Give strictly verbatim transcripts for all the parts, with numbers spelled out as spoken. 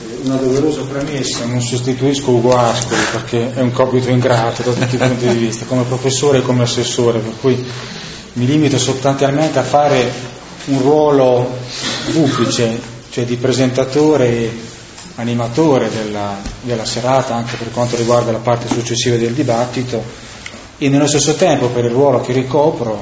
una doverosa premessa, non sostituisco Ugo Ascoli perché è un compito ingrato da tutti i punti di vista, come professore e come assessore, per cui mi limito sostanzialmente a fare un ruolo duplice, cioè di presentatore e animatore della, della serata, anche per quanto riguarda la parte successiva del dibattito, e nello stesso tempo per il ruolo che ricopro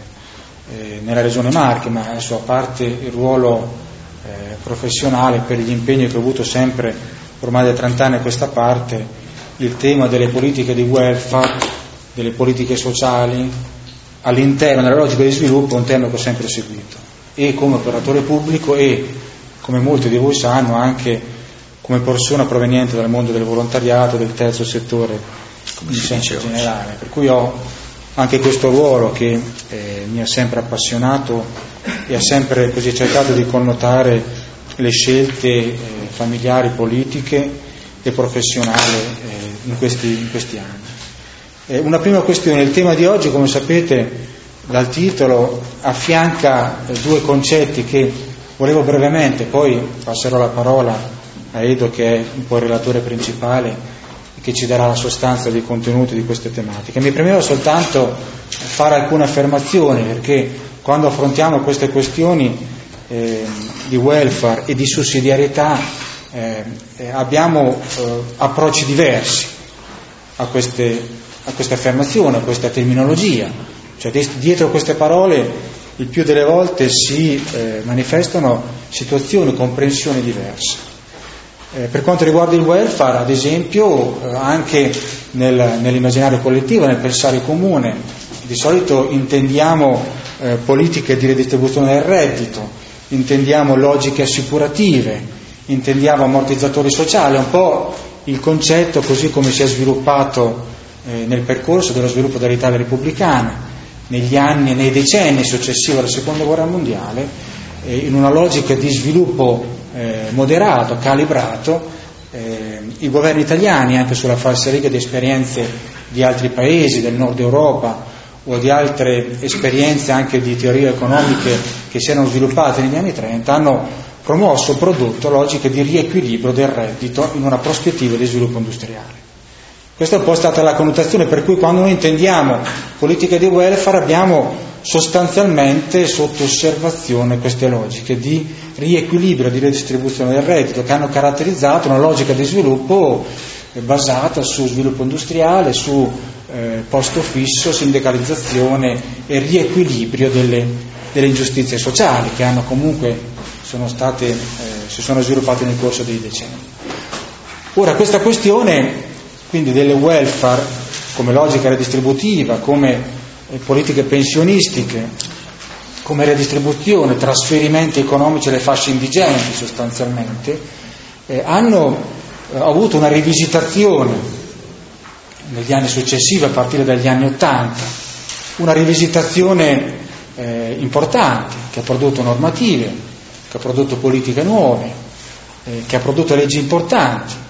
eh, eh, nella Regione Marche, ma adesso a parte il ruolo Eh, professionale, per gli impegni che ho avuto sempre ormai da trent'anni a questa parte, il tema delle politiche di welfare, delle politiche sociali all'interno della logica di sviluppo è un tema che ho sempre seguito, e come operatore pubblico e, come molti di voi sanno, anche come persona proveniente dal mondo del volontariato, del terzo settore in senso generale, per cui ho anche questo ruolo che eh, mi ha sempre appassionato e ha sempre così cercato di connotare le scelte eh, familiari, politiche e professionali eh, in, questi, in questi anni. Eh, una prima questione: il tema di oggi, come sapete dal titolo, affianca eh, due concetti che volevo brevemente, poi passerò la parola a Edo che è un po' il relatore principale, che ci darà la sostanza dei contenuti di queste tematiche. Mi premeva soltanto fare alcune affermazioni, perché quando affrontiamo queste questioni eh, di welfare e di sussidiarietà eh, eh, abbiamo eh, approcci diversi a queste, a queste affermazioni, a questa terminologia, cioè dietro queste parole il più delle volte si eh, manifestano situazioni, comprensioni diverse. Eh, per quanto riguarda il welfare, ad esempio, eh, anche nel, nell'immaginario collettivo, nel pensare comune, di solito intendiamo eh, politiche di redistribuzione del reddito, intendiamo logiche assicurative, intendiamo ammortizzatori sociali, un po' il concetto così come si è sviluppato eh, nel percorso dello sviluppo dell'Italia repubblicana, negli anni e nei decenni successivi alla Seconda Guerra Mondiale, eh, in una logica di sviluppo Eh, moderato, calibrato. Eh, i governi italiani, anche sulla falsariga di esperienze di altri paesi del nord Europa o di altre esperienze anche di teorie economiche che si erano sviluppate negli anni trenta, hanno promosso, prodotto logiche di riequilibrio del reddito in una prospettiva di sviluppo industriale. Questa è un po' stata la connotazione, per cui quando noi intendiamo politica di welfare abbiamo sostanzialmente sotto osservazione queste logiche di riequilibrio, di redistribuzione del reddito, che hanno caratterizzato una logica di sviluppo basata su sviluppo industriale, su eh, posto fisso, sindacalizzazione e riequilibrio delle, delle ingiustizie sociali che hanno comunque sono state, eh, si sono sviluppate nel corso dei decenni. Ora, questa questione quindi del welfare come logica redistributiva, come politiche pensionistiche, come redistribuzione, trasferimenti economici alle fasce indigenti sostanzialmente, eh, hanno eh, avuto una rivisitazione negli anni successivi, a partire dagli anni Ottanta, una rivisitazione eh, importante che ha prodotto normative, che ha prodotto politiche nuove, eh, che ha prodotto leggi importanti,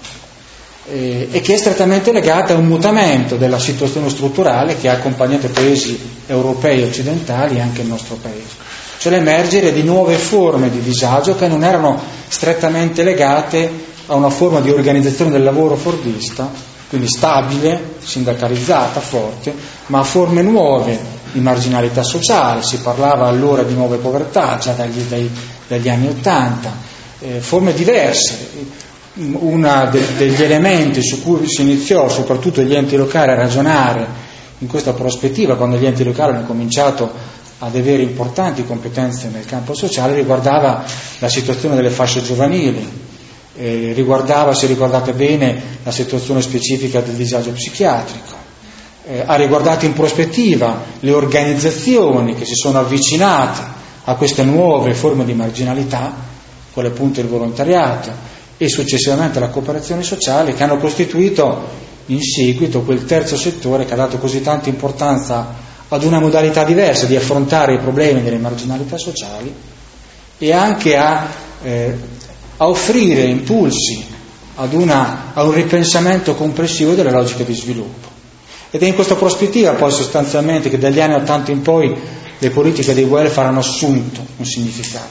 Eh, e che è strettamente legata a un mutamento della situazione strutturale che ha accompagnato i paesi europei e occidentali e anche il nostro paese, cioè l'emergere di nuove forme di disagio che non erano strettamente legate a una forma di organizzazione del lavoro fordista, quindi stabile, sindacalizzata, forte, ma a forme nuove di marginalità sociale. Si parlava allora di nuove povertà già dagli, dai, dagli anni Ottanta, eh, forme diverse. Uno de, degli elementi su cui si iniziò, soprattutto gli enti locali, a ragionare in questa prospettiva, quando gli enti locali hanno cominciato ad avere importanti competenze nel campo sociale, riguardava la situazione delle fasce giovanili, eh, riguardava, se ricordate bene, la situazione specifica del disagio psichiatrico, eh, ha riguardato in prospettiva le organizzazioni che si sono avvicinate a queste nuove forme di marginalità, quelle appunto il volontariato e successivamente la cooperazione sociale, che hanno costituito in seguito quel terzo settore che ha dato così tanta importanza ad una modalità diversa di affrontare i problemi delle marginalità sociali e anche a, eh, a offrire impulsi ad una, a un ripensamento complessivo delle logiche di sviluppo. Ed è in questa prospettiva poi sostanzialmente che dagli anni ottanta in poi le politiche di welfare hanno assunto un significato.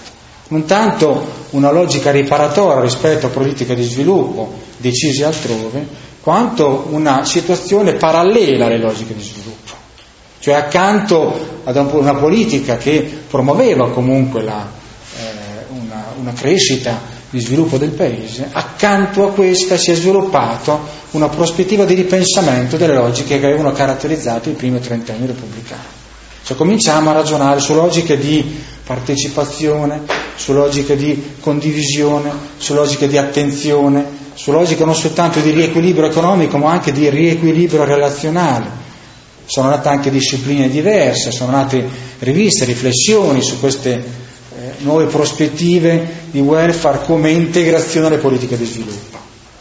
non tanto una logica riparatoria rispetto a politiche di sviluppo decise altrove, quanto una situazione parallela alle logiche di sviluppo, cioè accanto ad una politica che promuoveva comunque la, eh, una, una crescita di sviluppo del paese, accanto a questa si è sviluppato una prospettiva di ripensamento delle logiche che avevano caratterizzato i primi trent'anni repubblicani. Cioè cominciamo a ragionare su logiche di partecipazione, su logiche di condivisione, su logiche di attenzione, su logiche non soltanto di riequilibrio economico ma anche di riequilibrio relazionale. Sono nate anche discipline diverse, sono nate riviste, riflessioni su queste eh, nuove prospettive di welfare come integrazione alle politiche di sviluppo.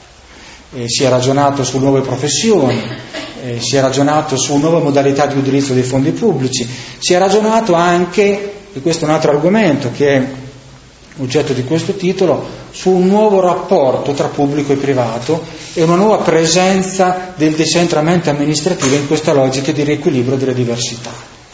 Eh, si è ragionato su nuove professioni, eh, si è ragionato su nuove modalità di utilizzo dei fondi pubblici, si è ragionato anche, e questo è un altro argomento che è oggetto di questo titolo, su un nuovo rapporto tra pubblico e privato e una nuova presenza del decentramento amministrativo in questa logica di riequilibrio delle diversità.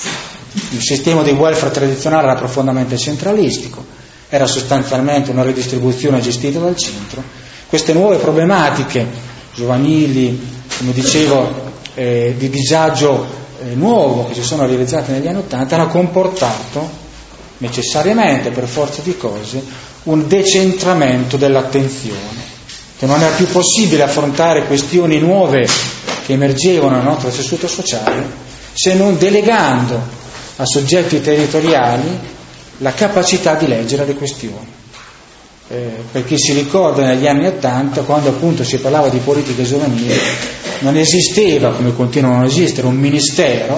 Il sistema di welfare tradizionale era profondamente centralistico, era sostanzialmente una redistribuzione gestita dal centro. Queste nuove problematiche giovanili, come dicevo, eh, di disagio eh, nuovo che si sono realizzate negli anni Ottanta hanno comportato necessariamente, per forza di cose, un decentramento dell'attenzione, che non era più possibile affrontare questioni nuove che emergevano nel nostro tessuto sociale se non delegando a soggetti territoriali la capacità di leggere le questioni. Eh, perché si ricorda negli anni Ottanta, quando appunto si parlava di politiche giovanili, non esisteva, come continuano a non esistere, un ministero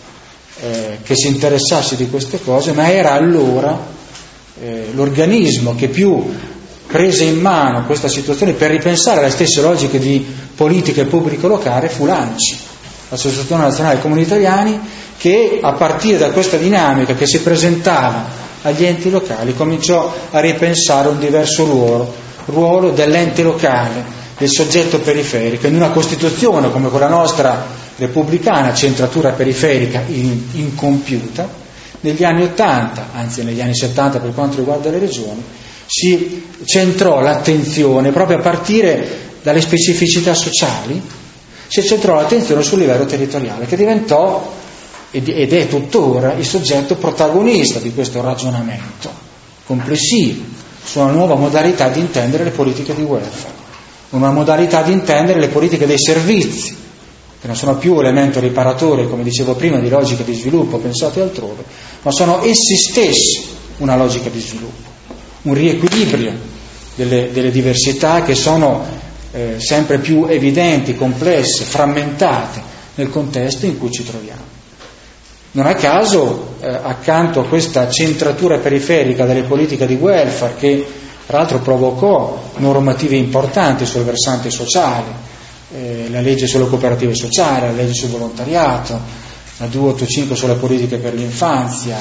eh, che si interessasse di queste cose, ma era allora eh, l'organismo che più prese in mano questa situazione per ripensare alle stesse logiche di politiche pubbliche locali fu l'ANCI, l'Associazione Nazionale dei Comuni Italiani, che a partire da questa dinamica che si presentava agli enti locali cominciò a ripensare un diverso ruolo, ruolo dell'ente locale, del soggetto periferico, in una Costituzione come quella nostra repubblicana, centratura periferica incompiuta. Negli anni Ottanta, anzi negli anni Settanta per quanto riguarda le regioni, si centrò l'attenzione proprio a partire dalle specificità sociali, si centrò l'attenzione sul livello territoriale, che diventò ed è tuttora il soggetto protagonista di questo ragionamento complessivo su una nuova modalità di intendere le politiche di welfare, una modalità di intendere le politiche dei servizi, che non sono più elemento riparatore, come dicevo prima, di logica di sviluppo pensate altrove, ma sono essi stessi una logica di sviluppo, un riequilibrio delle, delle diversità che sono eh, sempre più evidenti, complesse, frammentate nel contesto in cui ci troviamo. Non a caso, eh, accanto a questa centratura periferica delle politiche di welfare, che tra l'altro provocò normative importanti sul versante sociale, eh, la legge sulle cooperative sociali, la legge sul volontariato, la duecentoottantacinque sulle politiche per l'infanzia,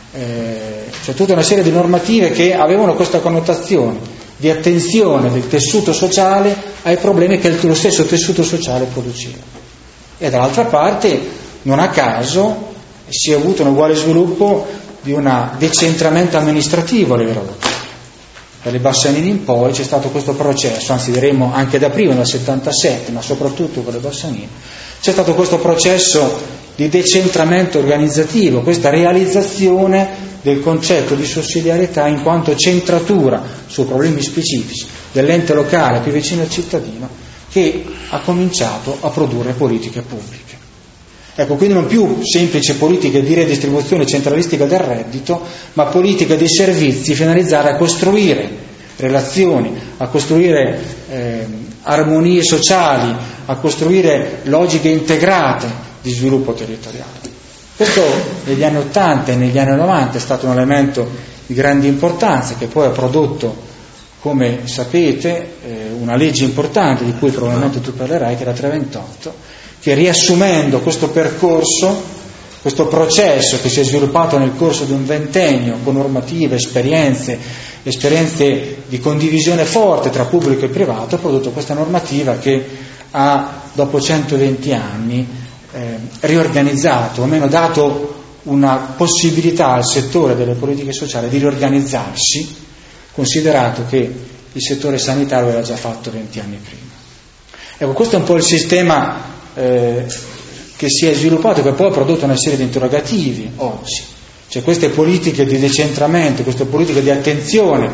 eh, cioè tutta una serie di normative che avevano questa connotazione di attenzione del tessuto sociale ai problemi che lo stesso tessuto sociale produceva. E dall'altra parte, non a caso, si è avuto un uguale sviluppo di un decentramento amministrativo a livello locale. Dalle Bassanini in poi c'è stato questo processo, anzi diremmo anche da prima, dal settantasette, ma soprattutto con le Bassanini, c'è stato questo processo di decentramento organizzativo, questa realizzazione del concetto di sussidiarietà in quanto centratura su problemi specifici dell'ente locale più vicino al cittadino, che ha cominciato a produrre politiche pubbliche. Ecco, quindi non più semplici politiche di redistribuzione centralistica del reddito, ma politiche dei servizi finalizzate a costruire relazioni, a costruire eh, armonie sociali, a costruire logiche integrate di sviluppo territoriale. Questo negli anni Ottanta e negli anni Novanta è stato un elemento di grande importanza che poi ha prodotto, come sapete, eh, una legge importante di cui probabilmente tu parlerai, che è la trecentoventotto, che riassumendo questo percorso, questo processo che si è sviluppato nel corso di un ventennio con normative, esperienze, esperienze di condivisione forte tra pubblico e privato, ha prodotto questa normativa che ha, dopo centoventi anni, eh, riorganizzato, o almeno dato una possibilità al settore delle politiche sociali di riorganizzarsi, considerato che il settore sanitario aveva già fatto venti anni prima. Ecco, questo è un po' il sistema eh, che si è sviluppato, che poi ha prodotto una serie di interrogativi oggi. Cioè queste politiche di decentramento, queste politiche di attenzione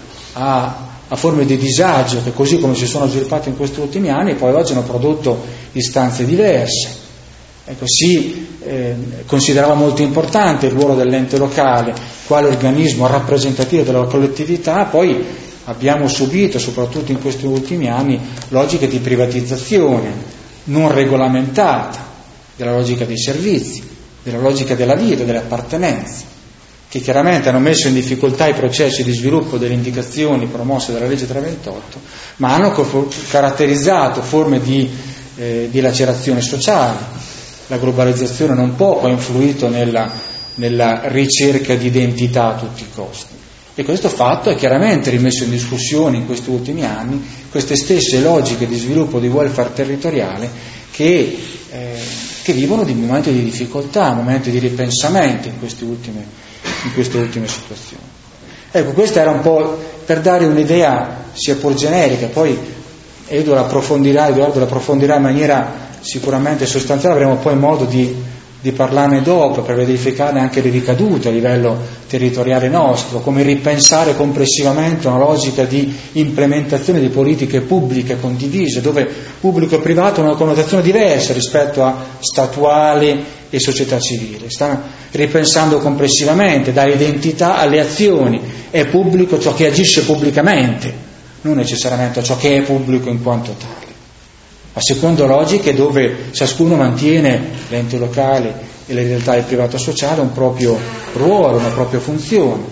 a, a forme di disagio, che così come si sono sviluppate in questi ultimi anni, poi oggi hanno prodotto istanze diverse. Ecco, si eh, considerava molto importante il ruolo dell'ente locale quale organismo rappresentativo della collettività, poi abbiamo subito, soprattutto in questi ultimi anni, logiche di privatizzazione non regolamentata, della logica dei servizi, della logica della vita, delle appartenenze, che chiaramente hanno messo in difficoltà i processi di sviluppo delle indicazioni promosse dalla legge trecentoventotto, ma hanno co- caratterizzato forme di, eh, di lacerazione sociale. La globalizzazione non poco ha influito nella, nella ricerca di identità a tutti i costi. E questo fatto è chiaramente rimesso in discussione in questi ultimi anni, queste stesse logiche di sviluppo di welfare territoriale che, eh, che vivono di momenti di difficoltà, momenti di ripensamento in queste ultime, in queste ultime situazioni. Ecco, questa era un po' per dare un'idea sia pur generica, poi Edo l'approfondirà, Edoardo l'approfondirà in maniera sicuramente sostanziale, avremo poi modo di, di parlarne dopo per verificare anche le ricadute a livello territoriale nostro, come ripensare complessivamente una logica di implementazione di politiche pubbliche condivise, dove pubblico e privato hanno una connotazione diversa rispetto a statuale e società civile. Sta ripensando complessivamente, dare identità alle azioni. È pubblico ciò che agisce pubblicamente, non necessariamente a ciò che è pubblico in quanto tale, ma secondo logiche dove ciascuno mantiene l'ente locale e le realtà del privato sociale un proprio ruolo, una propria funzione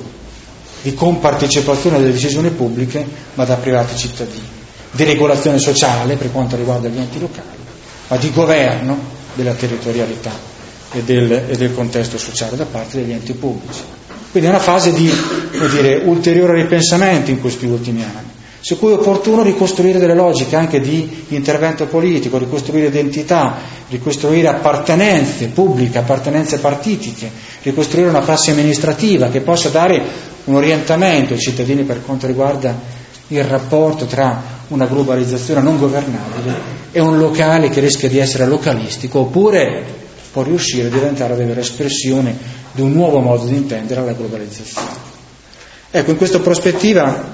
di compartecipazione delle decisioni pubbliche, ma da privati cittadini, di regolazione sociale per quanto riguarda gli enti locali, ma di governo della territorialità e del, e del contesto sociale da parte degli enti pubblici. Quindi è una fase di, come dire, ulteriore ripensamento in questi ultimi anni, su cui è opportuno ricostruire delle logiche anche di intervento politico, ricostruire identità, ricostruire appartenenze pubbliche, appartenenze partitiche, ricostruire una prassi amministrativa che possa dare un orientamento ai cittadini per quanto riguarda il rapporto tra una globalizzazione non governabile e un locale che rischia di essere localistico, oppure può riuscire a diventare la vera espressione di un nuovo modo di intendere la globalizzazione. Ecco, in questa prospettiva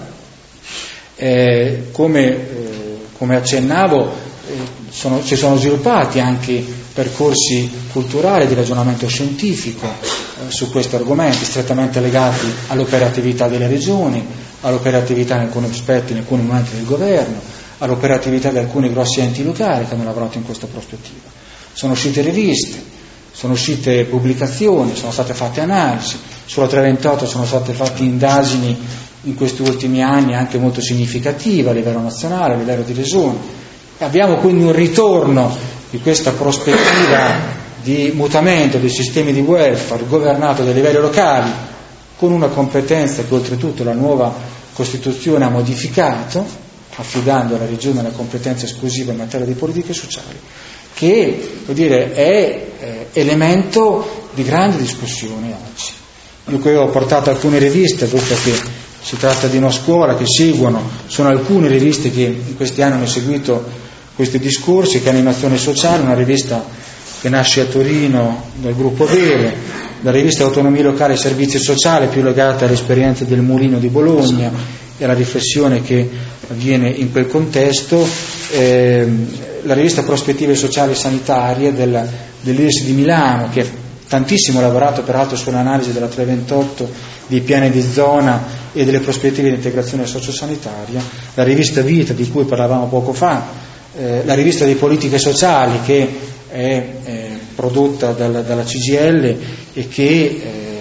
Eh, come, eh, come accennavo, eh, sono, si sono sviluppati anche percorsi culturali di ragionamento scientifico eh, su questi argomenti, strettamente legati all'operatività delle regioni, all'operatività in alcuni aspetti, in alcuni momenti del governo, all'operatività di alcuni grossi enti locali che hanno lavorato in questa prospettiva. Sono uscite riviste, sono uscite pubblicazioni, sono state fatte analisi, sulla trecentoventotto sono state fatte indagini in questi ultimi anni anche molto significativa a livello nazionale, a livello di regione. Abbiamo quindi un ritorno di questa prospettiva di mutamento dei sistemi di welfare governato dai livelli locali, con una competenza che oltretutto la nuova Costituzione ha modificato, affidando alla regione la competenza esclusiva in materia di politiche sociali, che, vuol dire, è eh, elemento di grande discussione oggi. Io ho portato alcune riviste, visto che si tratta di una scuola che seguono, sono alcune riviste che in questi anni hanno seguito questi discorsi, che Animazione Sociale, una rivista che nasce a Torino dal gruppo Vele, la rivista Autonomia Locale e Servizi Sociali, più legata all'esperienza del Mulino di Bologna e alla riflessione che avviene in quel contesto, eh, la rivista Prospettive Sociali e Sanitarie della, dell'I R S di Milano, che tantissimo lavorato peraltro sull'analisi della trecentoventotto, dei piani di zona e delle prospettive di integrazione sociosanitaria, la rivista Vita di cui parlavamo poco fa, eh, la rivista di politiche sociali che è eh, prodotta dal, dalla C G I L e che eh,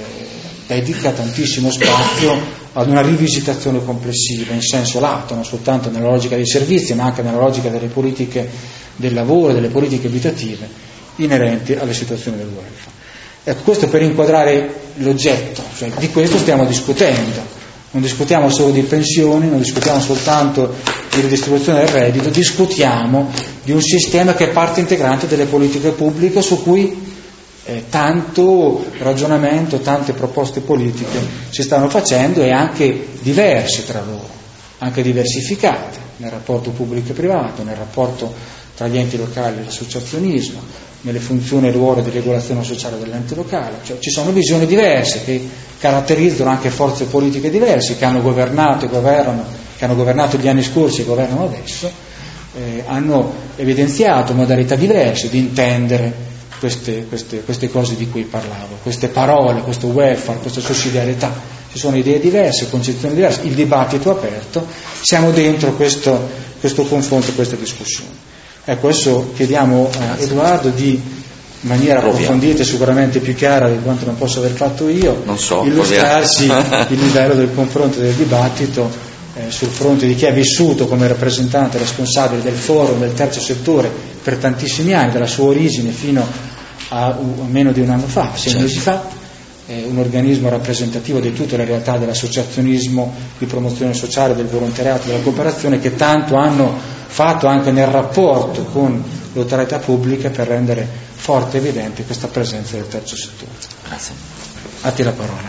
dedica tantissimo spazio ad una rivisitazione complessiva in senso lato, non soltanto nella logica dei servizi ma anche nella logica delle politiche del lavoro, delle politiche abitative inerenti alle situazioni del welfare. Ecco, questo per inquadrare l'oggetto, cioè di questo stiamo discutendo, non discutiamo solo di pensioni, non discutiamo soltanto di ridistribuzione del reddito, discutiamo di un sistema che è parte integrante delle politiche pubbliche su cui eh, tanto ragionamento, tante proposte politiche si stanno facendo, e anche diverse tra loro, anche diversificate nel rapporto pubblico e privato, nel rapporto tra gli enti locali e l'associazionismo, nelle funzioni e ruolo di regolazione sociale dell'ente locale. Cioè, ci sono visioni diverse che caratterizzano anche forze politiche diverse, che hanno governato e governano, che hanno governato gli anni scorsi e governano adesso, eh, hanno evidenziato modalità diverse di intendere queste, queste, queste cose di cui parlavo, queste parole, questo welfare, questa sussidiarietà. Ci sono idee diverse, concezioni diverse, il dibattito aperto, siamo dentro questo, questo confronto, questa discussione. Ecco, adesso chiediamo a Edoardo di, in maniera approfondita e sicuramente più chiara di quanto non posso aver fatto io, non so, illustrarsi il livello del confronto e del dibattito eh, sul fronte di chi ha vissuto come rappresentante responsabile del forum del terzo settore per tantissimi anni, dalla sua origine fino a, a meno di un anno fa, sei certo. mesi fa, eh, un organismo rappresentativo di tutte le realtà dell'associazionismo di promozione sociale, del volontariato, della cooperazione, che tanto hanno fatto anche nel rapporto con l'autorità pubblica per rendere forte e evidente questa presenza del terzo settore. Grazie. A te la parola.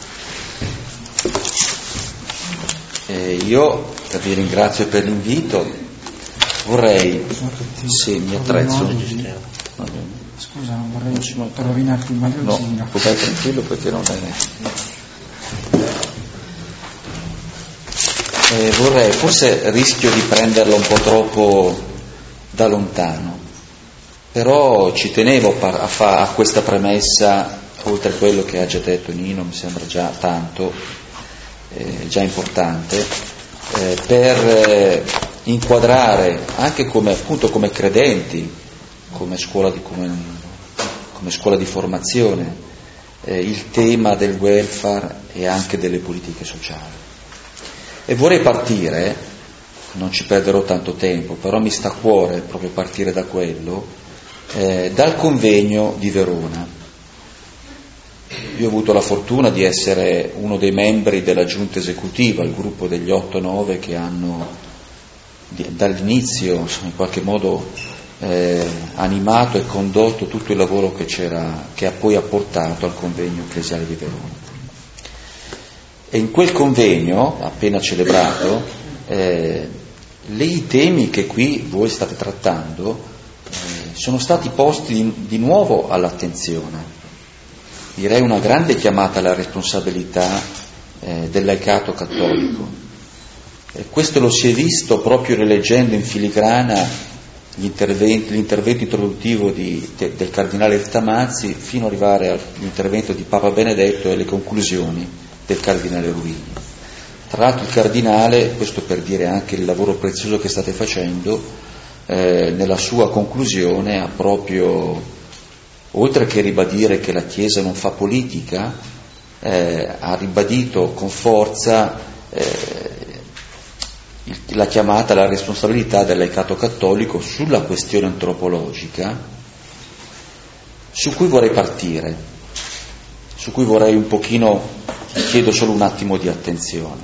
Eh, io vi ringrazio per l'invito. Vorrei, sì, mi attrezzo. Scusa, non vorrei rovinarti il magazzino. No, puoi stare tranquillo perché non è... Eh, vorrei, forse rischio di prenderla un po' troppo da lontano, però ci tenevo a, fa, a questa premessa, oltre a quello che ha già detto Nino, mi sembra già tanto, eh, già importante, eh, per eh, inquadrare anche come, appunto, come credenti, come scuola di, come, come scuola di formazione, eh, il tema del welfare e anche delle politiche sociali. E vorrei partire, non ci perderò tanto tempo, però mi sta a cuore proprio partire da quello, eh, dal convegno di Verona. Io ho avuto la fortuna di essere uno dei membri della giunta esecutiva, il gruppo degli otto nove che hanno di, dall'inizio insomma, in qualche modo eh, animato e condotto tutto il lavoro che c'era, che ha poi apportato al convegno ecclesiale di Verona. E in quel convegno, appena celebrato, eh, i temi che qui voi state trattando eh, sono stati posti di, di nuovo all'attenzione. Direi una grande chiamata alla responsabilità eh, del laicato cattolico. E questo lo si è visto proprio rileggendo in filigrana gli interventi, l'intervento introduttivo di, de, del cardinale Tamazzi, fino ad arrivare all'intervento di Papa Benedetto e le conclusioni del cardinale Ruini. Tra l'altro il cardinale, questo per dire anche il lavoro prezioso che state facendo, eh, nella sua conclusione ha proprio, oltre che ribadire che la Chiesa non fa politica, eh, ha ribadito con forza eh, il, la chiamata alla responsabilità del laicato cattolico sulla questione antropologica, su cui vorrei partire, su cui vorrei un pochino, chiedo solo un attimo di attenzione,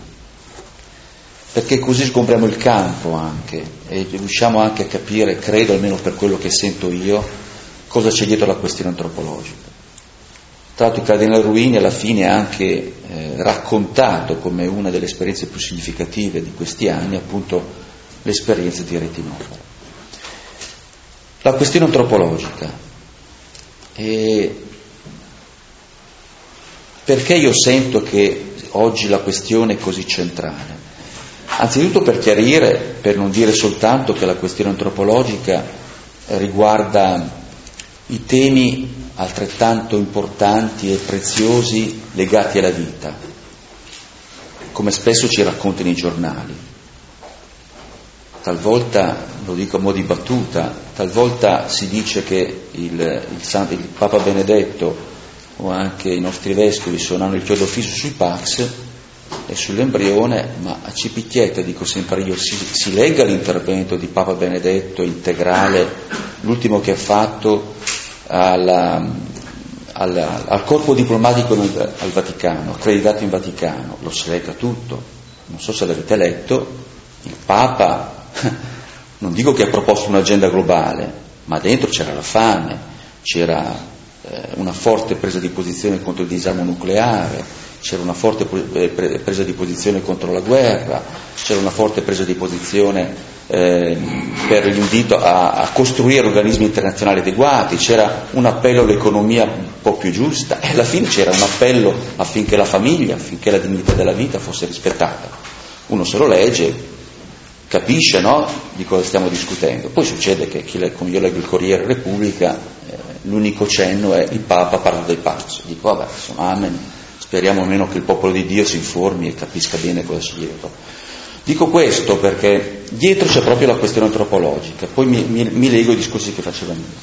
perché così sgombriamo il campo anche e riusciamo anche a capire, credo almeno per quello che sento io, cosa c'è dietro la questione antropologica. Tra l'altro il cardinale Ruini alla fine ha anche eh, raccontato come una delle esperienze più significative di questi anni appunto l'esperienza di Reti Nova. La questione antropologica. E perché io sento che oggi la questione è così centrale? Anzitutto per chiarire, per non dire soltanto che la questione antropologica riguarda i temi altrettanto importanti e preziosi legati alla vita, come spesso ci raccontano i giornali. Talvolta, lo dico a mo' di battuta, talvolta si dice che il, il, San, il Papa Benedetto o anche i nostri vescovi suonano il chiodo fisso sui Pax e sull'embrione, ma a Cipicchietta, dico sempre io, si, si legga l'intervento di Papa Benedetto integrale, l'ultimo che ha fatto alla, alla, al corpo diplomatico nel, al Vaticano, accreditato in Vaticano, lo si legga tutto. Non so se l'avete letto, il Papa, non dico che ha proposto un'agenda globale, ma dentro c'era la fame, c'era eh, una forte presa di posizione contro il disarmo nucleare, c'era una forte presa di posizione contro la guerra, c'era una forte presa di posizione eh, per l'invito a, a costruire organismi internazionali adeguati, c'era un appello all'economia un po' più giusta e alla fine c'era un appello affinché la famiglia, affinché la dignità della vita fosse rispettata. Uno se lo legge, capisce, no, di cosa stiamo discutendo. Poi succede che chi le, come io leggo il Corriere Repubblica, eh, l'unico cenno è il Papa parla del pazzo. Dico, vabbè, insomma, amen. Speriamo almeno che il popolo di Dio si informi e capisca bene cosa si dice. Dico questo perché dietro c'è proprio la questione antropologica, poi mi, mi, mi lego ai discorsi che faceva io.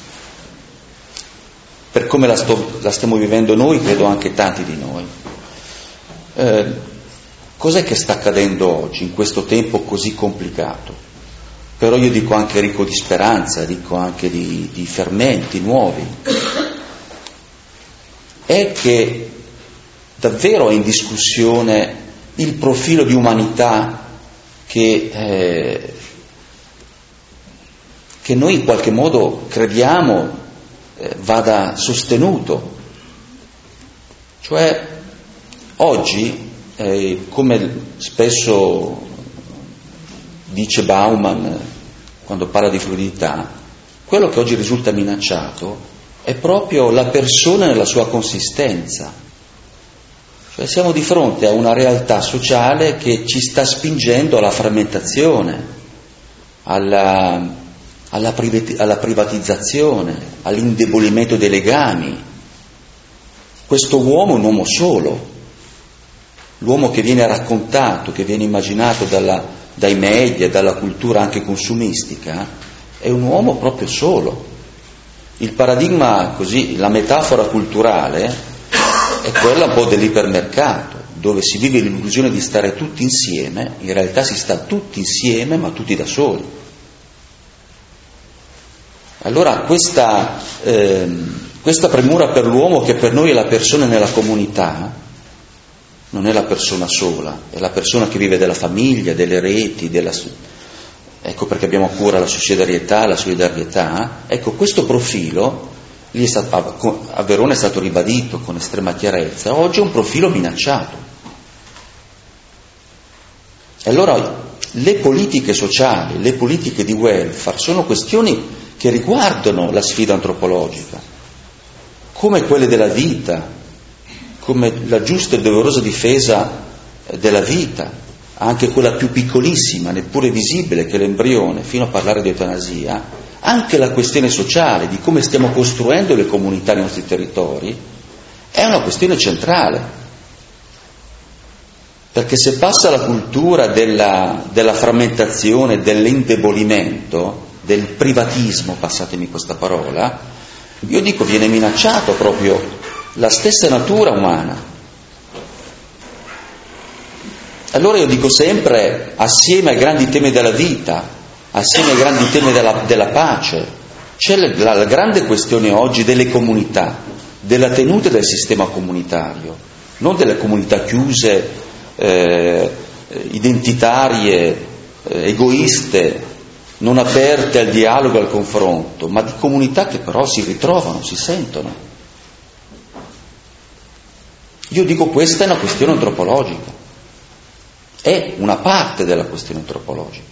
Per come la, sto, la stiamo vivendo noi, credo anche tanti di noi. Eh, cos'è che sta accadendo oggi, in questo tempo così complicato? Però io dico anche ricco di speranza, dico anche di, di fermenti nuovi. È che davvero è in discussione il profilo di umanità che, eh, che noi in qualche modo crediamo eh, vada sostenuto. Cioè oggi, eh, come spesso dice Bauman quando parla di fluidità, quello che oggi risulta minacciato è proprio la persona nella sua consistenza. Siamo di fronte a una realtà sociale che ci sta spingendo alla frammentazione, alla, alla, privati, alla privatizzazione, all'indebolimento dei legami. Questo uomo è un uomo solo, l'uomo che viene raccontato, che viene immaginato dalla, dai media, dalla cultura anche consumistica, è un uomo proprio solo. Il paradigma, così, la metafora culturale è quella un po' dell'ipermercato, dove si vive l'illusione di stare tutti insieme, in realtà si sta tutti insieme ma tutti da soli. Allora questa, ehm, questa premura per l'uomo, che per noi è la persona nella comunità, non è la persona sola, è la persona che vive della famiglia, delle reti, della, ecco perché abbiamo a cuore la sussidiarietà, la solidarietà, ecco questo profilo lì è stato, a Verona è stato ribadito con estrema chiarezza, oggi è un profilo minacciato. E allora le politiche sociali, le politiche di welfare sono questioni che riguardano la sfida antropologica, come quelle della vita, come la giusta e doverosa difesa della vita, anche quella più piccolissima, neppure visibile, che l'embrione, fino a parlare di eutanasia. Anche la questione sociale, di come stiamo costruendo le comunità nei nostri territori, è una questione centrale. Perché se passa la cultura della, della frammentazione, dell'indebolimento, del privatismo, passatemi questa parola, io dico viene minacciato proprio la stessa natura umana. Allora io dico sempre, assieme ai grandi temi della vita, assieme ai grandi temi della, della pace, c'è la, la grande questione oggi delle comunità, della tenuta del sistema comunitario, non delle comunità chiuse, eh, identitarie, eh, egoiste, non aperte al dialogo e al confronto, ma di comunità che però si ritrovano, si sentono. Io dico questa è una questione antropologica, è una parte della questione antropologica.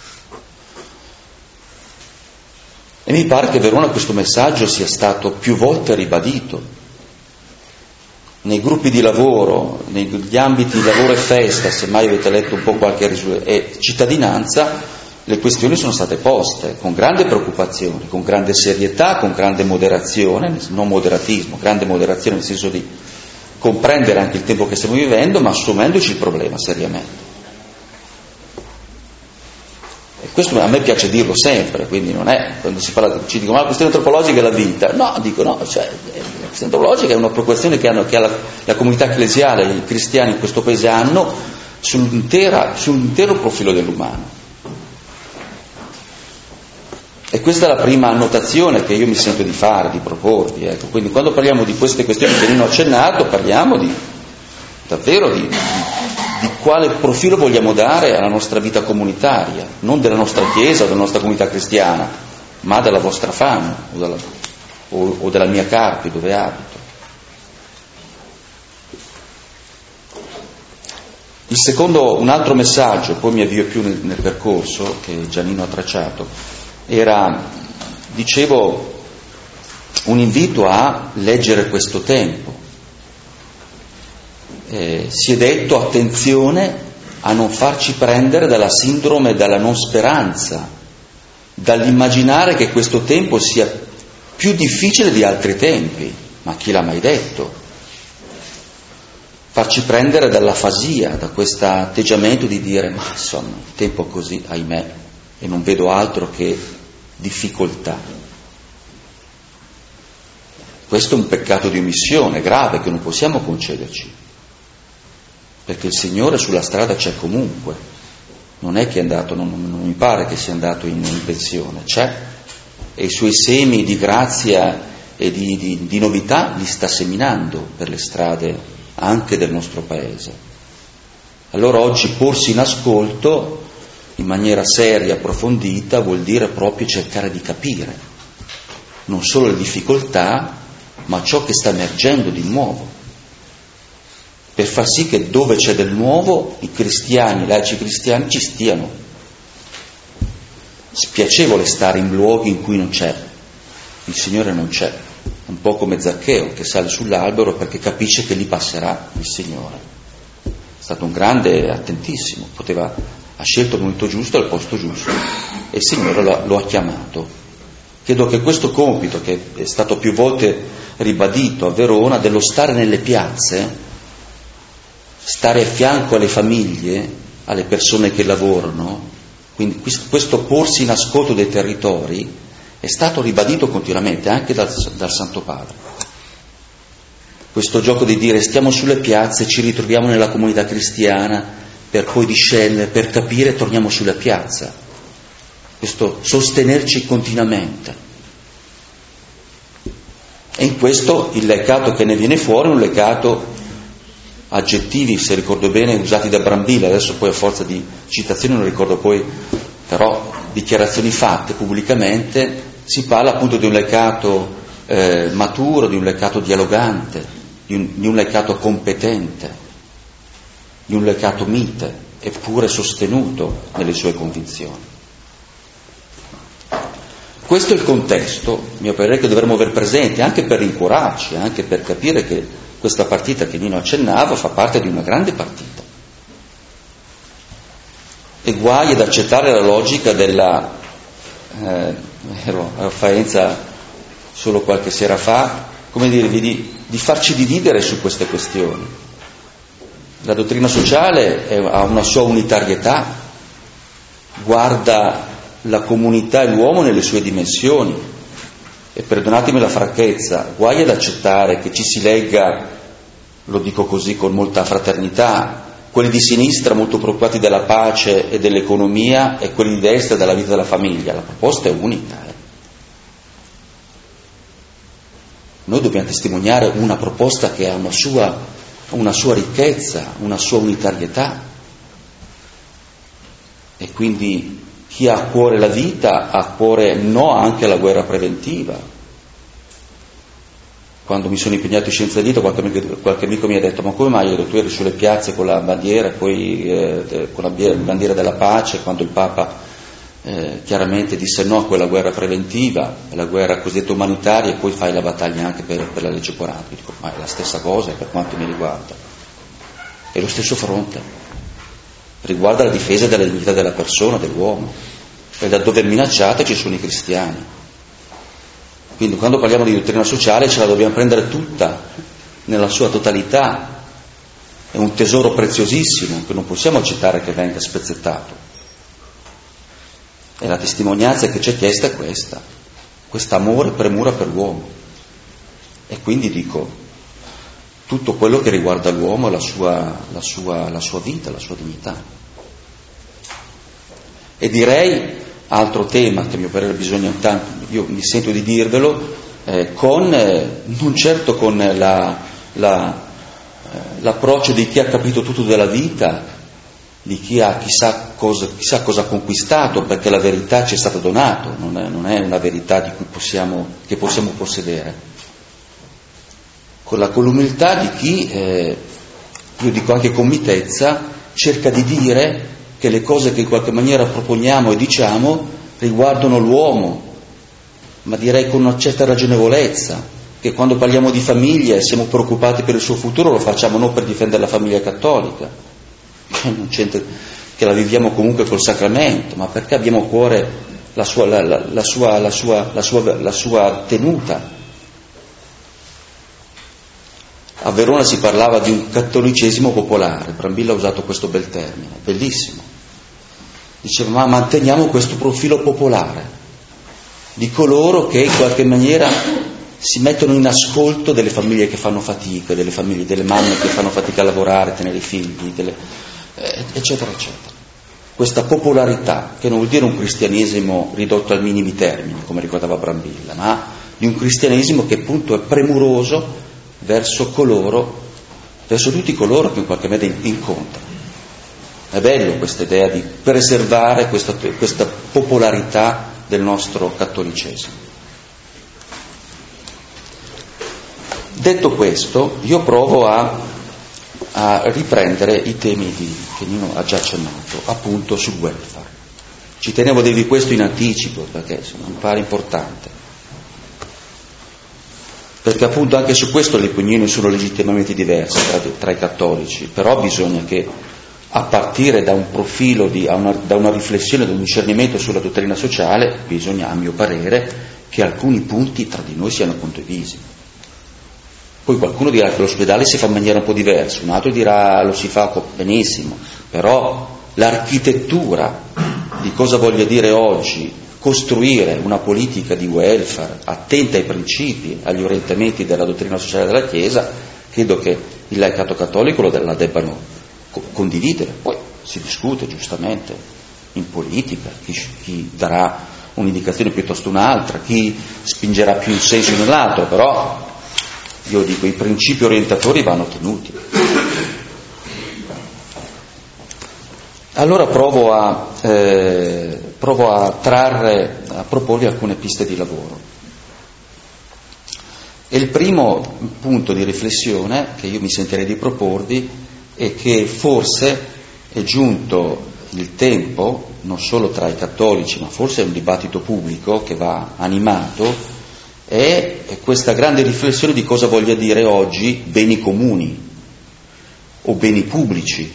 E mi pare che a Verona questo messaggio sia stato più volte ribadito. Nei gruppi di lavoro, negli ambiti di lavoro e festa, se mai avete letto un po' qualche risoluzione, e cittadinanza, le questioni sono state poste con grande preoccupazione, con grande serietà, con grande moderazione, non moderatismo, grande moderazione nel senso di comprendere anche il tempo che stiamo vivendo, ma assumendoci il problema seriamente. Questo a me piace dirlo sempre, quindi non è, quando si parla, ci dicono ma la questione antropologica è la vita, no, dico no, cioè, la questione antropologica è una preoccupazione che, hanno, che ha la, la comunità ecclesiale, i cristiani in questo paese hanno sull'intera, sull'intero profilo dell'umano. E questa è la prima annotazione che io mi sento di fare, di proporvi, ecco. Quindi quando parliamo di queste questioni che Nino ha accennato, parliamo di, davvero di, di di quale profilo vogliamo dare alla nostra vita comunitaria, non della nostra chiesa o della nostra comunità cristiana, ma della vostra fama. o, o della mia Carpi dove abito. Il secondo, un altro messaggio, poi mi avvio più nel, nel percorso che Giannino ha tracciato, era, dicevo, un invito a leggere questo tempo. Eh, si è detto attenzione a non farci prendere dalla sindrome della non speranza, dall'immaginare che questo tempo sia più difficile di altri tempi, ma chi l'ha mai detto? Farci prendere dall'afasia, da questo atteggiamento di dire ma insomma il tempo così, ahimè, e non vedo altro che difficoltà. Questo è un peccato di omissione grave che non possiamo concederci, perché il Signore sulla strada c'è comunque, non è che è andato, non, non mi pare che sia andato in, in pensione, c'è, e i suoi semi di grazia e di, di, di novità li sta seminando per le strade anche del nostro paese. Allora oggi porsi in ascolto in maniera seria, approfondita, vuol dire proprio cercare di capire non solo le difficoltà, ma ciò che sta emergendo di nuovo, per far sì che dove c'è del nuovo i cristiani, i laici cristiani ci stiano. Spiacevole stare in luoghi in cui non c'è, il Signore non c'è, un po' come Zaccheo che sale sull'albero perché capisce che lì passerà il Signore. È stato un grande, attentissimo, poteva, ha scelto il momento giusto al posto giusto e il Signore lo, lo ha chiamato. Credo che questo compito, che è stato più volte ribadito a Verona, dello stare nelle piazze, stare a fianco alle famiglie, alle persone che lavorano, quindi questo porsi in ascolto dei territori è stato ribadito continuamente anche dal, dal Santo Padre. Questo gioco di dire stiamo sulle piazze, ci ritroviamo nella comunità cristiana per poi discendere, per capire e torniamo sulla piazza. Questo sostenerci continuamente. E in questo il leccato che ne viene fuori è un leccato, aggettivi, se ricordo bene, usati da Brambilla, adesso poi a forza di citazioni non ricordo poi, però dichiarazioni fatte pubblicamente, si parla appunto di un leccato eh, maturo, di un leccato dialogante, di un, di un leccato competente, di un leccato mite, eppure sostenuto nelle sue convinzioni. Questo è il contesto, mio parere, che dovremmo aver presente, anche per rincuorarci, anche per capire che questa partita che Nino accennava fa parte di una grande partita. E guai ad accettare la logica della, eh, ero a Faenza solo qualche sera fa, come dire, di, di farci dividere su queste questioni. La dottrina sociale è, ha una sua unitarietà, guarda la comunità e l'uomo nelle sue dimensioni, e perdonatemi la franchezza, guai ad accettare che ci si legga, lo dico così con molta fraternità, quelli di sinistra molto preoccupati della pace e dell'economia e quelli di destra della vita della famiglia. La proposta è unica. Eh. Noi dobbiamo testimoniare una proposta che ha una sua, una sua ricchezza, una sua unitarietà, e quindi chi ha a cuore la vita ha a cuore no anche la guerra preventiva. Quando mi sono impegnato in scienza della vita, qualche amico, qualche amico mi ha detto: ma come mai tu eri sulle piazze con la bandiera, poi eh, con la bandiera della pace, quando il Papa eh, chiaramente disse no a quella guerra preventiva, la guerra cosiddetta umanitaria, e poi fai la battaglia anche per, per la legge quaranta? Mi dico: ma è la stessa cosa per quanto mi riguarda, è lo stesso fronte, riguarda la difesa della dignità della persona, dell'uomo, e da dove è minacciata ci sono i cristiani. Quindi quando parliamo di dottrina sociale ce la dobbiamo prendere tutta, nella sua totalità. È un tesoro preziosissimo che non possiamo accettare che venga spezzettato. E la testimonianza che ci è chiesta è questa, quest'amore e premura per l'uomo. E quindi dico, tutto quello che riguarda l'uomo e la sua, la sua, la sua vita, la sua dignità. E direi, altro tema che a mio parere bisogna, tanto, io mi sento di dirvelo, eh, con, eh, non certo con la, la, eh, l'approccio di chi ha capito tutto della vita, di chi ha chissà cosa, chissà cosa ha conquistato, perché la verità ci è stata donata, non è, non è una verità di cui possiamo, che possiamo possedere. Con la con l'umiltà di chi, eh, io dico anche con mitezza, cerca di dire che le cose che in qualche maniera proponiamo e diciamo riguardano l'uomo, ma direi con una certa ragionevolezza, che quando parliamo di famiglia e siamo preoccupati per il suo futuro lo facciamo non per difendere la famiglia cattolica, non c'entra, che la viviamo comunque col sacramento, ma perché abbiamo a cuore la sua, la, la, la sua, la sua, la sua, la sua tenuta. A Verona si parlava di un cattolicesimo popolare, Brambilla ha usato questo bel termine, bellissimo. Diceva, ma manteniamo questo profilo popolare di coloro che in qualche maniera si mettono in ascolto delle famiglie che fanno fatica, delle famiglie, delle mamme che fanno fatica a lavorare, a tenere i figli, delle, eh, eccetera, eccetera. Questa popolarità, che non vuol dire un cristianesimo ridotto al minimi termini, come ricordava Brambilla, ma di un cristianesimo che appunto è premuroso verso coloro, verso tutti coloro che in qualche modo incontrano. È bello questa idea di preservare questa, questa popolarità del nostro cattolicesimo. Detto questo, io provo a, a riprendere i temi di, che Nino ha già accennato, appunto sul welfare. Ci tenevo a dirvi questo in anticipo, perché insomma, mi pare importante. Perché appunto anche su questo le opinioni sono legittimamente diverse tra, tra i cattolici, però bisogna che a partire da un profilo, di, una, da una riflessione, da un discernimento sulla dottrina sociale, bisogna, a mio parere, che alcuni punti tra di noi siano condivisi. Poi qualcuno dirà che l'ospedale si fa in maniera un po' diversa, un altro dirà lo si fa benissimo, però l'architettura di cosa voglia dire oggi costruire una politica di welfare attenta ai principi, agli orientamenti della dottrina sociale della Chiesa, credo che il laicato cattolico la debbano condividere. Poi si discute giustamente in politica, chi, chi darà un'indicazione piuttosto un'altra, chi spingerà più in un senso o nell'altro, però io dico i principi orientatori vanno tenuti. Allora provo a, eh, provo a trarre, a proporvi alcune piste di lavoro. E il primo punto di riflessione che io mi sentirei di proporvi è che forse è giunto il tempo, non solo tra i cattolici, ma forse è un dibattito pubblico che va animato, è questa grande riflessione di cosa voglia dire oggi beni comuni o beni pubblici.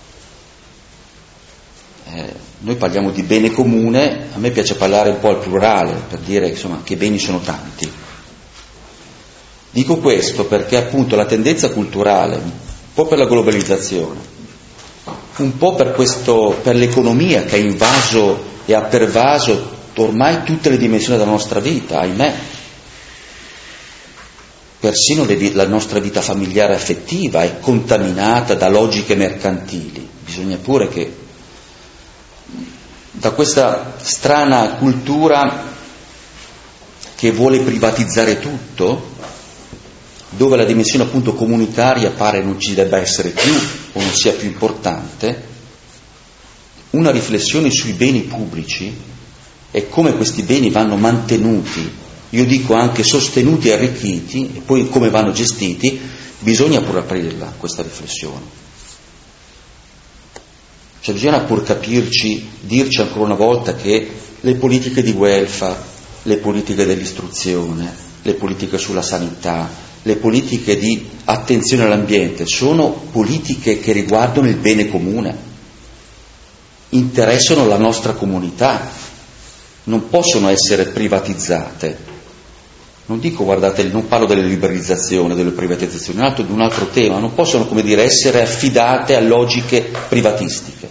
Eh, noi parliamo di bene comune, a me piace parlare un po' al plurale, per dire insomma che beni sono tanti. Dico questo perché appunto la tendenza culturale, un po' per la globalizzazione, un po' per questo, per l'economia che ha invaso e ha pervaso ormai tutte le dimensioni della nostra vita, ahimè, persino la nostra vita familiare affettiva è contaminata da logiche mercantili. Bisogna pure che da questa strana cultura che vuole privatizzare tutto, dove la dimensione appunto comunitaria pare non ci debba essere più o non sia più importante, una riflessione sui beni pubblici e come questi beni vanno mantenuti, io dico anche sostenuti e arricchiti, e poi come vanno gestiti, bisogna pur aprirla questa riflessione. Cioè bisogna pur capirci, dirci ancora una volta che le politiche di welfare, le politiche dell'istruzione, le politiche sulla sanità, le politiche di attenzione all'ambiente sono politiche che riguardano il bene comune, interessano la nostra comunità, non possono essere privatizzate. Non dico, guardate, non parlo delle liberalizzazioni, delle privatizzazioni, un altro, di un altro tema, non possono, come dire, essere affidate a logiche privatistiche.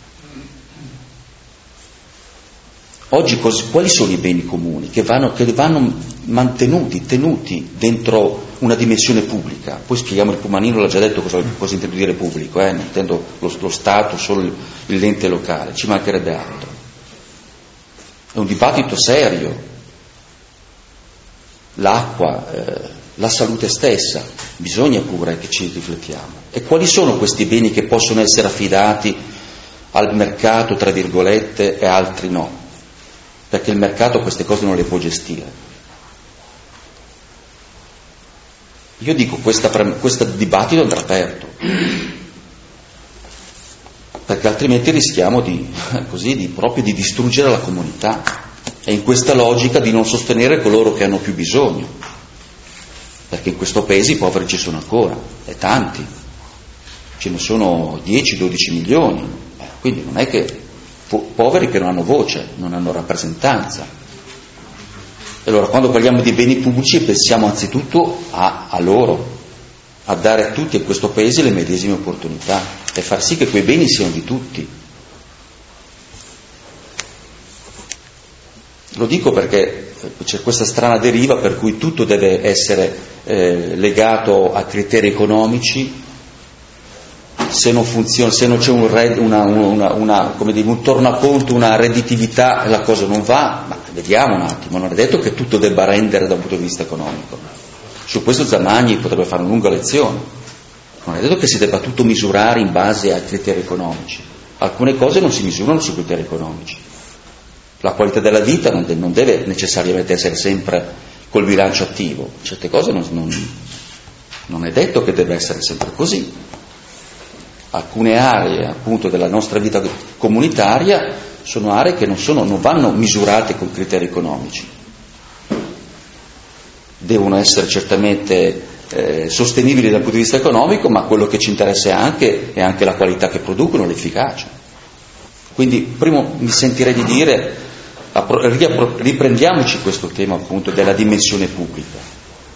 Oggi cos- quali sono i beni comuni che vanno, che vanno mantenuti, tenuti dentro una dimensione pubblica? Poi spieghiamo, il Pumanino l'ha già detto cosa, cosa intendo dire pubblico, eh? Non intendo lo, lo Stato, solo il, l'ente locale, ci mancherebbe altro. È un dibattito serio. L'acqua, eh, la salute stessa, bisogna pure che ci riflettiamo. E quali sono questi beni che possono essere affidati al mercato, tra virgolette, e altri no, perché il mercato queste cose non le può gestire. Io dico, questa, questo dibattito andrà aperto, perché altrimenti rischiamo di, così, di proprio di distruggere la comunità, e in questa logica di non sostenere coloro che hanno più bisogno, perché in questo paese i poveri ci sono ancora, e tanti, ce ne sono dieci dodici milioni, eh, quindi non è che po- poveri che non hanno voce, non hanno rappresentanza. Allora, quando parliamo di beni pubblici pensiamo anzitutto a, a loro, a dare a tutti in questo paese le medesime opportunità e far sì che quei beni siano di tutti. Lo dico perché c'è questa strana deriva per cui tutto deve essere eh, legato a criteri economici. Se non funziona, se non c'è un, red, una, una, una, come dire, un tornaconto, una redditività, la cosa non va, ma vediamo un attimo, non è detto che tutto debba rendere da un punto di vista economico. Su questo Zamagni potrebbe fare una lunga lezione. Non è detto che si debba tutto misurare in base a criteri economici. Alcune cose non si misurano su criteri economici. La qualità della vita non, de- non deve necessariamente essere sempre col bilancio attivo. Certe cose non, non, non è detto che debba essere sempre così. Alcune aree appunto della nostra vita comunitaria sono aree che non, sono, non vanno misurate con criteri economici. Devono essere certamente eh, sostenibili dal punto di vista economico, ma quello che ci interessa è anche, è anche la qualità che producono, l'efficacia. Quindi primo mi sentirei di dire, riprendiamoci questo tema appunto della dimensione pubblica.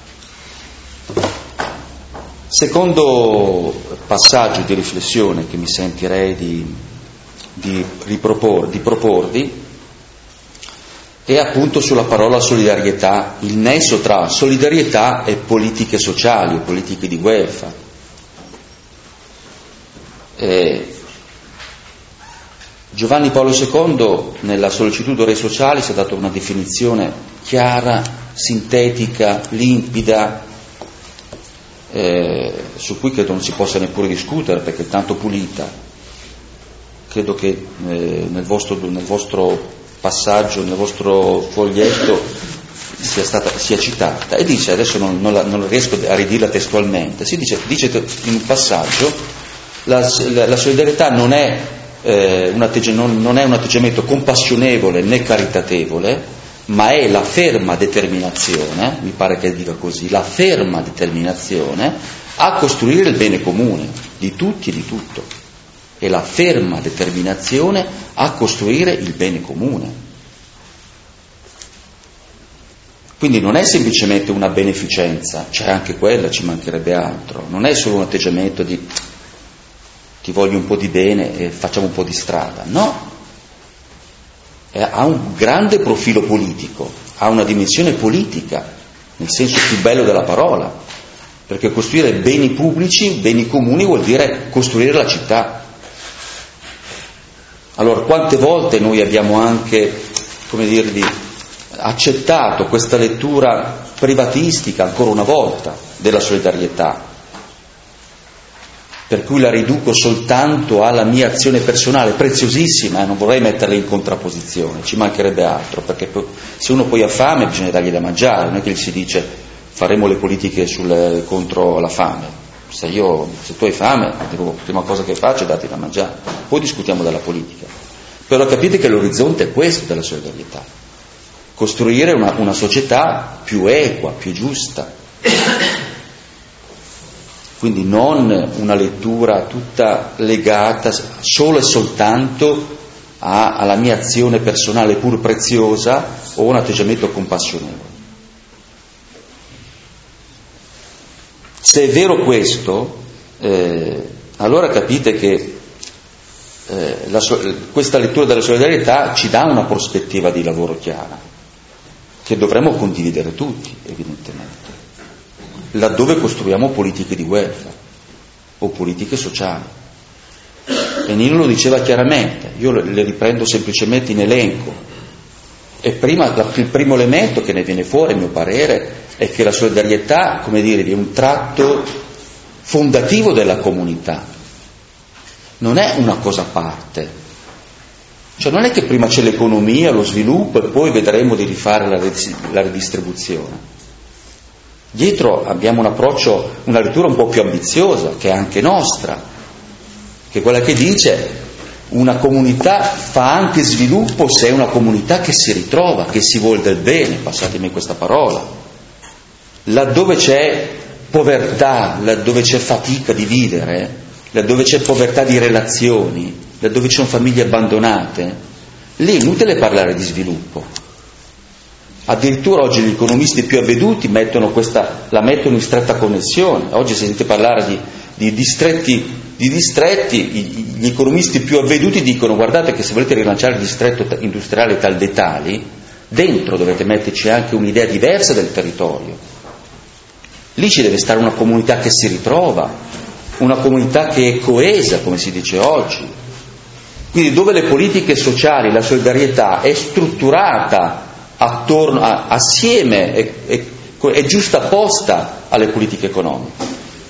Secondo passaggio di riflessione che mi sentirei di, di, ripropor, di proporvi è appunto sulla parola solidarietà, il nesso tra solidarietà e politiche sociali, o politiche di welfare. Eh, Giovanni Paolo secondo nella Sollecitudo Rei Socialis ha dato una definizione chiara, sintetica, limpida, Eh, su cui credo non si possa neppure discutere perché è tanto pulita. Credo che eh, nel, vostro, nel vostro passaggio, nel vostro foglietto sia stata sia citata, e dice, adesso non, non, la, non riesco a ridirla testualmente, si dice, dice in un passaggio la, la, la solidarietà non è, eh, un atteggi- non, non è un atteggiamento compassionevole né caritatevole, ma è la ferma determinazione, mi pare che dica così, la ferma determinazione a costruire il bene comune di tutti e di tutto. È la ferma determinazione a costruire il bene comune. Quindi non è semplicemente una beneficenza, c'è anche quella, ci mancherebbe altro. Non è solo un atteggiamento di ti voglio un po' di bene e facciamo un po' di strada, no. Ha un grande profilo politico, ha una dimensione politica, nel senso più bello della parola, perché costruire beni pubblici, beni comuni vuol dire costruire la città. Allora, quante volte noi abbiamo anche, come dirvi, accettato questa lettura privatistica, ancora una volta, della solidarietà, per cui la riduco soltanto alla mia azione personale, preziosissima, e eh, non vorrei metterla in contrapposizione, ci mancherebbe altro, perché se uno poi ha fame bisogna dargli da mangiare, non è che gli si dice faremo le politiche sul, contro la fame. Se, io, se tu hai fame, la prima cosa che faccio è darti da mangiare, poi discutiamo della politica. Però capite che l'orizzonte è questo della solidarietà, costruire una, una società più equa, più giusta. Quindi non una lettura tutta legata solo e soltanto a, alla mia azione personale pur preziosa o un atteggiamento compassionevole. Se è vero questo, eh, allora capite che eh, la, questa lettura della solidarietà ci dà una prospettiva di lavoro chiara, che dovremmo condividere tutti, evidentemente, laddove costruiamo politiche di welfare o politiche sociali. E Nino lo diceva chiaramente, io le riprendo semplicemente in elenco. E prima, il primo elemento che ne viene fuori, a mio parere, è che la solidarietà, come dire, è un tratto fondativo della comunità, non è una cosa a parte, Cioè non è che prima c'è l'economia, lo sviluppo e poi vedremo di rifare la, la ridistribuzione. Dietro abbiamo un approccio, una lettura un po' più ambiziosa, che è anche nostra, che è quella che dice una comunità fa anche sviluppo se è una comunità che si ritrova, che si vuol del bene, passatemi questa parola. Laddove c'è povertà, laddove c'è fatica di vivere, laddove c'è povertà di relazioni, laddove ci sono famiglie abbandonate, lì è inutile parlare di sviluppo. Addirittura oggi gli economisti più avveduti mettono questa, la mettono in stretta connessione. Oggi sentite parlare di, di distretti, di distretti, gli economisti più avveduti dicono: guardate che se volete rilanciare il distretto industriale tal dei tali, dentro dovete metterci anche un'idea diversa del territorio. Lì ci deve stare una comunità che si ritrova, una comunità che è coesa, come si dice oggi. Quindi dove le politiche sociali, la solidarietà è strutturata attorno a, assieme e, e, è giustapposta alle politiche economiche.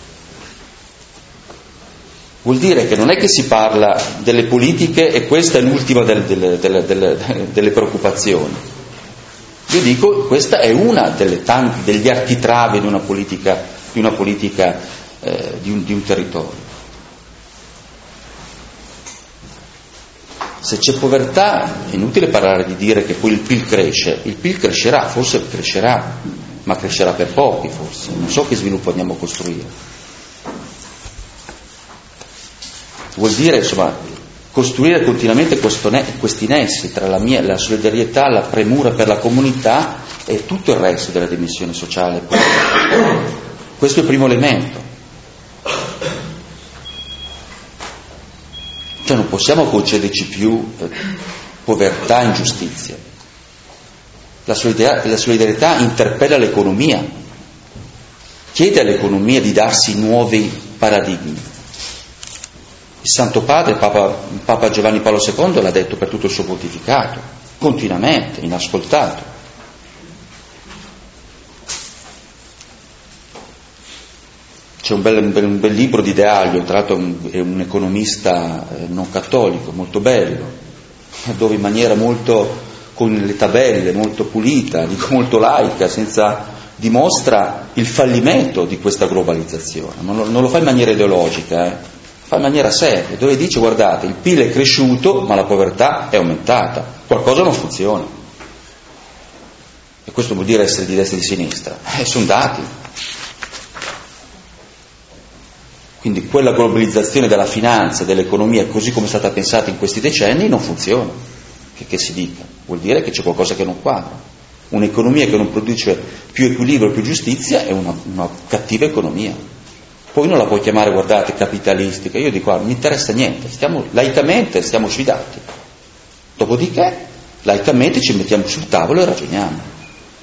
Vuol dire che non è che si parla delle politiche e questa è l'ultima delle, delle, delle, delle, delle preoccupazioni. Io dico, questa è una delle tanti, degli architravi di una politica, di una politica eh, di, un, di un territorio. Se c'è povertà è inutile parlare di dire che poi il P I L cresce. Il P I L crescerà, forse crescerà, ma crescerà per pochi forse. Non so che sviluppo andiamo a costruire. Vuol dire, insomma, costruire continuamente questi nessi tra la mia, la solidarietà, la premura per la comunità e tutto il resto della dimensione sociale. Questo è il primo elemento. Cioè non possiamo concederci più eh, povertà e ingiustizia. La solidarietà, la solidarietà interpella l'economia, chiede all'economia di darsi nuovi paradigmi. Il Santo Padre, Papa, Papa Giovanni Paolo secondo, l'ha detto per tutto il suo pontificato, continuamente, inascoltato. C'è un bel, un, bel, un bel libro di De Aglio, tra l'altro è un, è un economista eh, non cattolico, molto bello, dove in maniera molto, con le tabelle, molto pulita, dico molto laica, senza, dimostra il fallimento di questa globalizzazione. Non lo, non lo fa in maniera ideologica, eh, fa in maniera seria, dove dice: guardate, il P I L è cresciuto ma la povertà è aumentata, qualcosa non funziona. E questo vuol dire essere di destra e di sinistra, eh, sono dati. Quindi quella globalizzazione della finanza, dell'economia, così come è stata pensata in questi decenni, non funziona. Che, che si dica? Vuol dire che c'è qualcosa che non quadra. Un'economia che non produce più equilibrio, più giustizia, è una, una cattiva economia. Poi non la puoi chiamare, guardate, capitalistica. Io dico, ah, non mi interessa niente, stiamo, laicamente stiamo sui dati. Dopodiché, laicamente ci mettiamo sul tavolo e ragioniamo.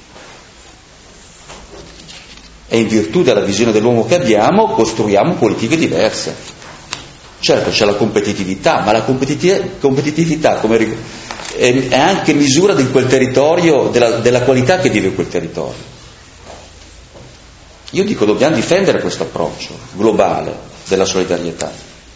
E in virtù della visione dell'uomo che abbiamo costruiamo politiche diverse. Certo c'è la competitività, ma la competitività come è anche misura di quel territorio, della, della qualità che vive quel territorio. Io dico, dobbiamo difendere questo approccio globale della solidarietà.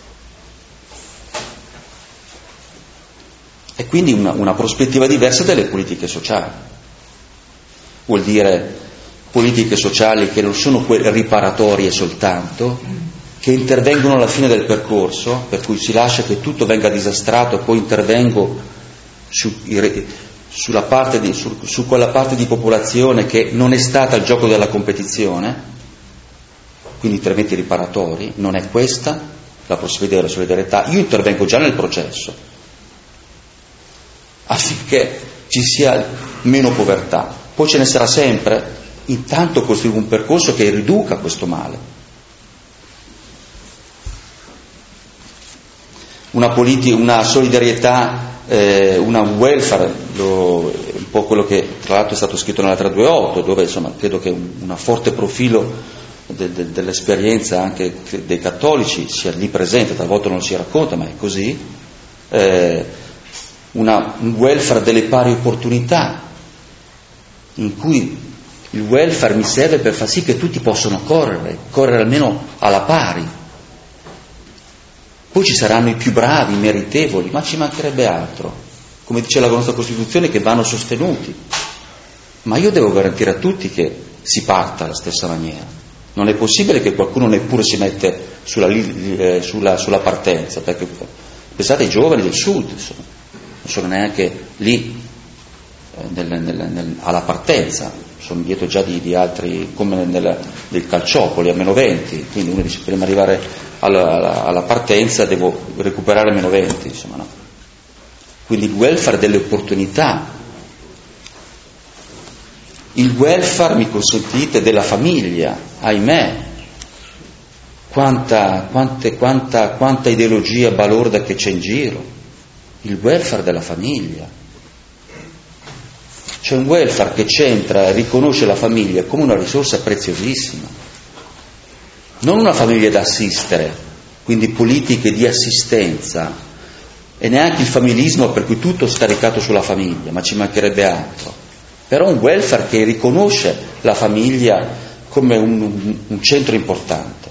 E quindi una, una prospettiva diversa delle politiche sociali. Vuol dire politiche sociali che non sono quelle riparatorie soltanto, che intervengono alla fine del percorso, per cui si lascia che tutto venga disastrato e poi intervengo su, sulla parte di, su, su quella parte di popolazione che non è stata al gioco della competizione, quindi interventi riparatori. Non è questa la prospettiva della solidarietà. Io intervengo già nel processo affinché ci sia meno povertà, poi ce ne sarà sempre. Intanto costruire un percorso che riduca questo male. Una politica, una solidarietà, eh, una welfare, lo, un po' quello che tra l'altro è stato scritto nella tre due otto, dove insomma credo che un una forte profilo de, de, dell'esperienza anche dei cattolici sia lì presente, talvolta non si racconta, ma è così. Eh, una, un welfare delle pari opportunità, in cui il welfare mi serve per far sì che tutti possano correre, correre almeno alla pari. Poi ci saranno i più bravi, i meritevoli, ma ci mancherebbe altro. come dice la nostra Costituzione, che vanno sostenuti, ma io devo garantire a tutti che si parta alla stessa maniera. Non è possibile che qualcuno neppure si mette sulla, eh, sulla, sulla partenza, perché pensate ai giovani del sud, insomma, non sono neanche lì eh, nel, nel, nel, alla partenza, sono dietro già di, di altri, come nel, nel Calciopoli a meno venti, quindi uno dice prima di arrivare alla, alla, alla partenza devo recuperare meno venti, insomma, no. Quindi il welfare delle opportunità, il welfare, mi consentite, della famiglia, ahimè, quanta, quante, quanta, quanta ideologia balorda che c'è in giro, il welfare della famiglia. C'è un welfare che centra e riconosce la famiglia come una risorsa preziosissima, non una famiglia da assistere, quindi politiche di assistenza, e neanche il familismo per cui tutto è scaricato sulla famiglia, ma ci mancherebbe altro. Però un welfare che riconosce la famiglia come un, un, un centro importante.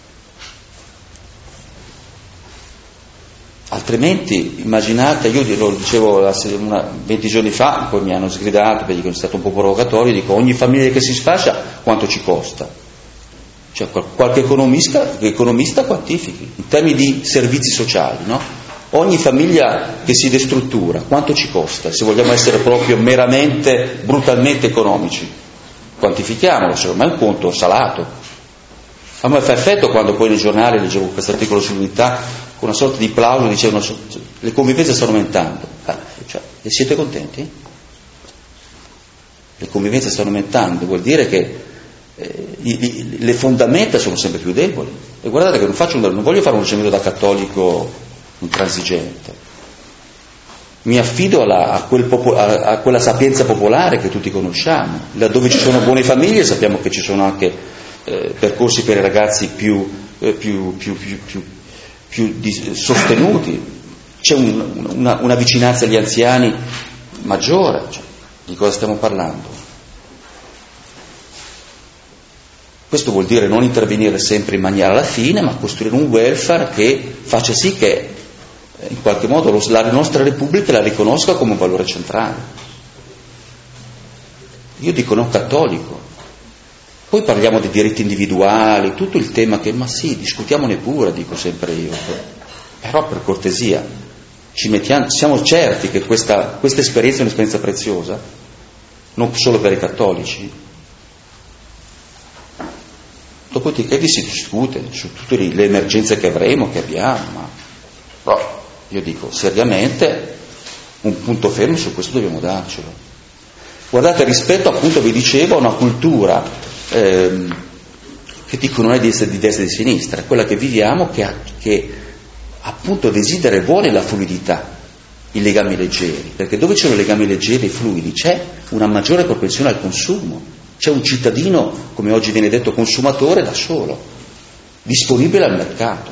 Altrimenti, immaginate, io lo dicevo una, venti giorni fa, poi mi hanno sgridato perché sono stato un po' provocatorio, dico ogni famiglia che si sfascia quanto ci costa? Cioè qualche economista, economista quantifichi, in termini di servizi sociali, no? Ogni famiglia che si destruttura, quanto ci costa? Se vogliamo essere proprio meramente, brutalmente economici, quantifichiamolo, secondo me è un conto salato. A me fa effetto quando poi nei giornali leggevo questo articolo sull'unità, con una sorta di plauso dicevano le convivenze stanno aumentando. Eh, cioè, e siete contenti? Le convivenze stanno aumentando, vuol dire che eh, i, i, le fondamenta sono sempre più deboli. E guardate che non, faccio un, non voglio fare un ragionamento da cattolico intransigente, mi affido alla, a, quel popo, a, a quella sapienza popolare che tutti conosciamo. Laddove ci sono buone famiglie sappiamo che ci sono anche eh, percorsi per i ragazzi più, eh, più, più, più, più, più di, sostenuti, c'è un, una, una vicinanza agli anziani maggiore. Cioè, di cosa stiamo parlando? Questo vuol dire non intervenire sempre in maniera alla fine, ma costruire un welfare che faccia sì che in qualche modo lo, la nostra Repubblica la riconosca come un valore centrale. Io dico non cattolico. Poi parliamo di diritti individuali, tutto il tema che, ma sì, discutiamone pure, dico sempre io. Però per cortesia, ci mettiamo, siamo certi che questa, questa esperienza è un'esperienza preziosa, non solo per i cattolici. Dopodiché vi si discute su tutte le emergenze che avremo, che abbiamo, ma però io dico seriamente un punto fermo su questo dobbiamo darcelo. Guardate, rispetto appunto, vi dicevo, a una cultura ehm, che dico non è di, di destra e di sinistra, è quella che viviamo, che, che appunto desidera e vuole la fluidità, i legami leggeri, perché dove c'è un legami leggeri e fluidi c'è una maggiore propensione al consumo. C'è un cittadino, come oggi viene detto, consumatore da solo, disponibile al mercato.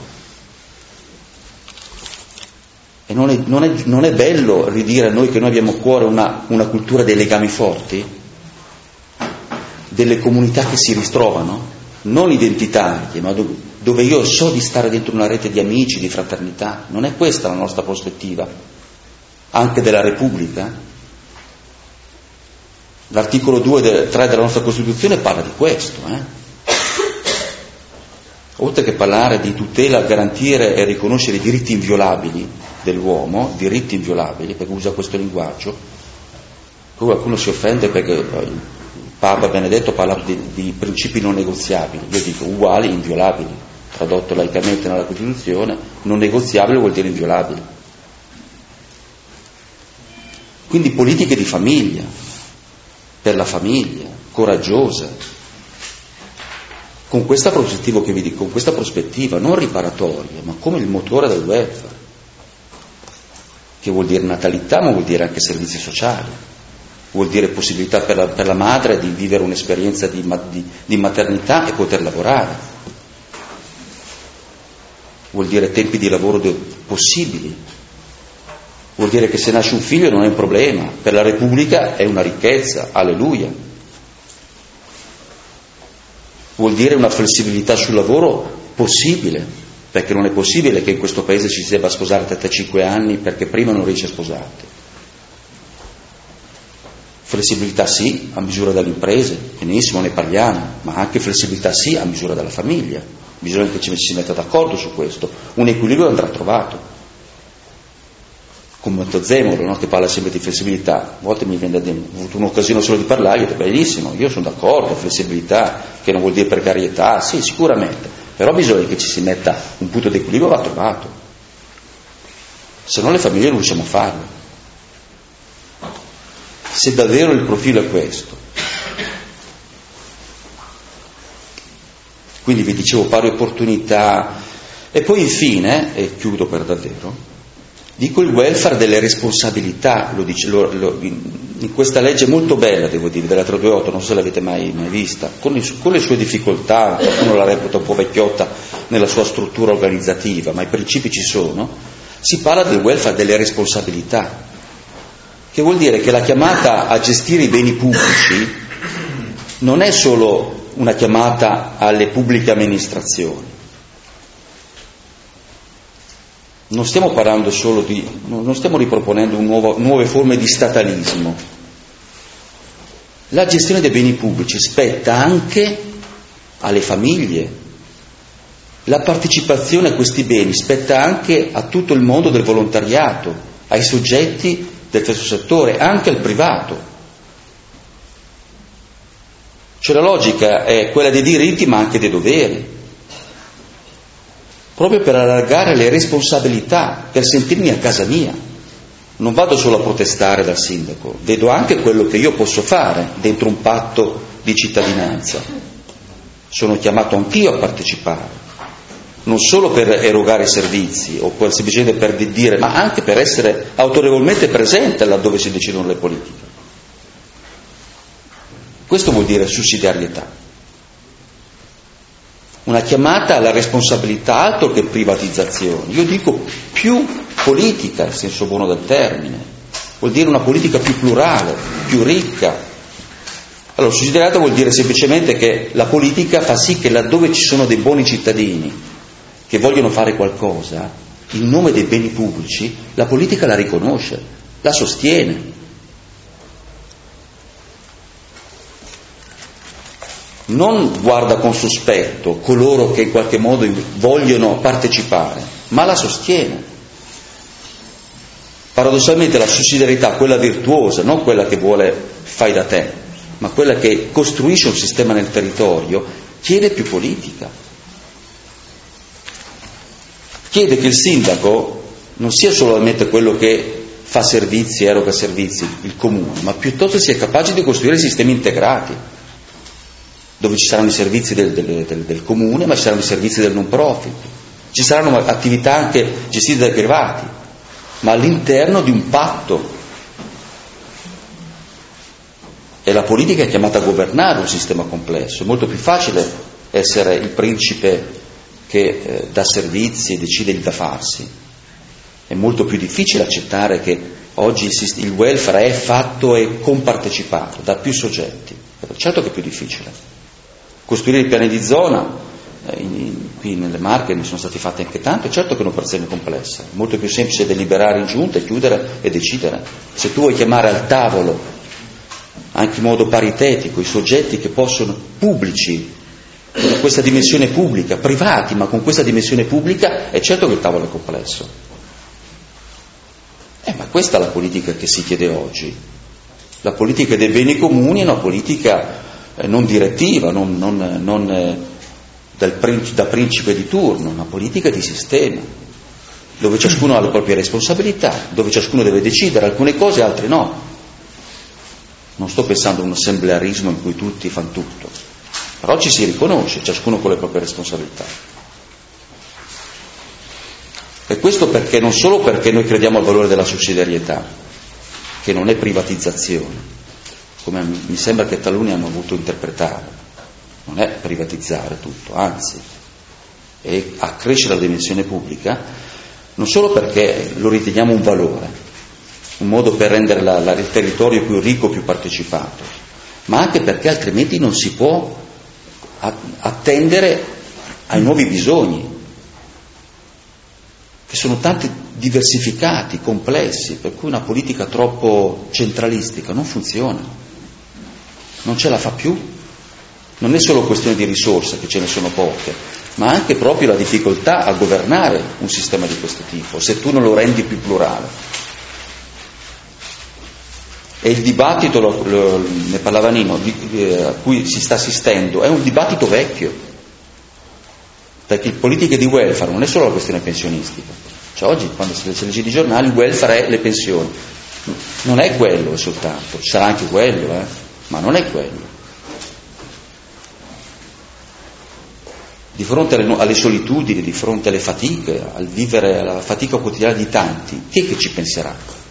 E non è, non è, non è bello ridire a noi che noi abbiamo a cuore una, una cultura dei legami forti, delle comunità che si ritrovano, non identitarie, ma dove, dove io so di stare dentro una rete di amici, di fraternità. Non è questa la nostra prospettiva, anche della Repubblica? L'articolo due e tre della nostra Costituzione parla di questo, eh? Oltre che parlare di tutela, garantire e riconoscere i diritti inviolabili dell'uomo, diritti inviolabili, perché usa questo linguaggio, poi qualcuno si offende perché il Papa Benedetto parla di, di principi non negoziabili, io dico uguali, inviolabili, tradotto laicamente nella Costituzione, non negoziabile vuol dire inviolabili. Quindi politiche di famiglia, per la famiglia, coraggiosa, con questa prospettiva che vi dico, con questa prospettiva non riparatoria, ma come il motore del welfare, che vuol dire natalità, ma vuol dire anche servizi sociali, vuol dire possibilità per la, per la madre di vivere un'esperienza di, di, di maternità e poter lavorare, vuol dire tempi di lavoro de, possibili. Vuol dire che se nasce un figlio non è un problema, per la Repubblica è una ricchezza, alleluia. Vuol dire una flessibilità sul lavoro possibile, perché non è possibile che in questo paese ci si debba sposare a trentacinque anni perché prima non riesce a sposarti. Flessibilità sì, a misura delle imprese, benissimo, ne parliamo, ma anche flessibilità sì, a misura della famiglia. Bisogna che ci si metta d'accordo su questo. Un equilibrio andrà trovato. Come Zemmour, no? Che parla sempre di flessibilità, a volte mi viene da dire, ho avuto un'occasione solo di parlare, io ho detto benissimo, io sono d'accordo, flessibilità, che non vuol dire precarietà, sì, sicuramente, però bisogna che ci si metta un punto di equilibrio, va trovato, se no le famiglie non riusciamo a farlo, se davvero il profilo è questo. Quindi vi dicevo pari opportunità, e poi infine, e chiudo per davvero, dico il welfare delle responsabilità, lo dice, lo, lo, in questa legge molto bella, devo dire, della trecentootto, non so se l'avete mai, mai vista, con le, con le sue difficoltà, qualcuno la reputa un po' vecchiotta nella sua struttura organizzativa, ma i principi ci sono, si parla del welfare delle responsabilità, che vuol dire che la chiamata a gestire i beni pubblici non è solo una chiamata alle pubbliche amministrazioni. Non stiamo parlando solo di, non stiamo riproponendo un nuovo, nuove forme di statalismo. La gestione dei beni pubblici spetta anche alle famiglie. La partecipazione a questi beni spetta anche a tutto il mondo del volontariato, ai soggetti del terzo settore, anche al privato. Cioè la logica è quella dei diritti ma anche dei doveri, proprio per allargare le responsabilità, per sentirmi a casa mia. Non vado solo a protestare dal sindaco, vedo anche quello che io posso fare dentro un patto di cittadinanza. Sono chiamato anch'io a partecipare, non solo per erogare servizi o per, semplicemente per dire, ma anche per essere autorevolmente presente laddove si decidono le politiche. Questo vuol dire sussidiarietà. Una chiamata alla responsabilità, altro che privatizzazione. Io dico più politica, nel senso buono del termine. Vuol dire una politica più plurale, più ricca. Allora, sussidiarietà vuol dire semplicemente che la politica fa sì che laddove ci sono dei buoni cittadini che vogliono fare qualcosa, in nome dei beni pubblici, la politica la riconosce, la sostiene. Non guarda con sospetto coloro che in qualche modo vogliono partecipare, ma la sostiene. Paradossalmente la sussidiarietà, quella virtuosa, non quella che vuole fai da te, ma quella che costruisce un sistema nel territorio, chiede più politica. Chiede che il sindaco non sia solamente quello che fa servizi, eroga servizi, il comune, ma piuttosto sia capace di costruire sistemi integrati, dove ci saranno i servizi del, del, del, del comune, ma ci saranno i servizi del non profit, ci saranno attività anche gestite dai privati, ma all'interno di un patto. E la politica è chiamata a governare un sistema complesso. È molto più facile essere il principe che eh, dà servizi e decide il da farsi. È molto più difficile accettare che oggi il, il welfare è fatto e compartecipato da più soggetti. Certo che è più difficile. Costruire i piani di zona, eh, in, qui nelle Marche ne sono stati fatti anche tanto, certo che è un'operazione complessa, è molto più semplice deliberare in giunta, chiudere e decidere. Se tu vuoi chiamare al tavolo, anche in modo paritetico, i soggetti che possono, pubblici, con questa dimensione pubblica, privati, ma con questa dimensione pubblica, è certo che il tavolo è complesso. Eh, ma questa è la politica che si chiede oggi. La politica dei beni comuni è una politica non direttiva, non, non, non eh, dal principe, da principe di turno, una politica di sistema, dove ciascuno ha le proprie responsabilità, dove ciascuno deve decidere alcune cose e altre no. Non sto pensando a un assemblearismo in cui tutti fanno tutto, però ci si riconosce, ciascuno con le proprie responsabilità. E questo perché non solo perché noi crediamo al valore della sussidiarietà, che non è privatizzazione, come mi sembra che taluni hanno voluto interpretare, non è privatizzare tutto, anzi, è accrescere la dimensione pubblica, non solo perché lo riteniamo un valore, un modo per rendere la, la, il territorio più ricco, più partecipato, ma anche perché altrimenti non si può attendere ai nuovi bisogni. che sono tanti, diversificati, complessi, per cui una politica troppo centralistica non funziona, non ce la fa più. Non è solo questione di risorse, che ce ne sono poche, ma anche proprio la difficoltà a governare un sistema di questo tipo, se tu non lo rendi più plurale. E il dibattito, lo, lo, ne parlava Nino, di, eh, a cui si sta assistendo, è un dibattito vecchio, perché politiche di welfare non è solo la questione pensionistica. Cioè oggi, quando si legge i giornali, il welfare è le pensioni. Non è quello soltanto, ci sarà anche quello, eh, ma non è quello. Di fronte alle, alle solitudini, di fronte alle fatiche, al vivere alla fatica quotidiana di tanti, chi è che ci penserà?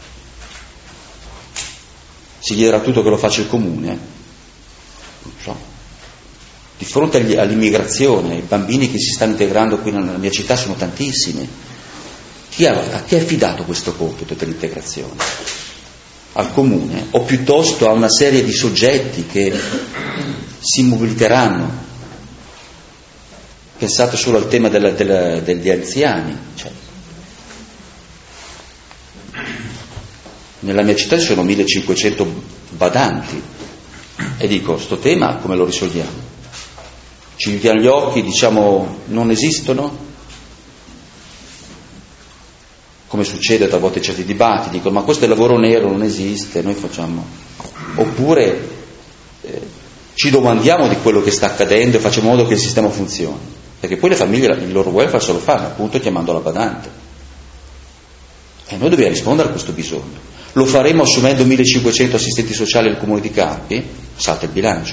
Si chiederà tutto che lo faccia il comune? Non so. Di fronte agli, all'immigrazione, i bambini che si stanno integrando qui nella mia città sono tantissimi. Chi ha, a chi è affidato questo compito dell'integrazione? Al comune? O piuttosto a una serie di soggetti che si mobiliteranno? Pensate solo al tema della, della, degli anziani. Cioè, nella mia città ci sono millecinquecento badanti e dico, sto tema come lo risolviamo? Ci chiudiamo gli occhi, diciamo non esistono? Come succede a volte in certi dibattiti, dicono ma questo è lavoro nero, non esiste, noi facciamo. Oppure eh, ci domandiamo di quello che sta accadendo e facciamo in modo che il sistema funzioni. Perché poi le famiglie il loro welfare se lo fanno, appunto chiamando la badante. E noi dobbiamo rispondere a questo bisogno. Lo faremo assumendo millecinquecento assistenti sociali al comune di Carpi? Salta il bilancio.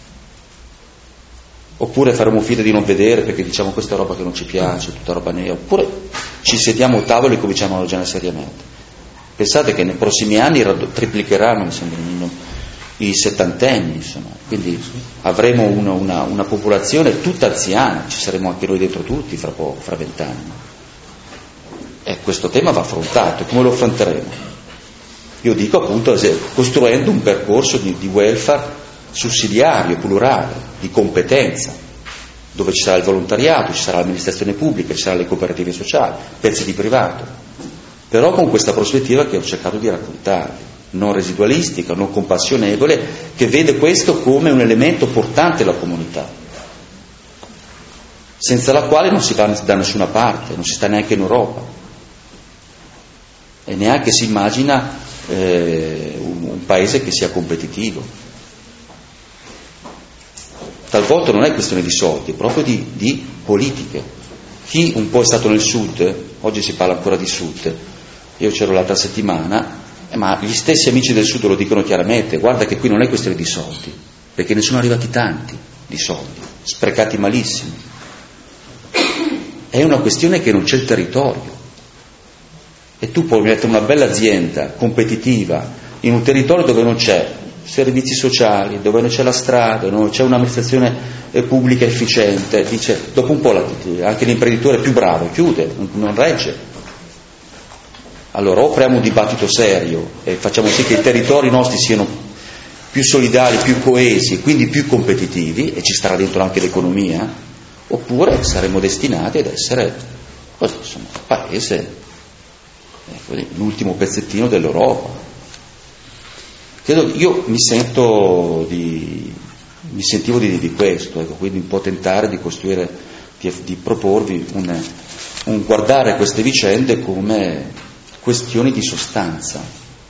Oppure faremo finta di non vedere perché diciamo questa è roba che non ci piace, tutta roba nera. Oppure ci sediamo a tavolo e cominciamo a ragionare seriamente. Pensate che nei prossimi anni triplicheranno, mi sembra, i settantenni, insomma. Quindi avremo una, una, una popolazione tutta anziana, ci saremo anche noi dentro tutti fra poco, fra vent'anni. E questo tema va affrontato. Come lo affronteremo? Io dico appunto costruendo un percorso di, di welfare sussidiario, plurale, di competenza, dove ci sarà il volontariato, ci sarà l'amministrazione pubblica, ci saranno le cooperative sociali, pezzi di privato, però con questa prospettiva che ho cercato di raccontarvi, non residualistica, non compassionevole, che vede questo come un elemento portante alla comunità, senza la quale non si va da nessuna parte, non si sta neanche in Europa e neanche si immagina eh, un, un paese che sia competitivo. Talvolta non è questione di soldi, è proprio di, di politiche. Chi un po' è stato nel sud, oggi si parla ancora di sud, io c'ero l'altra settimana, eh, ma gli stessi amici del sud lo dicono chiaramente, guarda che qui non è questione di soldi, perché ne sono arrivati tanti di soldi, sprecati malissimo. È una questione che non c'è il territorio. E tu puoi mettere una bella azienda competitiva in un territorio dove non c'è servizi sociali, dove non c'è la strada, non c'è un'amministrazione eh, pubblica efficiente, dice, dopo un po' la, anche l'imprenditore più bravo chiude, non, non regge. Allora o apriamo un dibattito serio e facciamo sì che i territori nostri siano più solidali, più coesi, quindi più competitivi, e ci starà dentro anche l'economia, oppure saremo destinati ad essere così, insomma, un paese, eh, così, l'ultimo pezzettino dell'Europa. Credo, io mi sento di, mi sentivo di, di questo, ecco, quindi un po' tentare di costruire, di, di proporvi un, un guardare queste vicende come questioni di sostanza.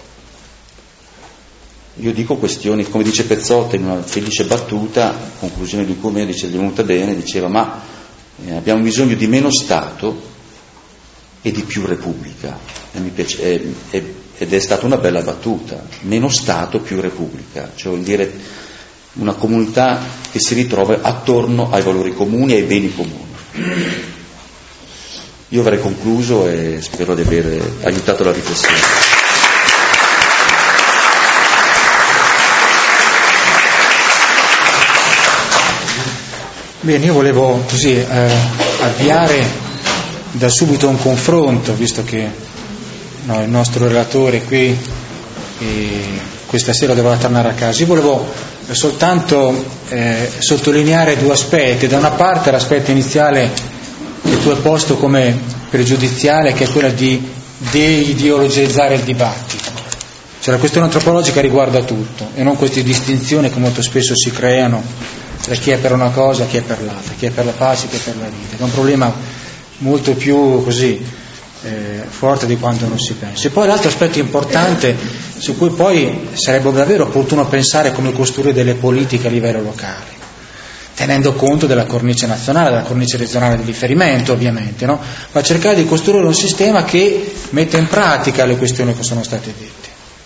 Io dico questioni, come dice Pezzotta in una felice battuta, a conclusione di cui dice, gli è venuta bene, diceva ma eh, abbiamo bisogno di meno Stato e di più Repubblica. E mi piace, e, e, ed è stata una bella battuta, meno Stato, più Repubblica, cioè vuol dire una comunità che si ritrova attorno ai valori comuni e ai beni comuni. Io avrei concluso e spero di aver aiutato la riflessione. Bene, io volevo così eh, avviare da subito un confronto, visto che no, il nostro relatore qui e questa sera dovrà tornare a casa. Io volevo soltanto eh, sottolineare due aspetti. Da una parte l'aspetto iniziale che tu hai posto come pregiudiziale, che è quella di deideologizzare il dibattito. Cioè la questione antropologica riguarda tutto e non queste distinzioni che molto spesso si creano tra chi è per una cosa e chi è per l'altra, chi è per la pace e chi è per la vita. È un problema molto più così eh, forte di quanto non si pensi. E poi l'altro aspetto importante su cui poi sarebbe davvero opportuno pensare come costruire delle politiche a livello locale, tenendo conto della cornice nazionale, della cornice regionale di riferimento ovviamente, no? Ma cercare di costruire un sistema che metta in pratica le questioni che sono state dette.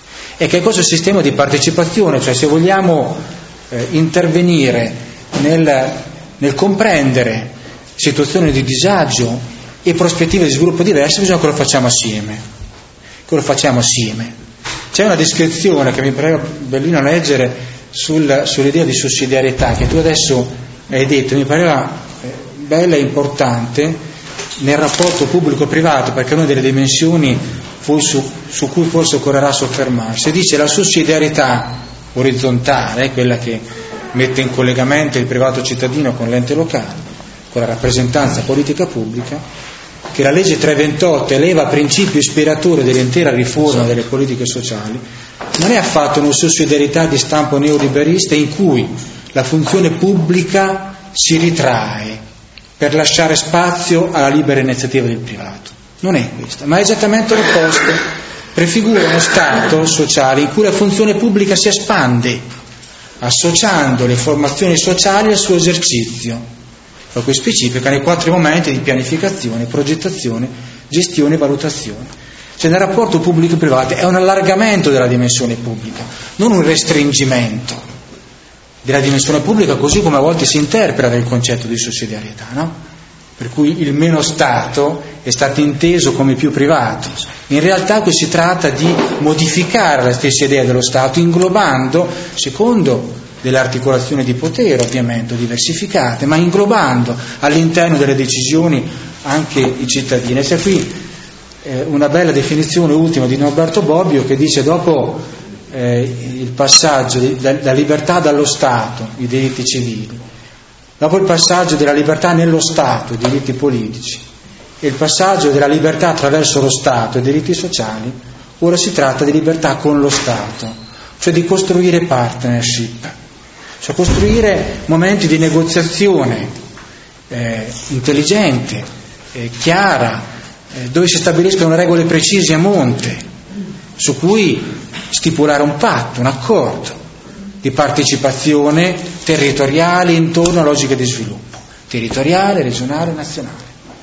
E che questo sistema di partecipazione, cioè se vogliamo eh, intervenire nel, nel comprendere situazioni di disagio e prospettive di sviluppo diverse, bisogna che lo facciamo assieme, che lo facciamo assieme. C'è una descrizione che mi pare bellino leggere sul, sull'idea di sussidiarietà che tu adesso hai detto, mi pareva bella e importante nel rapporto pubblico-privato, perché è una delle dimensioni su, su cui forse occorrerà soffermarsi. Dice la sussidiarietà orizzontale, quella che mette in collegamento il privato cittadino con l'ente locale, con la rappresentanza politica pubblica, che la legge trecentoventotto eleva a principio ispiratore dell'intera riforma delle politiche sociali, non è affatto una sussidiarietà di stampo neoliberista in cui la funzione pubblica si ritrae per lasciare spazio alla libera iniziativa del privato. Non è questa, ma è esattamente l'opposto. Prefigura uno Stato sociale in cui la funzione pubblica si espande, associando le formazioni sociali al suo esercizio, per cui specifica nei quattro momenti di pianificazione, progettazione, gestione e valutazione. Cioè nel rapporto pubblico-privato è un allargamento della dimensione pubblica, non un restringimento della dimensione pubblica, così come a volte si interpreta il concetto di sussidiarietà, no? Per cui il meno Stato è stato inteso come più privato. In realtà qui si tratta di modificare la stessa idea dello Stato, inglobando, secondo delle articolazioni di potere ovviamente diversificate, ma inglobando all'interno delle decisioni anche i cittadini. E c'è qui eh, una bella definizione ultima di Norberto Bobbio che dice: dopo eh, il passaggio dalla libertà dallo Stato, i diritti civili, dopo il passaggio della libertà nello Stato, i diritti politici, e il passaggio della libertà attraverso lo Stato, i diritti sociali, ora si tratta di libertà con lo Stato, cioè di costruire partnership, cioè costruire momenti di negoziazione eh, intelligente, eh, chiara, eh, dove si stabiliscono regole precise a monte, su cui stipulare un patto, un accordo di partecipazione territoriale intorno a logiche di sviluppo, territoriale, regionale, nazionale.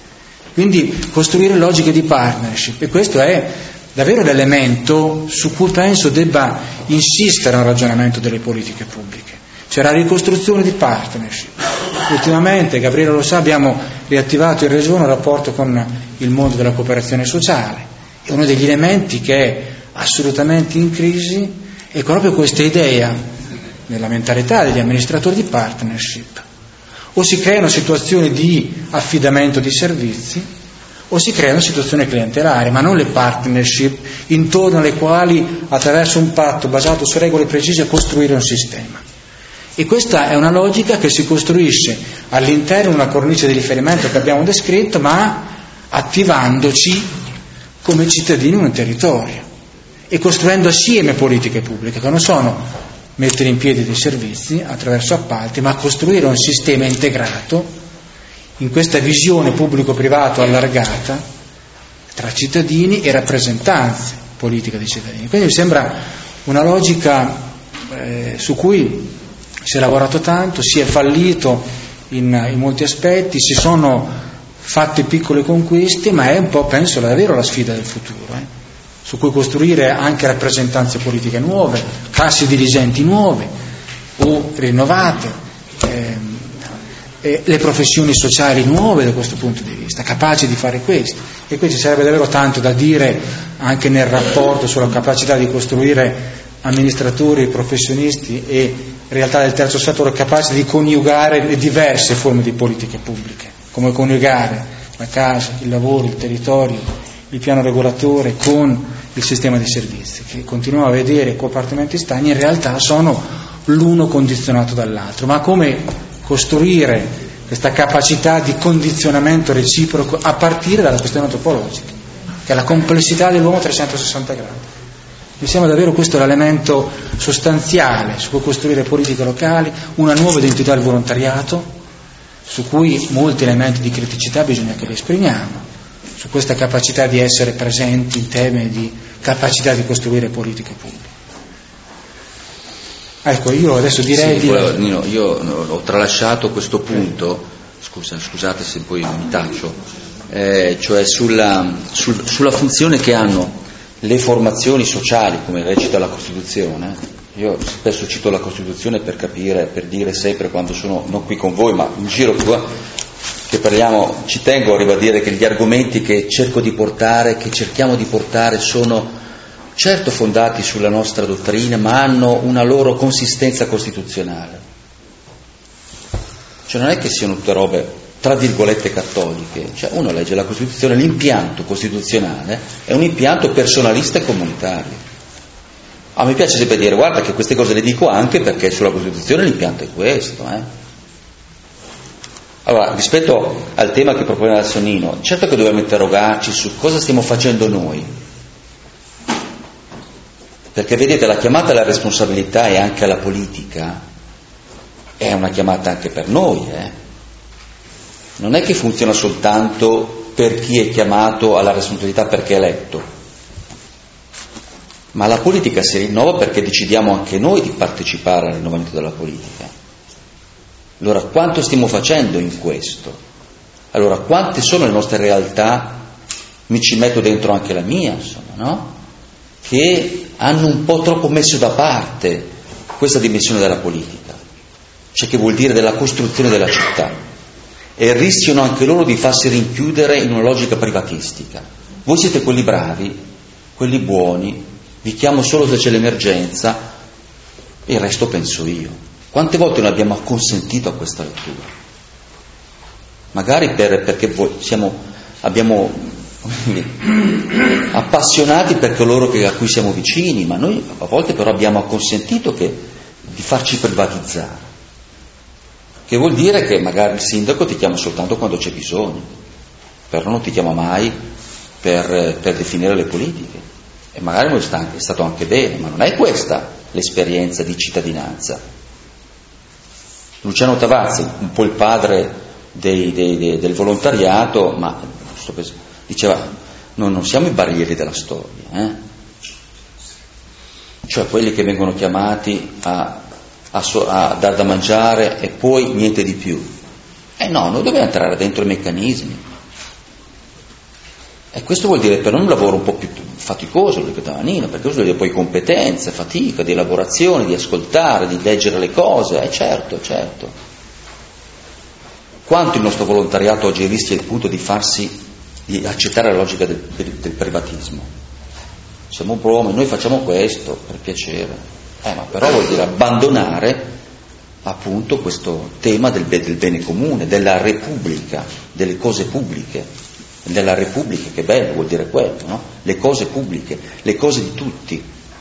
Quindi costruire logiche di partnership, e questo è davvero l'elemento su cui penso debba insistere un ragionamento delle politiche pubbliche, cioè la ricostruzione di partnership. Ultimamente, Gabriele lo sa, abbiamo riattivato in Regione un rapporto con il mondo della cooperazione sociale, e uno degli elementi che è assolutamente in crisi è proprio questa idea nella mentalità degli amministratori di partnership. O si creano situazioni di affidamento di servizi, o si creano situazioni clientelari, ma non le partnership intorno alle quali, attraverso un patto basato su regole precise, costruire un sistema. E questa è una logica che si costruisce all'interno di una cornice di riferimento che abbiamo descritto, ma attivandoci come cittadini in un territorio e costruendo assieme politiche pubbliche che non sono mettere in piedi dei servizi attraverso appalti, ma costruire un sistema integrato in questa visione pubblico-privato allargata tra cittadini e rappresentanze politiche dei cittadini. Quindi mi sembra una logica eh, su cui si è lavorato tanto, si è fallito in, in molti aspetti, si sono fatte piccole conquiste, ma è un po', penso, davvero la sfida del futuro, eh? su cui costruire anche rappresentanze politiche nuove, classi dirigenti nuove o rinnovate, ehm, e le professioni sociali nuove da questo punto di vista, capaci di fare questo. E qui ci sarebbe davvero tanto da dire anche nel rapporto sulla capacità di costruire amministratori, professionisti e realtà del terzo settore capaci di coniugare le diverse forme di politiche pubbliche, come coniugare la casa, il lavoro, il territorio, il piano regolatore con il sistema di servizi, che continuiamo a vedere compartimenti stagni, in realtà sono l'uno condizionato dall'altro. Ma come costruire questa capacità di condizionamento reciproco a partire dalla questione antropologica, che è la complessità dell'uomo a trecentosessanta gradi. Mi sembra davvero questo l'elemento sostanziale su cui costruire politiche locali, una nuova identità del volontariato, su cui molti elementi di criticità bisogna che li esprimiamo, su questa capacità di essere presenti in termini di capacità di costruire politiche pubbliche. Ecco, io adesso direi sì, di... poi, Nino, io ho tralasciato questo punto, scusa, scusate se poi mi taccio, eh, cioè sulla, sul, sulla funzione che hanno le formazioni sociali, come recita la Costituzione. Io spesso cito la Costituzione per capire, per dire sempre quando sono non qui con voi, ma in giro qua, che parliamo, ci tengo a ribadire che gli argomenti che cerco di portare, che cerchiamo di portare, sono certo fondati sulla nostra dottrina, ma hanno una loro consistenza costituzionale. Cioè non è che siano tutte robe tra virgolette cattoliche, cioè uno legge la Costituzione, l'impianto costituzionale è un impianto personalista e comunitario. A me piace sempre dire, guarda che queste cose le dico anche perché sulla Costituzione l'impianto è questo. Eh? Allora, rispetto al tema che proponeva adesso Nino, certo che dobbiamo interrogarci su cosa stiamo facendo noi. Perché vedete, la chiamata alla responsabilità e anche alla politica è una chiamata anche per noi. Eh? Non è che funziona soltanto per chi è chiamato alla responsabilità perché è eletto. Ma la politica si rinnova perché decidiamo anche noi di partecipare al rinnovamento della politica. Allora, quanto stiamo facendo in questo? Allora, quante sono le nostre realtà, mi ci metto dentro anche la mia, insomma, no? Che hanno un po' troppo messo da parte questa dimensione della politica, cioè che vuol dire della costruzione della città, e rischiano anche loro di farsi rinchiudere in una logica privatistica. Voi siete quelli bravi, quelli buoni, vi chiamo solo se c'è l'emergenza, e il resto penso io. Quante volte noi abbiamo acconsentito a questa lettura? Magari per, perché voi siamo, abbiamo appassionati per coloro che, a cui siamo vicini, ma noi a volte però abbiamo acconsentito che, di farci privatizzare, che vuol dire che magari il sindaco ti chiama soltanto quando c'è bisogno, però non ti chiama mai per, per definire le politiche, e magari è stato anche bene, ma non è questa l'esperienza di cittadinanza. Luciano Tavazzi, un po' il padre dei, dei, dei, del volontariato, ma diceva, noi non siamo i barrieri della storia, eh? Cioè quelli che vengono chiamati a, a, so, a dar da mangiare e poi niente di più. Eh no, noi dobbiamo entrare dentro i meccanismi. E questo vuol dire per noi un lavoro un po' più faticoso, lo ripeteva Nino, perché questo vuol dire poi competenze, fatica, di elaborazione, di ascoltare, di leggere le cose, eh certo, certo. Quanto il nostro volontariato oggi rischia il punto di farsi, di accettare la logica del, del, del privatismo? Siamo buoni, noi facciamo questo per piacere, eh, ma però vuol dire abbandonare appunto questo tema del, del bene comune, della Repubblica, delle cose pubbliche. Della Repubblica, che bello, vuol dire quello, no? Le cose pubbliche, le cose di tutti.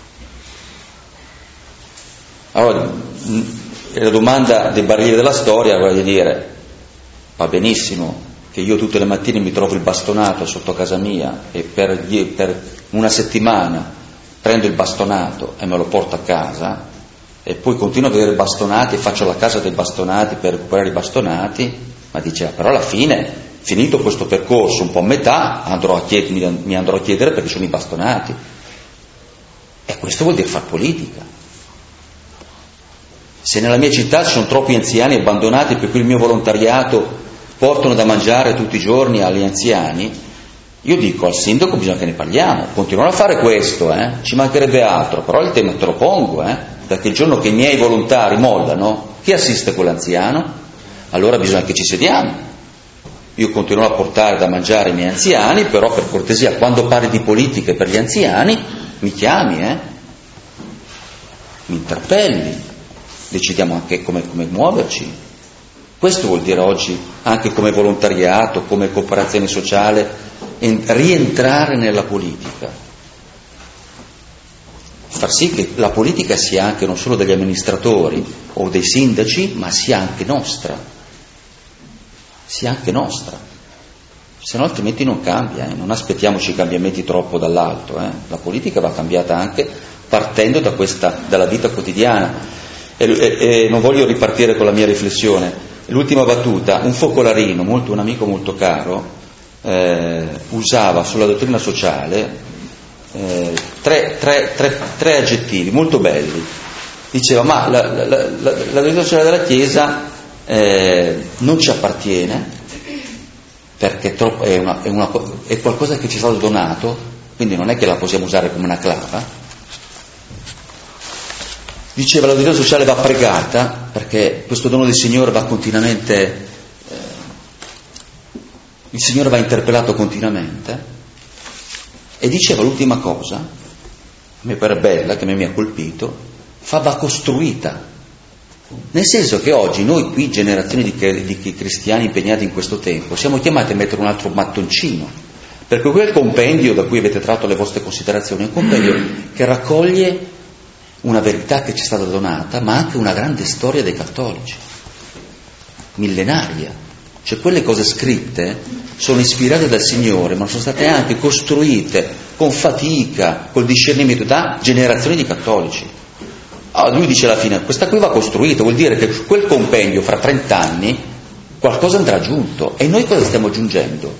Allora, la domanda dei barrieri della storia, voglio dire, va benissimo che io tutte le mattine mi trovo il bastonato sotto casa mia e per, per una settimana prendo il bastonato e me lo porto a casa e poi continuo a vedere bastonati e faccio la casa dei bastonati per recuperare i bastonati, ma diceva, però alla fine, finito questo percorso un po' a metà, andrò a chied- mi andrò a chiedere perché sono i bastonati. E questo vuol dire far politica. Se nella mia città ci sono troppi anziani abbandonati per cui il mio volontariato portano da mangiare tutti i giorni agli anziani, io dico al sindaco bisogna che ne parliamo, continuano a fare questo, eh? Ci mancherebbe altro, però il tema te lo pongo, eh? Perché il giorno che i miei volontari mollano, chi assiste quell'anziano? Allora bisogna che ci sediamo. Io continuerò a portare da mangiare i miei anziani, però per cortesia, quando parli di politiche per gli anziani, mi chiami, eh? Mi interpelli, decidiamo anche come, come muoverci. Questo vuol dire oggi, anche come volontariato, come cooperazione sociale, rientrare nella politica. Far sì che la politica sia anche non solo degli amministratori o dei sindaci, ma sia anche nostra. sia anche nostra, se no altrimenti non cambia, eh? Non aspettiamoci cambiamenti troppo dall'alto, eh? La politica va cambiata anche partendo da questa, dalla vita quotidiana. E, e, e non voglio ripartire con la mia riflessione. L'ultima battuta, un focolarino, molto, un amico molto caro, eh, usava sulla dottrina sociale eh, tre, tre, tre, tre aggettivi molto belli. Diceva: ma la, la, la, la, la dottrina sociale della Chiesa eh, non ci appartiene, perché troppo, è, una, è, una, è qualcosa che ci è stato donato, quindi non è che la possiamo usare come una clava. Diceva: la dottrina sociale va pregata, perché questo dono del Signore va continuamente, eh, il Signore va interpellato continuamente. E diceva l'ultima cosa, a me pare bella, che a me mi ha colpito, fa va costruita. Nel senso che oggi noi qui, generazioni di, di cristiani impegnati in questo tempo, siamo chiamati a mettere un altro mattoncino, perché quel compendio da cui avete tratto le vostre considerazioni è un compendio che raccoglie una verità che ci è stata donata, ma anche una grande storia dei cattolici, millenaria. Cioè quelle cose scritte sono ispirate dal Signore, ma sono state anche costruite con fatica, col discernimento da generazioni di cattolici. Allora, lui dice alla fine: questa qui va costruita, vuol dire che quel compendio fra trent'anni qualcosa andrà aggiunto. E noi cosa stiamo aggiungendo?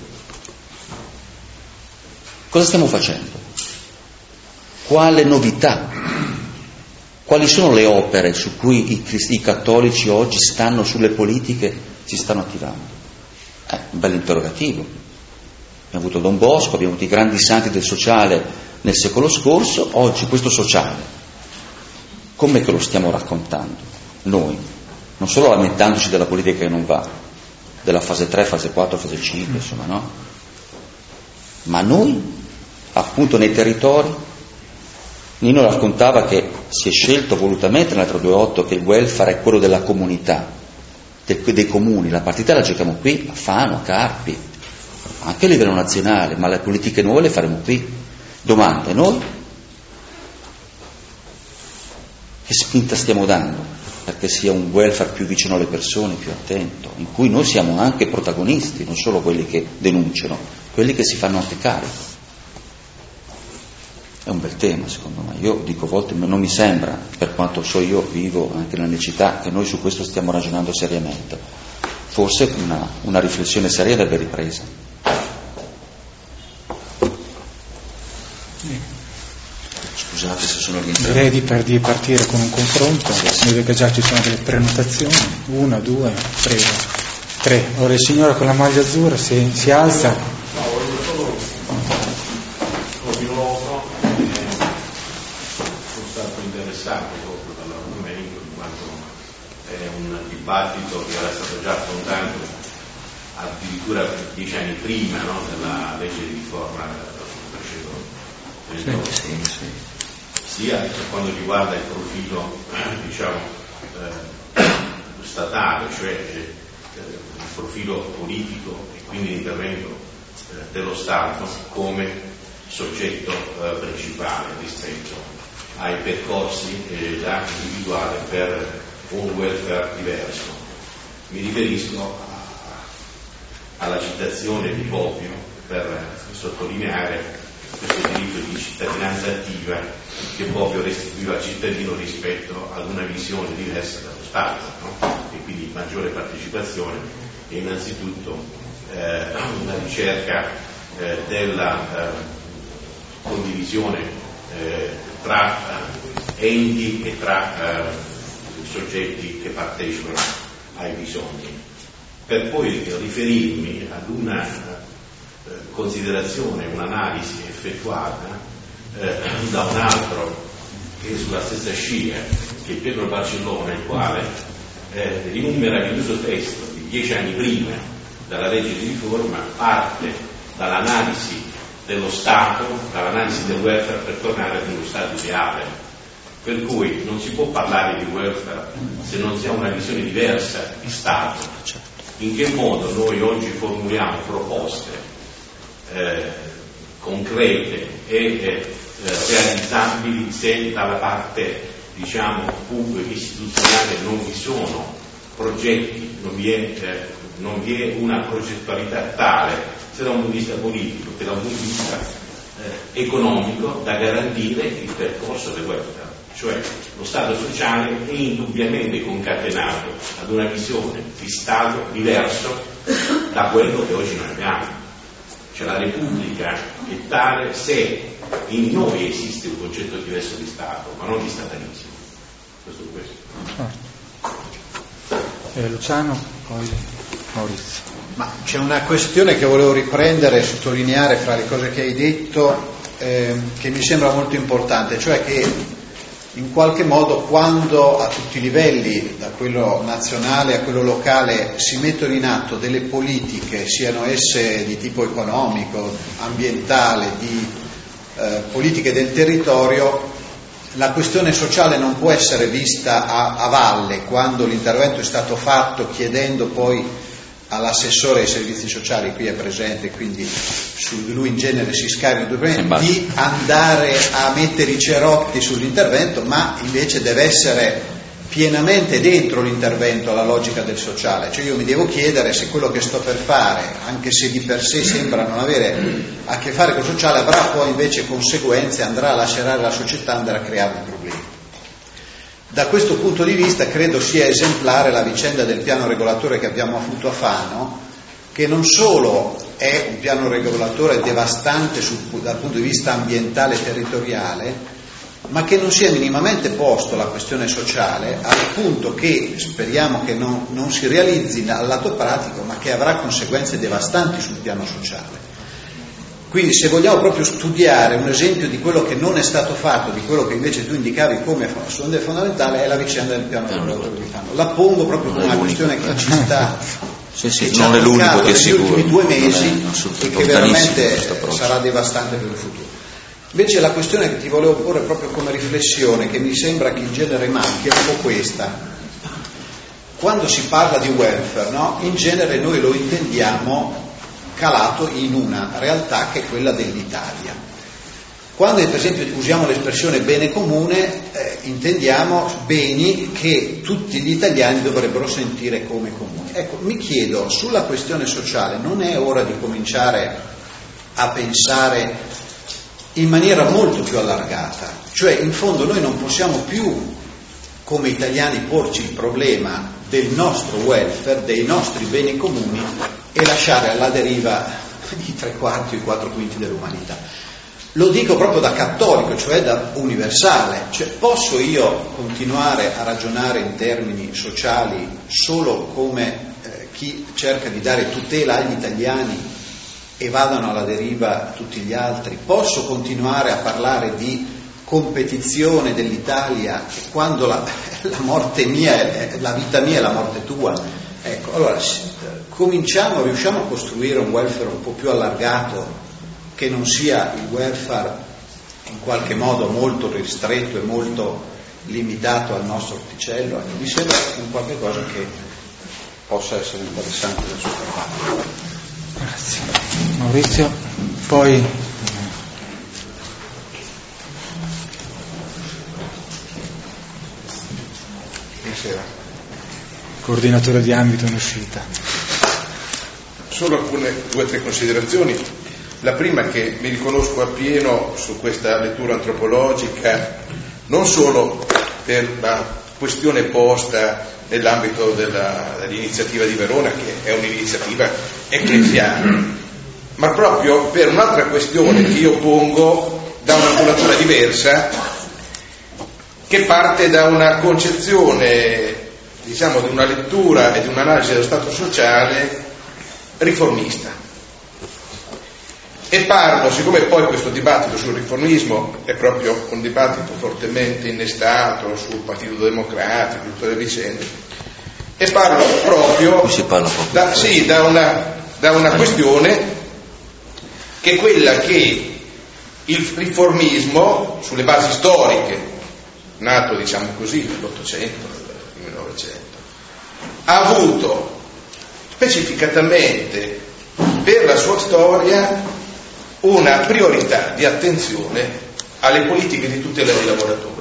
Cosa stiamo facendo? Quale novità? Quali sono le opere su cui i, cristi, i cattolici oggi stanno, sulle politiche si stanno attivando? Eh, un bel interrogativo. Abbiamo avuto Don Bosco, abbiamo avuto i grandi santi del sociale nel secolo scorso. Oggi questo sociale, com'è che lo stiamo raccontando? Noi, non solo lamentandoci della politica che non va, della fase tre, fase quattro, fase cinque, insomma, no? Ma noi, appunto nei territori, Nino raccontava che si è scelto volutamente nella tre due otto che il welfare è quello della comunità, dei, dei comuni. La partita la giochiamo qui, a Fano, a Carpi, anche a livello nazionale, ma le politiche nuove le faremo qui. Domanda: e noi? Che spinta stiamo dando perché sia un welfare più vicino alle persone, più attento, in cui noi siamo anche protagonisti, non solo quelli che denunciano, quelli che si fanno anche carico? È un bel tema, secondo me. Io dico a volte, non mi sembra, per quanto so io, vivo anche nella mia città, che noi su questo stiamo ragionando seriamente. Forse una, una riflessione seria andrebbe ripresa. Scusate se sono rientrato. Direi di, per, di partire con un confronto. Vedo che già ci sono delle prenotazioni. Una, due, prego. Tre. Ora il signore con la maglia azzurra si, si alza. Proprio dall'argomento, in quanto è un dibattito che era stato già affrontato addirittura dieci anni prima, no, della legge di riforma precedente, sì, sì, sì. Sia per quanto riguarda il profilo diciamo eh, statale, cioè eh, il profilo politico e quindi l'intervento eh, dello Stato come soggetto eh, principale rispetto ai percorsi eh, da individuare per un welfare diverso. Mi riferisco a, alla citazione di Bobbio per sottolineare questo diritto di cittadinanza attiva che Bobbio restituiva al cittadino rispetto ad una visione diversa dallo Stato, no? E quindi maggiore partecipazione e innanzitutto eh, una ricerca eh, della eh, condivisione eh, tra eh, enti e tra eh, soggetti che partecipano ai bisogni, per poi riferirmi ad una eh, considerazione, un'analisi effettuata eh, da un altro che è sulla stessa scia, che è Pietro Barcellona, il quale eh, in un meraviglioso testo di dieci anni prima dalla legge di riforma parte dall'analisi dello Stato, dall'analisi del welfare per tornare ad uno Stato ideale, per cui non si può parlare di welfare se non si ha una visione diversa di Stato. In che modo noi oggi formuliamo proposte eh, concrete e eh, realizzabili se dalla parte diciamo pubblica istituzionale non vi sono progetti, non vi è eh, non vi è una progettualità tale, sia da un punto di vista politico che da un punto di vista eh, economico, da garantire il percorso del welfare. Cioè lo Stato sociale è indubbiamente concatenato ad una visione di Stato diverso da quello che oggi noi abbiamo. Cioè la Repubblica è tale se in noi esiste un concetto diverso di Stato, ma non di statalismo. Questo è questo. Eh, Luciano, poi Maurizio. Ma c'è una questione che volevo riprendere e sottolineare fra le cose che hai detto, eh, che mi sembra molto importante, cioè che in qualche modo quando a tutti i livelli, da quello nazionale a quello locale, si mettono in atto delle politiche, siano esse di tipo economico, ambientale, di eh, politiche del territorio, la questione sociale non può essere vista a, a valle, quando l'intervento è stato fatto chiedendo poi all'assessore ai servizi sociali, qui è presente, quindi su di lui in genere si scaricano due problemi, di andare a mettere i cerotti sull'intervento, ma invece deve essere pienamente dentro l'intervento la logica del sociale. Cioè io mi devo chiedere se quello che sto per fare, anche se di per sé sembra non avere a che fare con il sociale, avrà poi invece conseguenze, andrà a lacerare la società, andrà a creare problemi. Da questo punto di vista credo sia esemplare la vicenda del piano regolatore che abbiamo avuto a Fano, che non solo è un piano regolatore devastante sul, dal punto di vista ambientale e territoriale, ma che non si è minimamente posto la questione sociale, al punto che speriamo che non, non si realizzi dal lato pratico, ma che avrà conseguenze devastanti sul piano sociale. Quindi se vogliamo proprio studiare un esempio di quello che non è stato fatto, di quello che invece tu indicavi come fondamentale, è la vicenda del piano regolatore di Fano. La pongo proprio come una questione che ci sta, sì, sì, che non è l'unico che negli ultimi due mesi e che veramente approccio. sarà devastante per il futuro. Invece la questione che ti volevo porre proprio come riflessione, che mi sembra che in genere manchi, è un po' questa. Quando si parla di welfare, no? In genere noi lo intendiamo calato in una realtà che è quella dell'Italia. Quando per esempio usiamo l'espressione bene comune, eh, intendiamo beni che tutti gli italiani dovrebbero sentire come comuni. Ecco, mi chiedo, sulla questione sociale non è ora di cominciare a pensare in maniera molto più allargata? Cioè, in fondo noi non possiamo più come italiani porci il problema del nostro welfare, dei nostri beni comuni, e lasciare alla deriva i tre quarti o i quattro quinti dell'umanità. Lo dico proprio da cattolico, cioè da universale. Cioè, posso io continuare a ragionare in termini sociali solo come eh, chi cerca di dare tutela agli italiani e vadano alla deriva tutti gli altri? Posso continuare a parlare di competizione dell'Italia quando la, la morte mia è, la vita mia è la morte tua? Ecco, allora cominciamo, riusciamo a costruire un welfare un po' più allargato, che non sia il welfare in qualche modo molto ristretto e molto limitato al nostro orticello. Ecco, mi sembra un qualche cosa che possa essere interessante da sua parte. Grazie. Maurizio, poi buonasera. Coordinatore di ambito in uscita. Solo alcune due o tre considerazioni. La prima, che mi riconosco appieno su questa lettura antropologica, non solo per la questione posta nell'ambito della, dell'iniziativa di Verona, che è un'iniziativa ecclesiale, ma proprio per un'altra questione che io pongo da una angolatura diversa, che parte da una concezione, diciamo, di una lettura e di un'analisi dello Stato sociale riformista. E parlo, siccome poi questo dibattito sul riformismo è proprio un dibattito fortemente innestato sul Partito Democratico, tutte le vicende, e parlo proprio da, sì, da una, da una questione che è quella che il riformismo, sulle basi storiche, nato diciamo così nell'Ottocento, nel Novecento, ha avuto specificatamente per la sua storia una priorità di attenzione alle politiche di tutela dei lavoratori.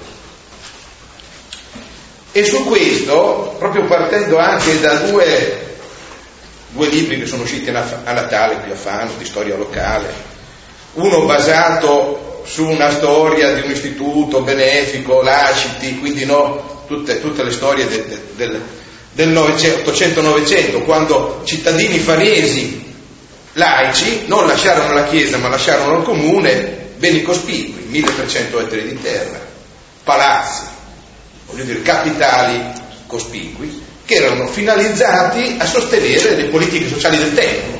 E su questo, proprio partendo anche da due due libri che sono usciti a Natale qui a Fano, di storia locale, uno basato su una storia di un istituto benefico, Laciti, quindi no, tutte, tutte le storie de, de, del, del ottocento novecento, quando cittadini fanesi laici non lasciarono la chiesa ma lasciarono al comune beni cospicui, milletrecento ettari di terra, palazzi, voglio dire capitali cospicui, che erano finalizzati a sostenere le politiche sociali del tempo.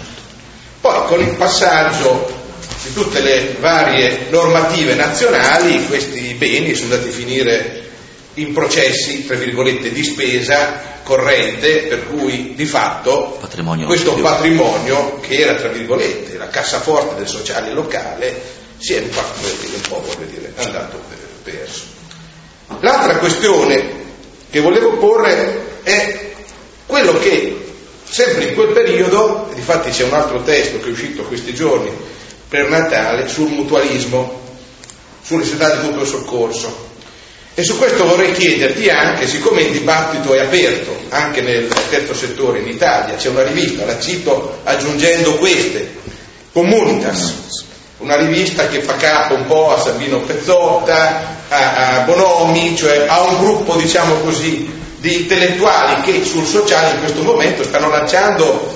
Poi con il passaggio di tutte le varie normative nazionali questi beni sono andati a finire in processi, tra virgolette, di spesa corrente, per cui di fatto patrimonio questo più. patrimonio che era, tra virgolette, la cassaforte del sociale locale si è un po', un po' voglio dire, andato perso. L'altra questione che volevo porre è quello che sempre in quel periodo, e difatti c'è un altro testo che è uscito questi giorni per Natale sul mutualismo, sulle società di mutuo soccorso, e su questo vorrei chiederti anche, siccome il dibattito è aperto anche nel terzo settore in Italia, c'è una rivista, la cito aggiungendo queste, Comunitas, una rivista che fa capo un po' a Sabino Pezzotta, a, a Bonomi, cioè a un gruppo, diciamo così, di intellettuali che sul sociale in questo momento stanno lanciando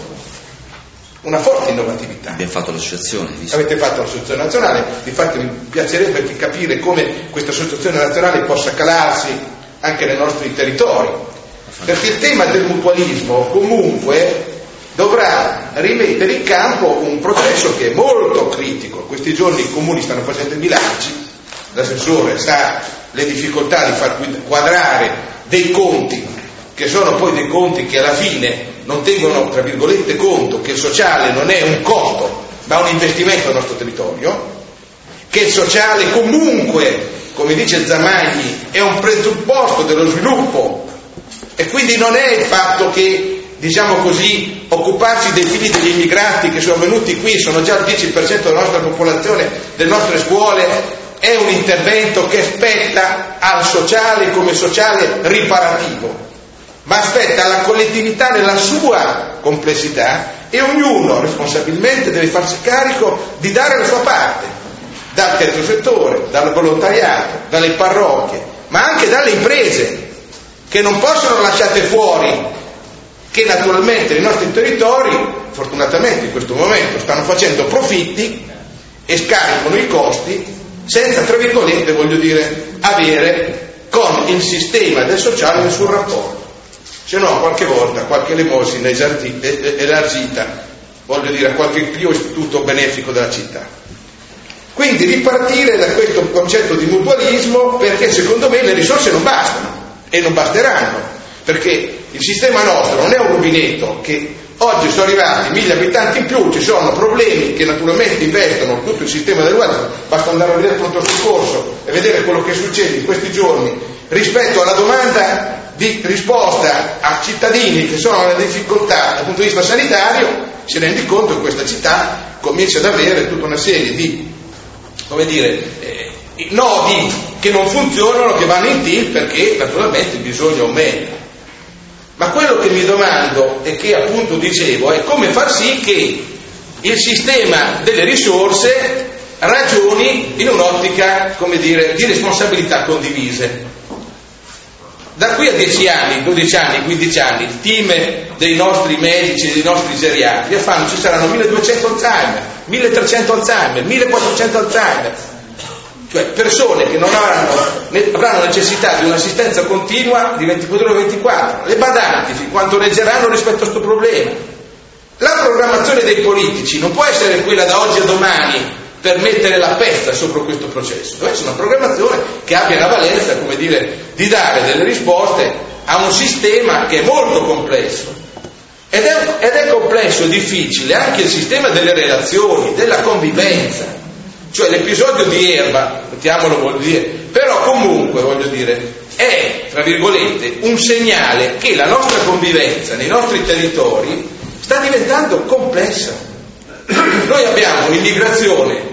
una forte innovatività. Abbiamo fatto l'associazione. Avete fatto l'associazione nazionale, infatti mi piacerebbe capire come questa associazione nazionale possa calarsi anche nei nostri territori, perché il tema del mutualismo comunque dovrà rimettere in campo un processo che è molto critico. Questi giorni i comuni stanno facendo i bilanci, l'assessore sa le difficoltà di far quadrare dei conti che sono poi dei conti che alla fine non tengono, tra virgolette, conto che il sociale non è un costo ma un investimento nel nostro territorio, che il sociale comunque, come dice Zamagni, è un presupposto dello sviluppo, e quindi non è il fatto che, diciamo così, occuparsi dei figli degli immigrati che sono venuti qui, sono già il dieci per cento della nostra popolazione, delle nostre scuole, è un intervento che spetta al sociale come sociale riparativo, ma aspetta alla collettività nella sua complessità, e ognuno responsabilmente deve farsi carico di dare la sua parte, dal terzo settore, dal volontariato, dalle parrocchie, ma anche dalle imprese, che non possono lasciate fuori, che naturalmente nei nostri territori, fortunatamente in questo momento, stanno facendo profitti e scaricano i costi senza, tra virgolette, voglio dire, avere con il sistema del sociale nessun rapporto. Se no, qualche volta, qualche elemosina elargita, voglio dire, a qualche più istituto benefico della città. Quindi ripartire da questo concetto di mutualismo, perché secondo me le risorse non bastano, e non basteranno, perché il sistema nostro non è un rubinetto che oggi sono arrivati mille abitanti in più, ci sono problemi che naturalmente investono tutto il sistema del welfare, basta andare a vedere il pronto soccorso e vedere quello che succede in questi giorni rispetto alla domanda di risposta a cittadini che sono nelle difficoltà dal punto di vista sanitario, si rende conto che questa città comincia ad avere tutta una serie di, come dire, eh, nodi che non funzionano, che vanno in tilt perché naturalmente il bisogno aumenta. Ma quello che mi domando e che appunto dicevo è come far sì che il sistema delle risorse ragioni in un'ottica, come dire, di responsabilità condivise. Da qui a dieci anni, dodici anni, quindici anni, il team dei nostri medici, dei nostri geriatri, fanno, ci saranno milleduecento Alzheimer, milletrecento Alzheimer, millequattrocento Alzheimer, cioè persone che non avranno, avranno necessità di un'assistenza continua di ventiquattro ore ventiquattro. Le badanti, fin quanto reggeranno rispetto a questo problema. La programmazione dei politici non può essere quella da oggi a domani per mettere la pezza sopra questo processo, deve essere una programmazione che abbia la valenza, come dire, di dare delle risposte a un sistema che è molto complesso. Ed è, ed è complesso e difficile anche il sistema delle relazioni, della convivenza, cioè l'episodio di Erba, mettiamolo, voglio dire, però comunque, voglio dire, è, tra virgolette, un segnale che la nostra convivenza nei nostri territori sta diventando complessa. Noi abbiamo un'immigrazione che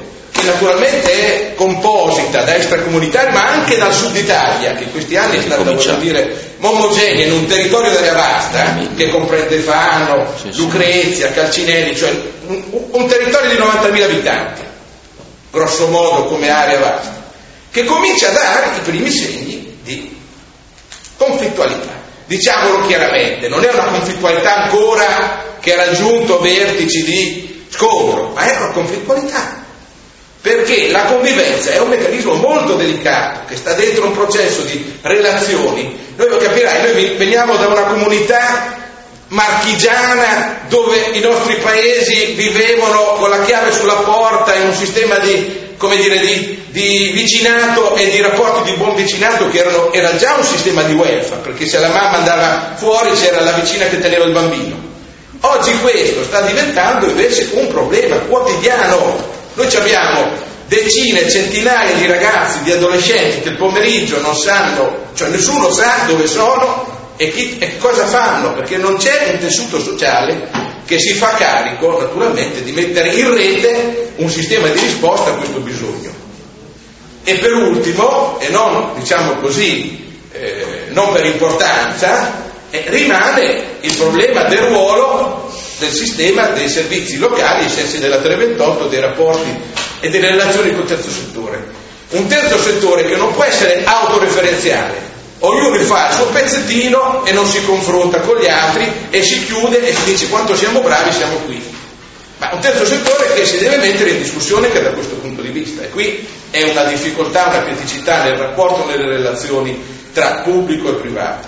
che naturalmente è composita da extracomunitari, ma anche dal sud Italia, che in questi anni è stata, voglio dire, omogenea in un territorio dell'area vasta, che comprende Fano, sì, Lucrezia, Calcinelli, cioè un, un territorio di novantamila abitanti, grosso modo come area vasta, che comincia a dare i primi segni di conflittualità. Diciamolo chiaramente, non è una conflittualità ancora che ha raggiunto vertici di scontro, ma è una conflittualità, perché la convivenza è un meccanismo molto delicato che sta dentro un processo di relazioni. Noi lo capirai, noi veniamo da una comunità marchigiana dove i nostri paesi vivevano con la chiave sulla porta in un sistema di, come dire, di, di vicinato e di rapporti di buon vicinato che erano, era già un sistema di welfare, perché se la mamma andava fuori c'era la vicina che teneva il bambino. Oggi questo sta diventando invece un problema quotidiano. Noi abbiamo decine, centinaia di ragazzi, di adolescenti che il pomeriggio non sanno, cioè nessuno sa dove sono e, chi, e cosa fanno, perché non c'è un tessuto sociale che si fa carico naturalmente di mettere in rete un sistema di risposta a questo bisogno. E per ultimo, e non diciamo così, eh, non per importanza, eh, rimane il problema del ruolo del sistema dei servizi locali ai sensi della trecentoventotto, dei rapporti e delle relazioni col terzo settore. Un terzo settore che non può essere autoreferenziale, ognuno fa il suo pezzettino e non si confronta con gli altri e si chiude e si dice quanto siamo bravi, siamo qui. Ma un terzo settore che si deve mettere in discussione anche da questo punto di vista, e qui è una difficoltà, una criticità nel rapporto, nelle relazioni tra pubblico e privato.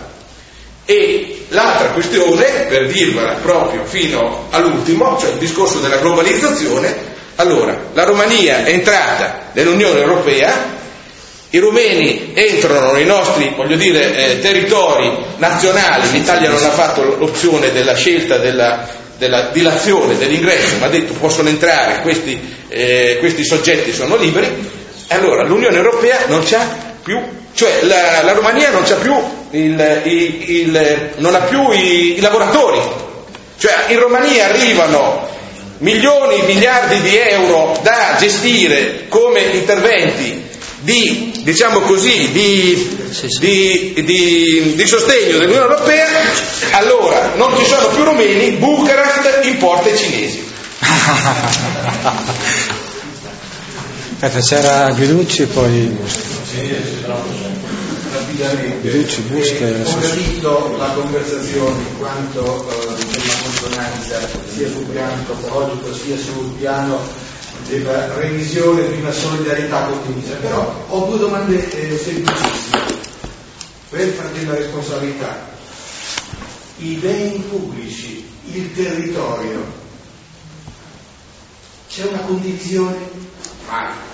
E l'altra questione, per dirvela proprio fino all'ultimo, cioè il discorso della globalizzazione. Allora, la Romania è entrata nell'Unione Europea, i rumeni entrano nei nostri, voglio dire, eh, territori nazionali. L'Italia non ha fatto l'opzione della scelta della, della dilazione dell'ingresso, ma ha detto possono entrare, questi, eh, questi soggetti sono liberi. E allora l'Unione Europea non c'ha più, cioè la, la Romania non c'ha più il, il, il, non ha più i, i lavoratori, cioè in Romania arrivano milioni, miliardi di euro da gestire come interventi di, diciamo così, di, di, di, di sostegno dell'Unione Europea. Allora non ci sono più rumeni, Bucarest importa i cinesi. C'era Guiducci, poi rapidamente, eh, ho capito la conversazione in quanto eh, una consonanza sia sul piano antropologico sia sul piano della revisione di una solidarietà condivisa, però ho due domande eh, semplicissime per farti la responsabilità. I beni pubblici, il territorio, c'è una condivisione? Mai.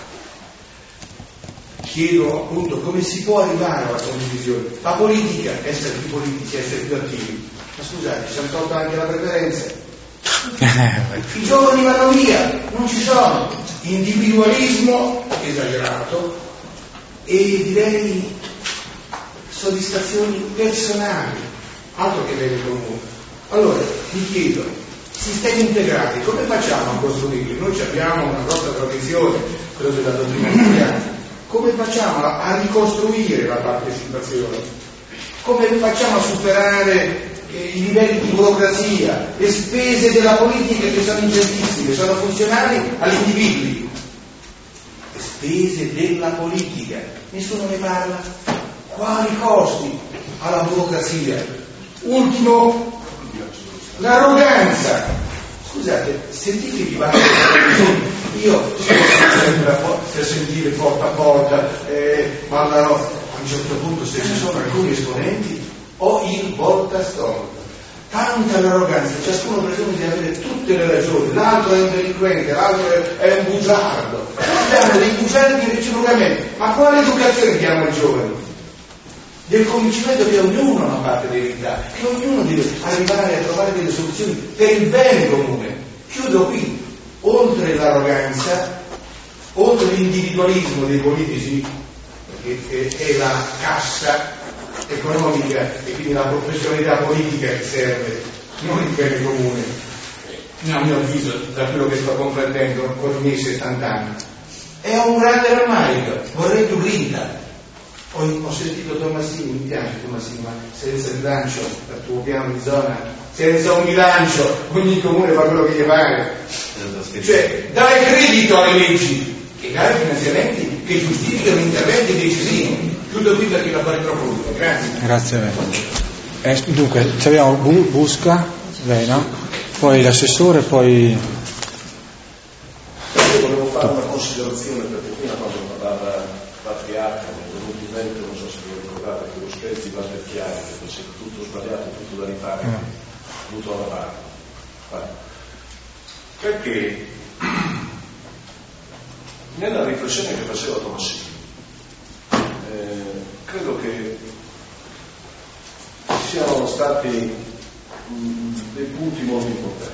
Chiedo appunto come si può arrivare alla condivisione. La politica, essere più politici, essere più attivi. Ma scusate, ci hanno tolto anche la preferenza. I giovani vanno via, non ci sono. Individualismo esagerato e direi soddisfazioni personali, altro che bene comune. Allora, vi chiedo, sistemi integrati, come facciamo a costruirli? Noi abbiamo una grossa tradizione, quello della dottrina cristiana. Come facciamo a ricostruire la partecipazione? Come facciamo a superare eh, i livelli di burocrazia, le spese della politica che sono ingentissime, sono funzionali agli individui? Le spese della politica, nessuno ne parla. Quali costi alla burocrazia? Ultimo, l'arroganza. Scusate, sentitevi parlare, io sono sempre per sentire porta a porta, eh, parlerò a un certo punto, se ci sono alcuni esponenti, ho il voltastone. Tanta l'arroganza, ciascuno presume di avere tutte le ragioni, l'altro è un delinquente, l'altro è un bugiardo. Abbiamo dei bugiardi reciprocamente, ma quale educazione diamo ai giovani? Del convincimento che ognuno ha una parte di verità, che ognuno deve arrivare a trovare delle soluzioni per il bene comune. Chiudo qui, oltre l'arroganza, oltre l'individualismo dei politici, che è la cassa economica e quindi la professionalità politica che serve, non il bene comune, a mio avviso, da quello che sto comprendendo con i miei settanta anni. E ho un grande rammarico, vorrei più grinta. Ho, ho sentito Tommasini, mi piace Tommasini, ma senza il bilancio dal tuo piano di zona, senza un bilancio ogni comune fa quello che gli pare. Cioè, dare credito alle leggi e dare finanziamenti che giustificano interventi decisivi. Chiudo qui perché la fare troppo lungo. Grazie. Grazie a lei. Eh, dunque, abbiamo Busca, lei no? Poi l'assessore, poi... Io volevo fare una considerazione, perché prima quando parlava Patriarca mi è venuto in mente, non so se vi ricordate, che lo Spezzi va per chiaro, che fosse tutto sbagliato, tutto da rifare, mm. tutto alla parte. Perché nella riflessione che faceva Tommasini, eh, credo che siano stati mh, dei punti molto importanti.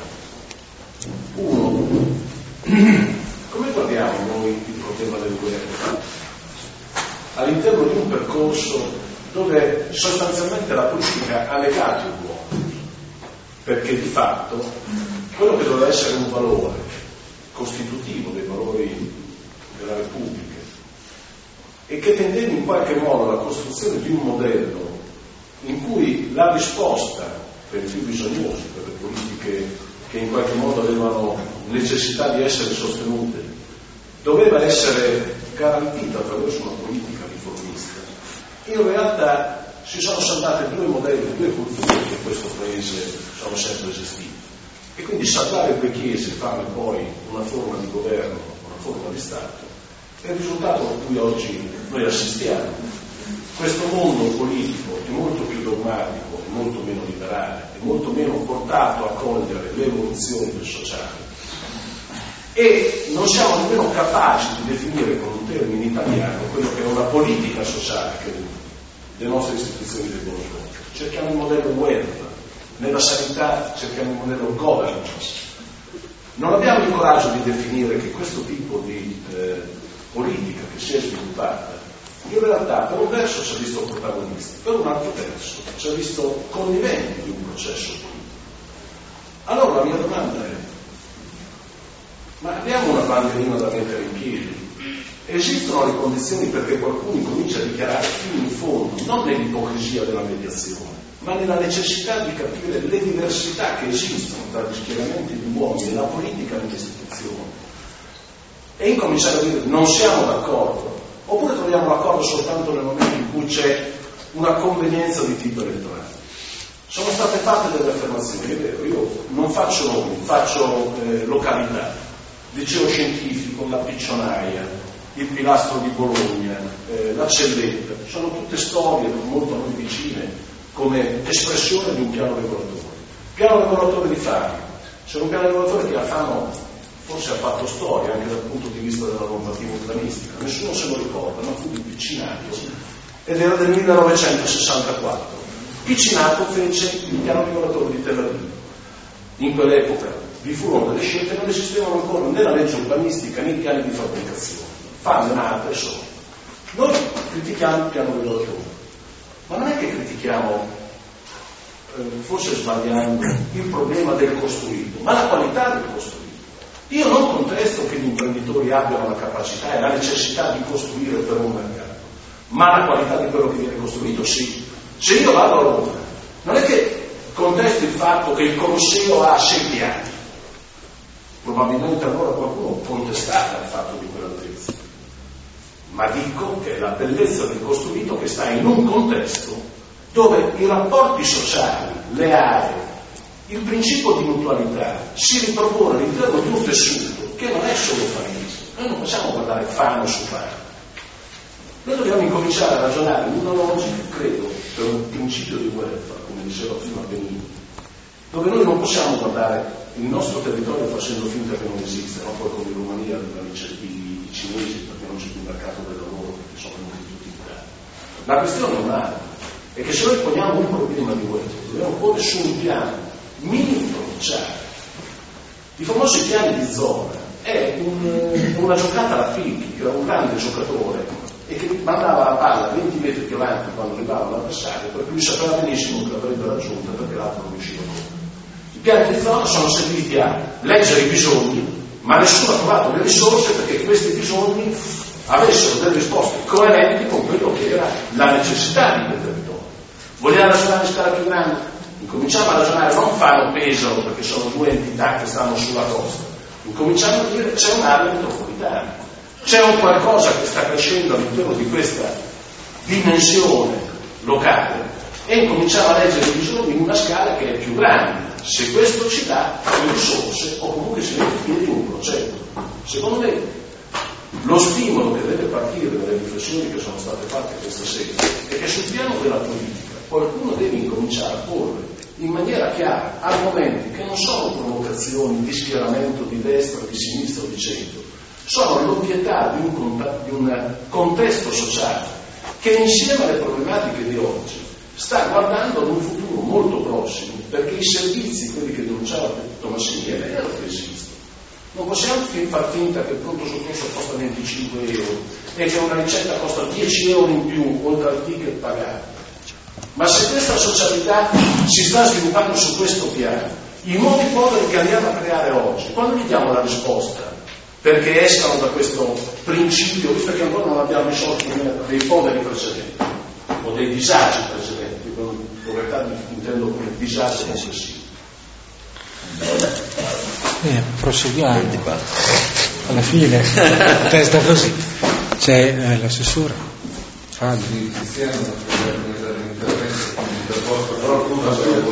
Uno, come guardiamo noi il problema del guerra? All'interno di un percorso dove sostanzialmente la politica ha legato l'uomo, perché di fatto quello che doveva essere un valore costitutivo dei valori della Repubblica e che tendeva in qualche modo alla costruzione di un modello in cui la risposta per i più bisognosi, per le politiche che in qualche modo avevano necessità di essere sostenute, doveva essere garantita attraverso una politica riformista. In realtà si sono saltate due modelli, due culture che in questo paese sono sempre esistiti. E quindi salvare due chiese e farne poi una forma di governo, una forma di Stato, è il risultato a cui oggi noi assistiamo. Questo mondo politico è molto più dogmatico, è molto meno liberale, è molto meno portato a cogliere le evoluzioni del sociale. E non siamo nemmeno capaci di definire con un termine italiano quello che è una politica sociale che le nostre istituzioni devono svolgere. Cerchiamo il modello welfare, nella sanità cerchiamo il modello governance. Non abbiamo il coraggio di definire che questo tipo di eh, politica che si è sviluppata in realtà per un verso si è visto protagonista, per un altro verso si è visto connivente di un processo politico. Allora la mia domanda è: ma abbiamo una bandierina da mettere in piedi? Esistono le condizioni perché qualcuno comincia a dichiarare fino in fondo, non nell'ipocrisia della mediazione, ma nella necessità di capire le diversità che esistono tra gli schieramenti di uomini, la politica e le istituzioni, e incominciare a dire non siamo d'accordo, oppure troviamo l'accordo soltanto nel momento in cui c'è una convenienza di tipo elettorale. Sono state fatte delle affermazioni, è vero, io non faccio nomi, faccio eh, località, liceo scientifico, la Piccionaia, il Pilastro di Bologna, eh, la Celletta, sono tutte storie molto a noi vicine come espressione di un piano regolatore. Piano regolatore di Fano, c'era un piano regolatore che a Fano forse ha fatto storia anche dal punto di vista della normativa urbanistica, nessuno se lo ricorda, ma fu di Piccinato ed era del millenovecentosessantaquattro. Piccinato fece il piano regolatore di Tel Aviv. In quell'epoca vi furono delle scelte, non esistevano ancora né la legge urbanistica né i piani di fabbricazione. Fanno nate sono. Noi critichiamo il piano regolatore, ma non è che critichiamo, eh, forse sbagliando, il problema del costruito, ma la qualità del costruito. Io non contesto che gli imprenditori abbiano la capacità e la necessità di costruire per un mercato, ma la qualità di quello che viene costruito sì. Se io vado a Roma, non è che contesto il fatto che il Colosseo ha sei piani, probabilmente allora qualcuno contestava il fatto di quell'altezza, ma dico che è la bellezza del costruito che sta in un contesto dove i rapporti sociali, le aree, il principio di mutualità si ripropone all'interno di un tessuto che non è solo fanese. Noi non possiamo guardare Fano su Fano. Noi dobbiamo incominciare a ragionare in una logica, credo, per un principio di welfare, come diceva prima Benini, dove noi non possiamo guardare il nostro territorio facendo finta che non esiste, no? Poi come in Romania i cinesi perché non c'è più mercato del lavoro, perché sono venuti tutti in Italia. La questione è un'altra, è che se noi poniamo un problema di welfare, dobbiamo porre su un piano minimo provinciale. I famosi piani di zona è un, una giocata alla Filchi, che era un grande giocatore e che mandava la palla venti metri più avanti quando arrivava l'avversario, per cui lui sapeva benissimo che l'avrebbe raggiunta perché l'altro non riusciva a correre. I piani di zona sono serviti a leggere i bisogni, ma nessuno ha trovato le risorse perché questi bisogni avessero delle risposte coerenti con quello che era la necessità di quel territorio. Vogliamo ragionare in scala più grande? Incominciamo a ragionare non Fano Pesaro, perché sono due entità che stanno sulla costa, incominciamo a dire c'è un'area metropolitana, c'è un qualcosa che sta crescendo all'interno di questa dimensione locale e incominciamo a leggere i bisogni in una scala che è più grande. Se questo ci dà le risorse o comunque si mette in piedi un progetto. Secondo me lo stimolo che deve partire dalle riflessioni che sono state fatte questa sera è che sul piano della politica qualcuno deve incominciare a porre in maniera chiara argomenti che non sono provocazioni di schieramento di destra, di sinistra o di centro, sono l'ovvietà di un, cont- di un contesto sociale che insieme alle problematiche di oggi sta guardando ad un futuro molto prossimo, perché i servizi, quelli che denunciava Tomassini, è vero che esistono. Non possiamo far finta che il pronto soccorso costa venticinque euro e che una ricetta costa dieci euro in più oltre al ticket pagato. Ma se questa socialità si sta sviluppando su questo piano, i nuovi poveri che andiamo a creare oggi, quando gli diamo la risposta perché escano da questo principio, visto che ancora non abbiamo risolto dei poveri precedenti o dei disagi precedenti, con povertà intendo come disagi complessivi. Eh, proseguiamo. Alla fine, testa così. C'è eh, l'assessore. Fabio. Sì, Cristiano, però alcuna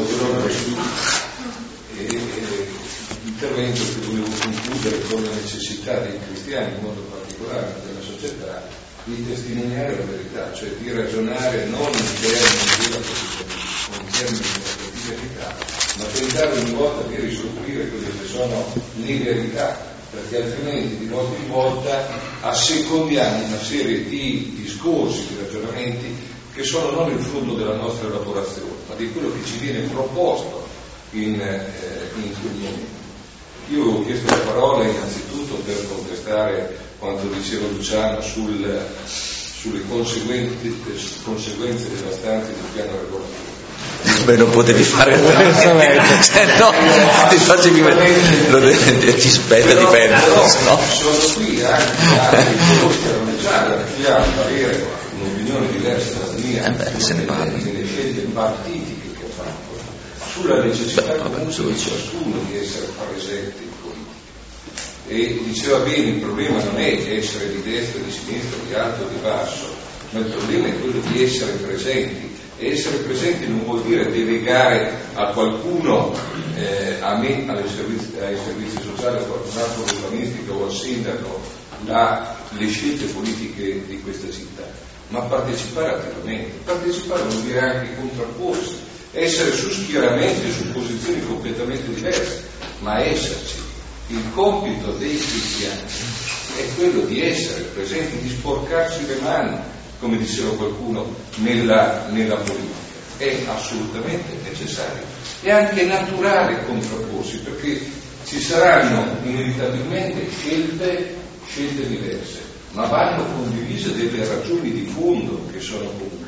l'intervento che volevo concludere con la necessità dei cristiani, in modo particolare della società, di testimoniare la verità, cioè di ragionare non in termini della positività, in termini della positività, ma tentare ogni volta di riscoprire quelle che sono le verità, perché altrimenti di volta in volta assecondiamo una serie di discorsi, di ragionamenti che sono non il frutto della nostra elaborazione, ma di quello che ci viene proposto in, eh, in quel momento. Io ho chiesto la parola innanzitutto per contestare quanto diceva Luciano sul, sulle conseguenze, conseguenze devastanti del piano regolativo. Beh, non potevi fare cioè, no, ti facevi lo de- ti spetta di perdere, no? Sono qui anche altri che erano già chi ha un parere, un'opinione diversa dalla mia, eh beh, se ne parla. delle scelte partitiche che ha fatto, sulla necessità beh, comunque di ciascuno di essere presente in politica. E diceva bene, il problema non è essere di destra, di sinistra, di alto o di basso, ma il problema è quello di essere presenti. E essere presenti non vuol dire delegare a qualcuno, eh, a me, alle servizi, ai servizi sociali, a qualcun altro urbanistico o al sindaco, la, le scelte politiche di questa città, ma partecipare attivamente. Partecipare vuol dire anche contrapporsi, essere su schieramenti, su posizioni completamente diverse, ma esserci. Il compito dei cristiani è quello di essere presenti, di sporcarsi le mani, come diceva qualcuno, nella, nella politica. È assolutamente necessario. È anche naturale contrapporsi, perché ci saranno inevitabilmente scelte, scelte diverse, ma vanno condivise delle ragioni di fondo che sono comuni.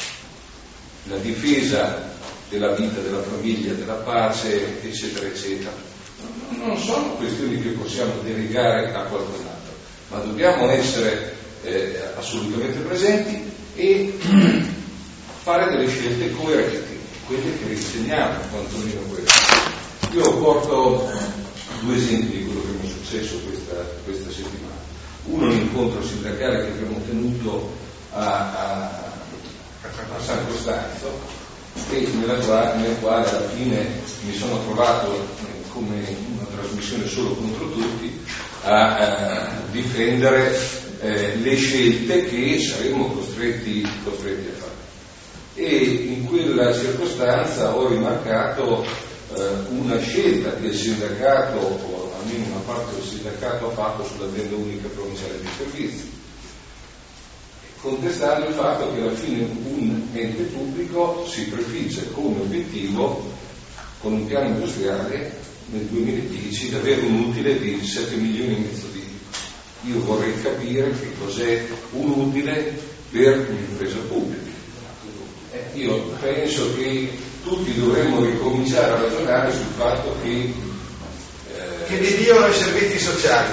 La difesa della vita, della famiglia, della pace, eccetera, eccetera. Non sono questioni che possiamo delegare a qualcun altro, ma dobbiamo essere Eh, assolutamente presenti e fare delle scelte coerenti, quelle che riteniamo quantomeno queste. Io porto due esempi di quello che mi è successo questa, questa settimana. Uno, un incontro sindacale che abbiamo tenuto a, a, a San Costanzo e nella quale, nel quale alla fine mi sono trovato come una trasmissione solo contro tutti a, a difendere Eh, le scelte che saremmo costretti, costretti a fare. E in quella circostanza ho rimarcato eh, una scelta che il sindacato, o almeno una parte del sindacato, ha fatto sull'azienda unica provinciale di servizi, contestando il fatto che alla fine un ente pubblico si prefigge come obiettivo, con un piano industriale nel duemiladieci, di avere un utile di sette milioni e mezzo di euro. Io vorrei capire che cos'è un utile per un'impresa pubblica. Eh, io penso che tutti dovremmo ricominciare a ragionare sul fatto che eh, che vi diano i servizi sociali.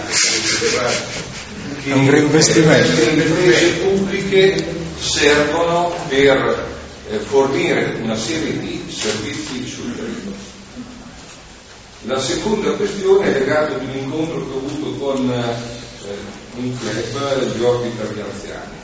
È un reinvestimento. Le imprese pubbliche servono per eh, fornire una serie di servizi sul territorio. La seconda questione è legata ad un incontro che ho avuto con eh, un club, gli orti per gli anziani,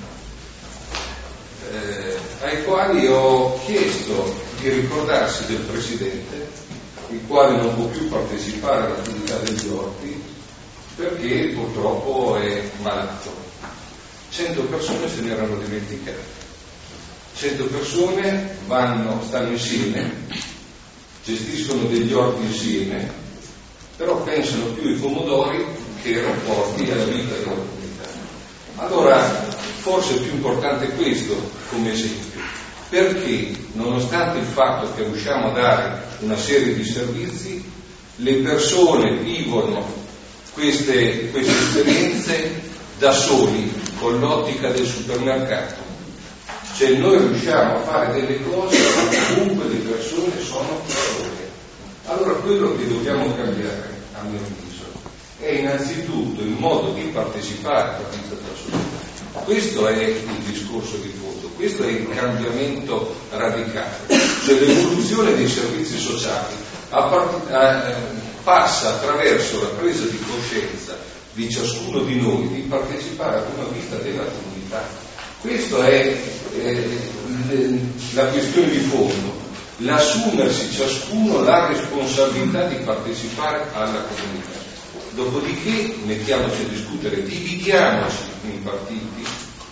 eh, ai quali ho chiesto di ricordarsi del presidente, il quale non può più partecipare all'attività degli orti perché purtroppo è malato. Cento persone se ne erano dimenticate. Cento persone vanno, stanno insieme, gestiscono degli orti insieme, però pensano più ai pomodori che ai rapporti alla vita della comunità. Allora, forse è più importante questo come esempio, perché nonostante il fatto che riusciamo a dare una serie di servizi, le persone vivono queste, queste esperienze da soli, con l'ottica del supermercato. Cioè noi riusciamo a fare delle cose ma comunque le persone sono sole. Allora quello che dobbiamo cambiare, a mio avviso, è innanzitutto il modo di partecipare alla vita della società. Questo è il discorso di fondo, questo è il cambiamento radicale, cioè l'evoluzione dei servizi sociali a part- a, passa attraverso la presa di coscienza di ciascuno di noi di partecipare ad una vita della comunità. Questa è eh, le, la questione di fondo, l'assumersi ciascuno la responsabilità di partecipare alla comunità. Dopodiché mettiamoci a discutere, dividiamoci in partiti,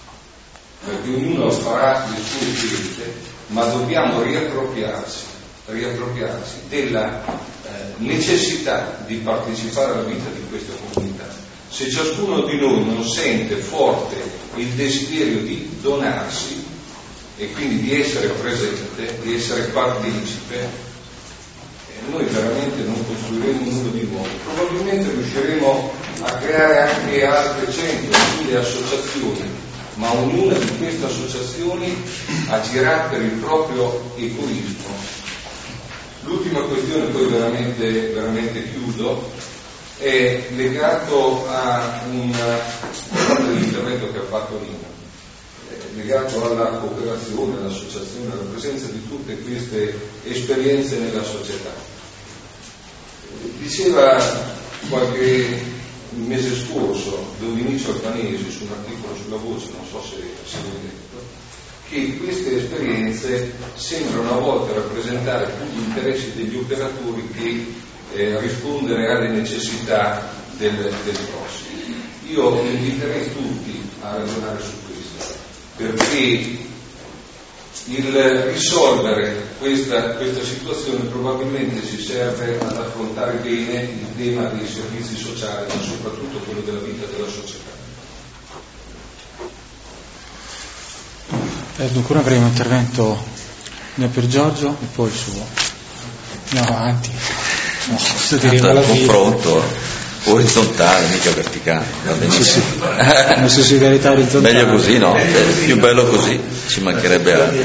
perché ognuno farà il suo scelte, ma dobbiamo riappropriarsi, riappropriarsi della eh, necessità di partecipare alla vita di questa comunità. Se ciascuno di noi non sente forte il desiderio di donarsi e quindi di essere presente, di essere partecipe, noi veramente non costruiremo nulla di nuovo. Probabilmente riusciremo a creare anche altre cento, mille associazioni, ma ognuna di queste associazioni agirà per il proprio egoismo. L'ultima questione, poi veramente, veramente chiudo, è legato a un intervento che ha fatto Nina, legato alla cooperazione, all'associazione, alla presenza di tutte queste esperienze nella società. Diceva qualche mese scorso Don Vinicio Albanesi su un articolo sulla Voce, non so se si è detto, che queste esperienze sembrano a volte rappresentare più gli interessi degli operatori che eh, rispondere alle necessità del, del prossimo. Io inviterei tutti a ragionare su questo, perché il risolvere questa, questa situazione probabilmente si serve ad affrontare bene il tema dei servizi sociali, ma soprattutto quello della vita della società. Eh, dunque ora avremo un intervento mio per Giorgio e poi suo. Andiamo avanti. No, il confronto orizzontale, mica verticale. Va benissimo. Una sussidiarietà orizzontale. Meglio così, no? È più bello così, ci mancherebbe altro.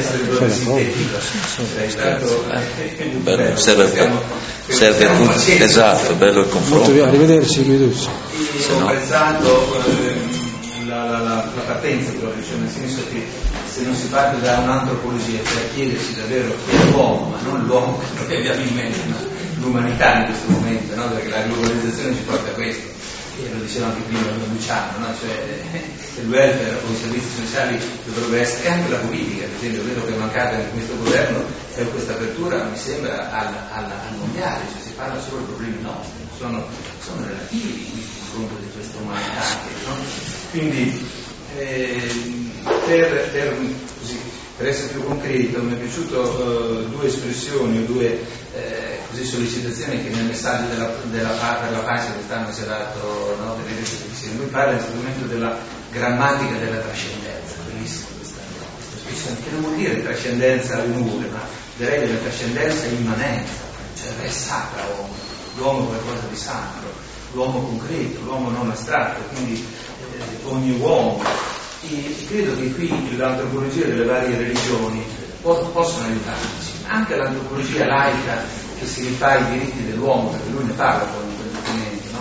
Bello, serve per, serve il, esatto, bello il confronto. Molto, arrivederci, arrivederci. Io ho apprezzato eh, la, la, la, la partenza proprio, cioè nel senso che se non si parte da un'antropologia per chiedersi davvero chi è l'uomo, ma non l'uomo che abbiamo in mente, ma l'umanità in questo momento, no? Perché la globalizzazione ci porta a questo, e lo diceva anche prima Luciano, no? Cioè il welfare o i servizi sociali dovrebbero essere, e anche la politica, per esempio, quello che è mancata in questo governo è questa apertura, mi sembra, al, al, al mondiale, cioè si parla solo dei problemi nostri, sono, sono relativi in confronto di questa umanità, no? Quindi eh, per, per, così, per essere più concreto mi è piaciuto uh, due espressioni o due eh, così sollecitazioni che nel messaggio della, della, per la pace quest'anno si è dato, no, per il lui parla innanzitutto della grammatica della trascendenza, bellissima questa, questa espressione, che non vuol dire trascendenza un'ure, ma direi della trascendenza immanenza, cioè è sacra l'uomo, l'uomo è qualcosa di sacro, l'uomo concreto, l'uomo non astratto, quindi eh, ogni uomo. E credo che qui l'antropologia delle varie religioni possono aiutarci, anche l'antropologia laica che si rifà ai diritti dell'uomo, perché lui ne parla poi in quel documento,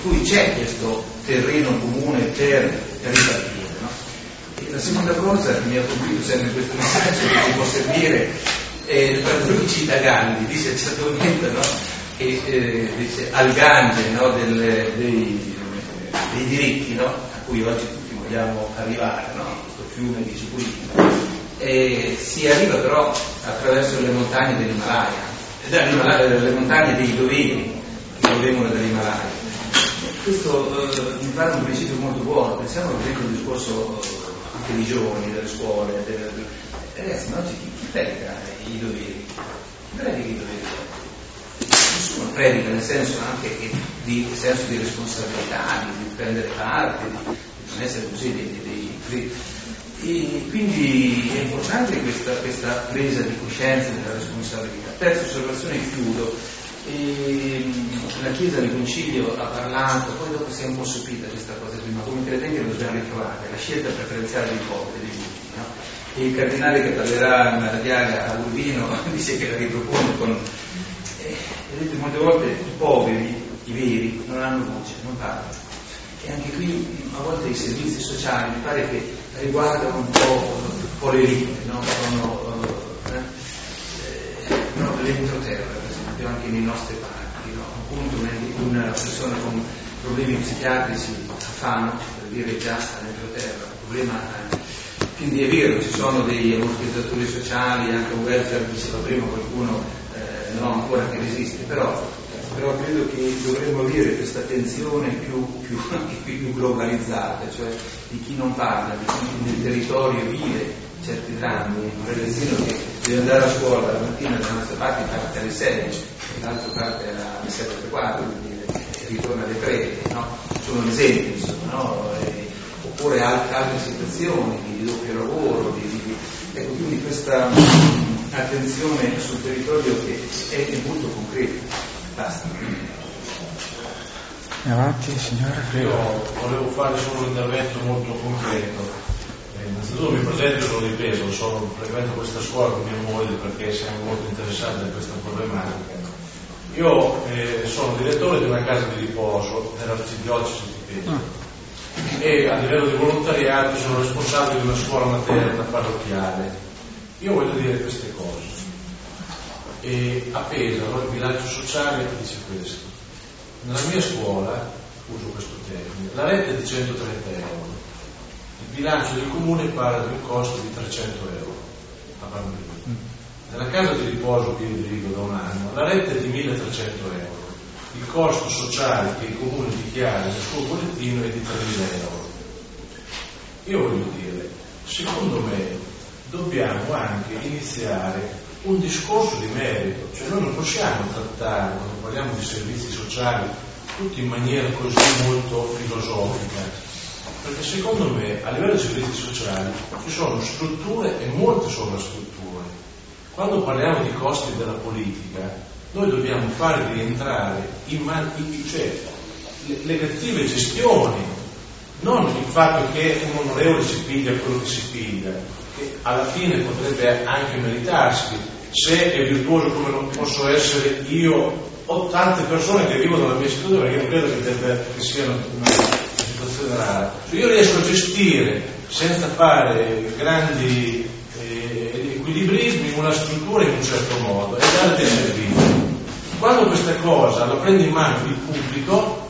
cui c'è questo terreno comune per ripartire. No? E la seconda cosa che mi ha colpito sempre in questo messaggio, che ci può servire, eh, lui cita Gandhi, dice a un certo momento, no? che eh, dice al Gange, no? Del, dei, dei diritti, no? A cui oggi tutti vogliamo arrivare, no? Questo fiume di Cipulino. E si arriva però attraverso le montagne dell'Himalaya, le montagne dei doveri che provengono dall'Himalaya. Questo eh, mi pare un principio molto buono. Pensiamo per esempio al discorso eh, anche dei giovani, delle scuole, delle, ragazzi, ma oggi chi, chi predica i doveri? Chi predica i doveri? Nessuno predica, nel senso anche che di senso di responsabilità, di, di prendere parte, di, di non essere così dei, dei, dei e quindi è importante questa, questa presa di coscienza della responsabilità. Terza osservazione, chiudo. E la Chiesa del Concilio ha parlato, poi dopo si è un po' sopita questa cosa qui, ma come credenti lo dobbiamo ritrovare, la scelta preferenziale dei poveri, degli ultimi, no? E il cardinale che parlerà in Maradiaga a Urbino dice che la ripropone con... Eh, vedete, molte volte i poveri, i veri, non hanno voce, non parlano. E anche qui a volte i servizi sociali mi pare che riguardano un po', un po' le elite, no? Sono eh, no, l'entroterra, per esempio, anche nei nostri parchi, no? Appunto una persona con problemi psichiatrici a Fano, per dire già all'entroterra, un problema. Eh. Quindi è vero, ci sono degli ammortizzatori sociali, anche un welfare, diceva prima qualcuno, eh, no, ancora che resiste, però. Però credo che dovremmo avere questa attenzione più, più, anche più globalizzata, cioè di chi non parla, di chi nel territorio vive certi drammi. Un ragazzino che deve andare a scuola la mattina da una parte parte alle sei, l'altra parte alle sette e quarto, e ritorna alle tre, no? Sono un esempio, insomma, no? E, oppure altre, altre situazioni di doppio lavoro, di, di, ecco, quindi questa mh, attenzione sul territorio che è molto concreta. Basta. Avanti, signora. Io volevo fare solo un intervento molto concreto. Eh, innanzitutto mi presento, sono di Pesaro, sono, frequento questa scuola con mia moglie perché siamo molto interessati da questa problematica. Io eh, sono direttore di una casa di riposo nell'arcidiocesi di Pesaro e a livello di volontariato sono responsabile di una scuola materna parrocchiale. Io voglio dire queste cose. E a Pesaro il bilancio sociale dice questo: nella mia scuola, uso questo termine, la retta è di centotrenta euro, il bilancio del comune parla di un costo di trecento euro a bambino. Nella casa di riposo che io dirigo da un anno la retta è di milletrecento euro, il costo sociale che il comune dichiara nel suo bollettino è di tremila euro. Io voglio dire, secondo me dobbiamo anche iniziare un discorso di merito, cioè noi non possiamo trattare, quando parliamo di servizi sociali, tutti in maniera così molto filosofica, perché secondo me a livello di servizi sociali ci sono strutture e molte sovrastrutture. Quando parliamo di costi della politica, noi dobbiamo fare rientrare in man- cioè, le, le cattive gestioni, non il fatto che un onorevole si piglia quello che si piglia, che alla fine potrebbe anche meritarsi, se è virtuoso come non posso essere io o tante persone che vivono nella mia situazione, perché io credo che, deve, che sia una, una situazione rara. Se io riesco a gestire senza fare grandi eh, equilibrismi una struttura in un certo modo e dare dei servizi, quando questa cosa la prende in mano il pubblico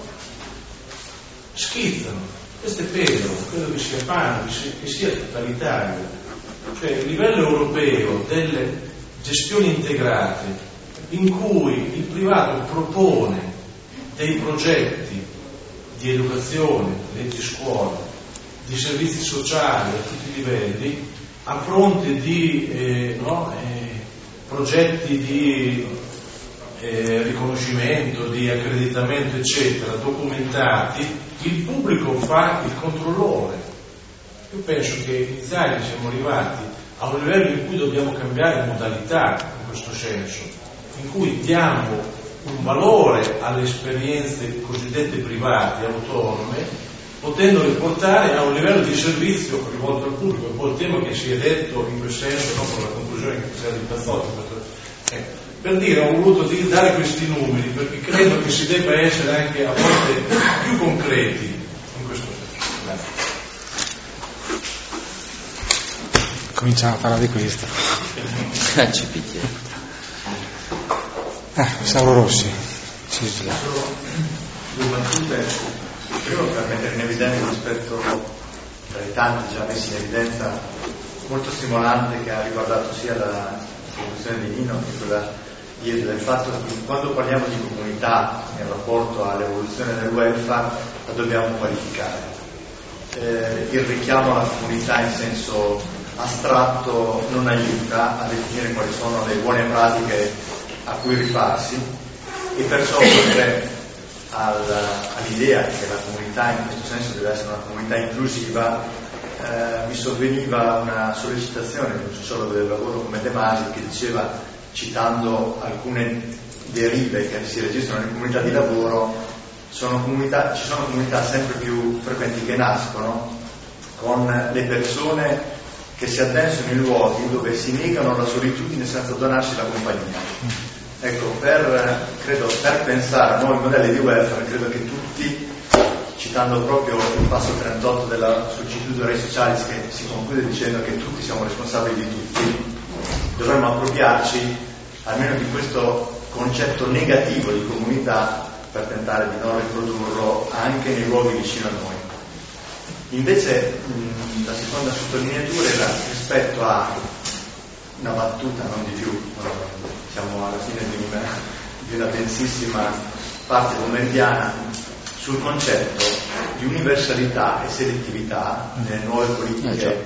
schizzano. Questo è Pesaro, credo che sia Fano, che sia totalitario, cioè il livello europeo delle gestioni integrate in cui il privato propone dei progetti di educazione, leggi scuola, di servizi sociali a tutti i livelli, a fronte di eh, no, eh, progetti di eh, riconoscimento, di accreditamento, eccetera, documentati, il pubblico fa il controllore. Io penso che in Italia siamo arrivati a un livello in cui dobbiamo cambiare modalità in questo senso, in cui diamo un valore alle esperienze cosiddette private, autonome, potendole portare a un livello di servizio rivolto al pubblico. È un po' il tema che si è detto in quel senso, no, con la conclusione che c'era di Pazzotti, eh, Per dire, ho voluto dire, dare questi numeri perché credo che si debba essere anche a volte più concreti in questo senso. Cominciamo a parlare di questo. Ci picchia. Eh, Sauro Rossi. Sì, sì. Due battute, primo per mettere in evidenza un aspetto tra i tanti già messi in evidenza molto stimolante che ha riguardato sia la produzione di Nino che quella di Edo, del fatto che quando parliamo di comunità in rapporto all'evoluzione del welfare la dobbiamo qualificare. Eh, il richiamo alla comunità in senso astratto non aiuta a definire quali sono le buone pratiche a cui rifarsi, e perciò oltre all'idea che la comunità in questo senso deve essere una comunità inclusiva, eh, mi sovveniva una sollecitazione di un sociologo del lavoro come De Masi che diceva, citando alcune derive che si registrano nelle comunità di lavoro, sono comunità, ci sono comunità sempre più frequenti che nascono con le persone che si addensano in luoghi dove si negano la solitudine senza donarsi la compagnia. Ecco, per, credo, per pensare a nuovi modelli di welfare, credo che tutti, citando proprio il passo trentotto della Società Res Socialis, che si conclude dicendo che tutti siamo responsabili di tutti, dovremmo appropriarci almeno di questo concetto negativo di comunità per tentare di non riprodurlo anche nei luoghi vicino a noi. Invece mh, la seconda sottolineatura era rispetto a una battuta, non di più, siamo alla fine di una, di una densissima parte pomeridiana, sul concetto di universalità e selettività nelle nuove politiche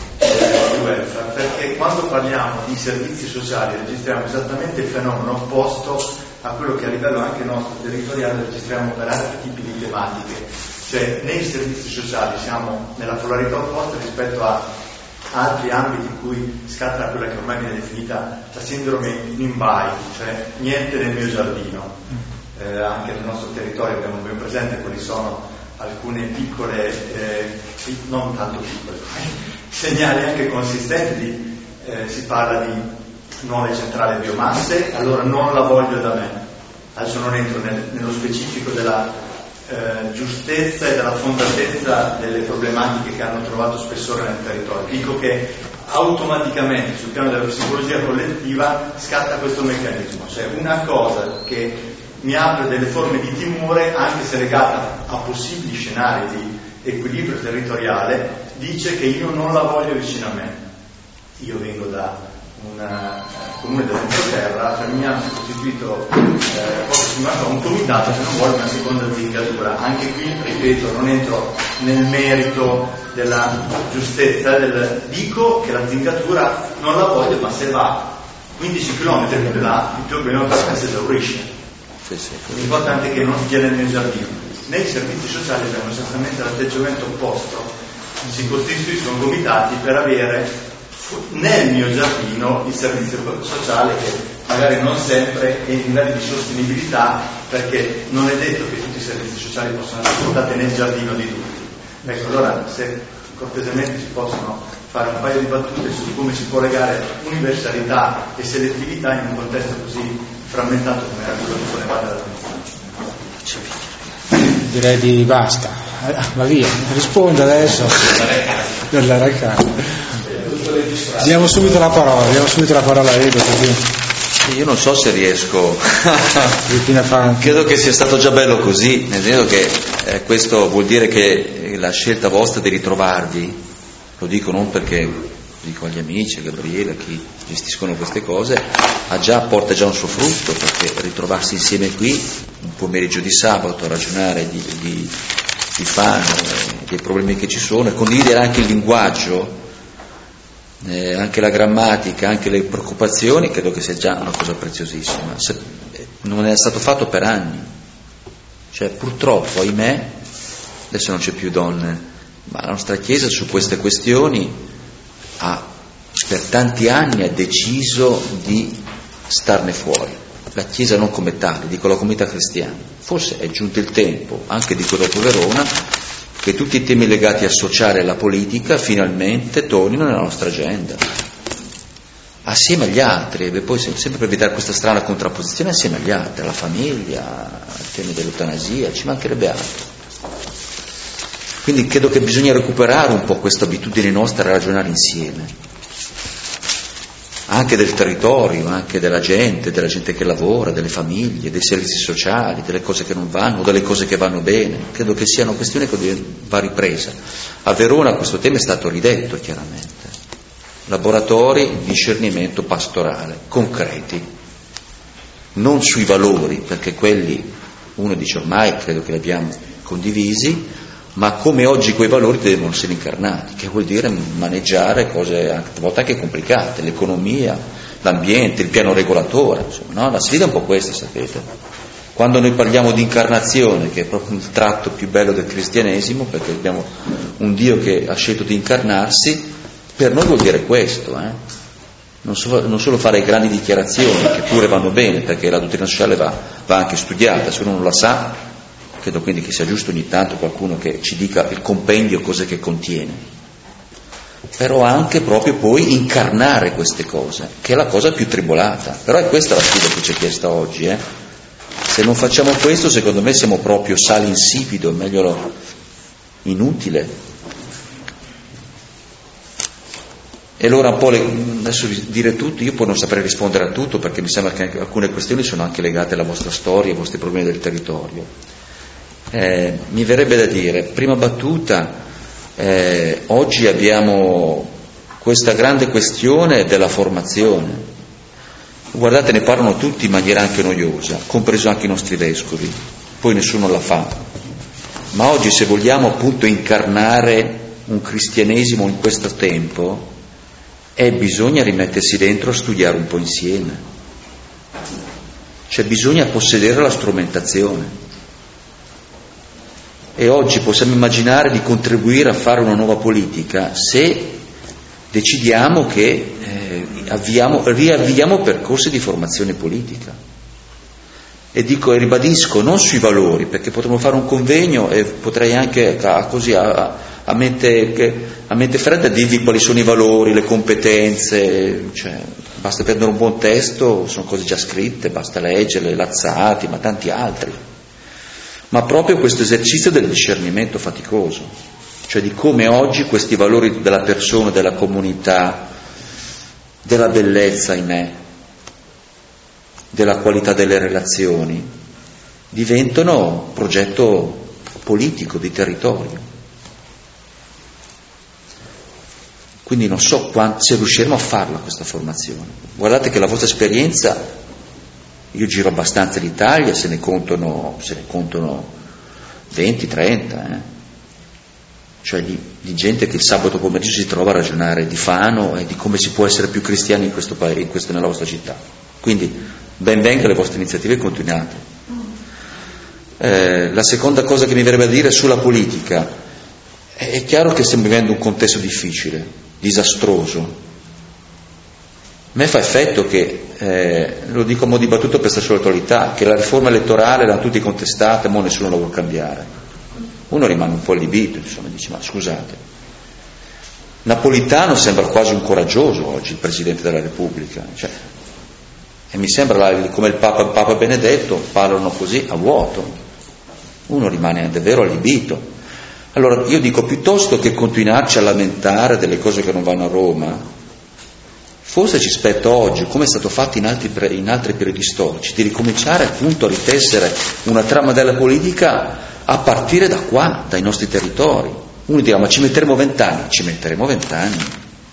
di welfare, perché quando parliamo di servizi sociali registriamo esattamente il fenomeno opposto a quello che a livello anche nostro territoriale registriamo per altri tipi di tematiche. Cioè nei servizi sociali siamo nella polarità opposta rispetto a altri ambiti in cui scatta quella che ormai viene definita la sindrome Nimbai, cioè niente nel mio giardino. Eh, anche nel nostro territorio abbiamo ben presente quali sono alcune piccole, eh, non tanto piccole, segnali anche consistenti di, eh, si parla di nuove centrali biomasse, allora non la voglio da me. Adesso non entro nel, nello specifico della eh, giustezza e della fondatezza delle problematiche che hanno trovato spessore nel territorio. Dico che automaticamente sul piano della psicologia collettiva scatta questo meccanismo, cioè una cosa che mi apre delle forme di timore, anche se legata a possibili scenari di equilibrio territoriale, dice che io non la voglio vicino a me. Io vengo da un comune dell'entroterra, cioè mi hanno costituito eh, poche settimane fa un comitato che non vuole una seconda zingatura. Anche qui, ripeto, non entro nel merito della giustezza, del, dico che la zingatura non la voglio, ma se va quindici chilometri più là, il problema per me si esaurisce. L'importante è che non sia nel mio giardino. Nei servizi sociali abbiamo esattamente l'atteggiamento opposto, si costituiscono comitati per avere nel mio giardino il servizio sociale, che magari non sempre è in livelli di sostenibilità, perché non è detto che tutti i servizi sociali possano essere portati nel giardino di tutti. Ecco, allora se cortesemente si possono fare un paio di battute su come si può legare universalità e selettività in un contesto così frammentato come era quello che volevate dall'inizio. Direi di basta, va via, risponde adesso. Della diamo subito la parola, diamo subito la parola a Edo, così. Io non so se riesco, credo che sia stato già bello così, nel senso che eh, questo vuol dire che la scelta vostra di ritrovarvi, lo dico non perché dico agli amici, a Gabriele, a chi gestiscono queste cose, ha già, porta già un suo frutto, perché ritrovarsi insieme qui un pomeriggio di sabato a ragionare di, di, di Fano, eh, dei problemi che ci sono, e condividere anche il linguaggio, eh, anche la grammatica, anche le preoccupazioni, credo che sia già una cosa preziosissima. Se, eh, non è stato fatto per anni, cioè purtroppo, ahimè, adesso non c'è più donne, ma la nostra Chiesa su queste questioni ha per tanti anni ha deciso di starne fuori. La Chiesa non come tale, dico la comunità cristiana. Forse è giunto il tempo, anche di dopo Verona, che tutti i temi legati al sociale e alla politica finalmente tornino nella nostra agenda. assieme agli altri, e poi sempre per evitare questa strana contrapposizione, assieme agli altri, alla famiglia, al tema dell'eutanasia, ci mancherebbe altro. Quindi credo che bisogna recuperare un po' questa abitudine nostra a ragionare insieme, anche del territorio, anche della gente, della gente che lavora, delle famiglie, dei servizi sociali, delle cose che non vanno, delle cose che vanno bene. Credo che sia una questione che va ripresa. A Verona questo tema è stato ridetto chiaramente. Laboratori di discernimento pastorale, concreti, non sui valori, perché quelli, uno dice ormai, credo che li abbiamo condivisi, ma come oggi quei valori devono essere incarnati, che vuol dire maneggiare cose a volte anche complicate, l'economia, l'ambiente, il piano regolatore, insomma, no? La sfida è un po' questa, sapete. Quando noi parliamo di incarnazione, che è proprio il tratto più bello del cristianesimo, perché abbiamo un Dio che ha scelto di incarnarsi, per noi vuol dire questo, eh? non, so, non solo fare grandi dichiarazioni, che pure vanno bene, perché la dottrina sociale va, va anche studiata, se uno non la sa, credo quindi che sia giusto ogni tanto qualcuno che ci dica il compendio, cose che contiene, però anche proprio poi incarnare queste cose, che è la cosa più tribolata. Però è questa la sfida che ci è chiesta oggi, eh? Se non facciamo questo, secondo me siamo proprio sale insipido, meglio lo, inutile. E allora un po' le, adesso dire tutto, io poi non saprei rispondere a tutto, perché mi sembra che alcune questioni sono anche legate alla vostra storia, ai vostri problemi del territorio. Eh, mi verrebbe da dire, prima battuta, eh, oggi abbiamo questa grande questione della formazione. Guardate, ne parlano tutti in maniera anche noiosa, compreso anche i nostri vescovi, poi nessuno la fa. Ma oggi, se vogliamo appunto incarnare un cristianesimo in questo tempo, e bisogna rimettersi dentro a studiare un po' insieme, cioè bisogna possedere la strumentazione. E oggi possiamo immaginare di contribuire a fare una nuova politica se decidiamo che eh, avviamo, riavviamo percorsi di formazione politica. E dico e ribadisco, non sui valori, perché potremmo fare un convegno e potrei anche a, così a, a mente, a mente fredda dirvi quali sono i valori, le competenze, cioè, basta prendere un buon testo, sono cose già scritte, basta leggerle, Lazzati, ma tanti altri. Ma proprio questo esercizio del discernimento faticoso, cioè di come oggi questi valori della persona, della comunità, della bellezza in me, della qualità delle relazioni, diventano progetto politico di territorio. Quindi non so quanto, se riusciremo a farla questa formazione. Guardate che la vostra esperienza, io giro abbastanza l'Italia, se ne contano, se ne contano venti trenta, eh? Cioè di, di gente che il sabato pomeriggio si trova a ragionare di Fano e di come si può essere più cristiani in questo paese, in questo, nella vostra città. Quindi ben venga le vostre iniziative, continuate. Eh, la seconda cosa che mi verrebbe a dire sulla politica, è chiaro che stiamo vivendo un contesto difficile, disastroso. A me fa effetto che, eh, lo dico a mo' di battuta per questa sua attualità, che la riforma elettorale l'hanno tutti contestata, ma nessuno la vuole cambiare. Uno rimane un po' allibito, insomma, dice, ma scusate, Napolitano sembra quasi un coraggioso oggi, il Presidente della Repubblica, cioè, e mi sembra come il Papa, il Papa Benedetto, parlano così a vuoto, uno rimane davvero allibito. Allora io dico, piuttosto che continuarci a lamentare delle cose che non vanno a Roma, forse ci spetta oggi, come è stato fatto in altri, in altri periodi storici, di ricominciare appunto a ritessere una trama della politica a partire da qua, dai nostri territori. Uno dirà, ma ci metteremo vent'anni? Ci metteremo vent'anni.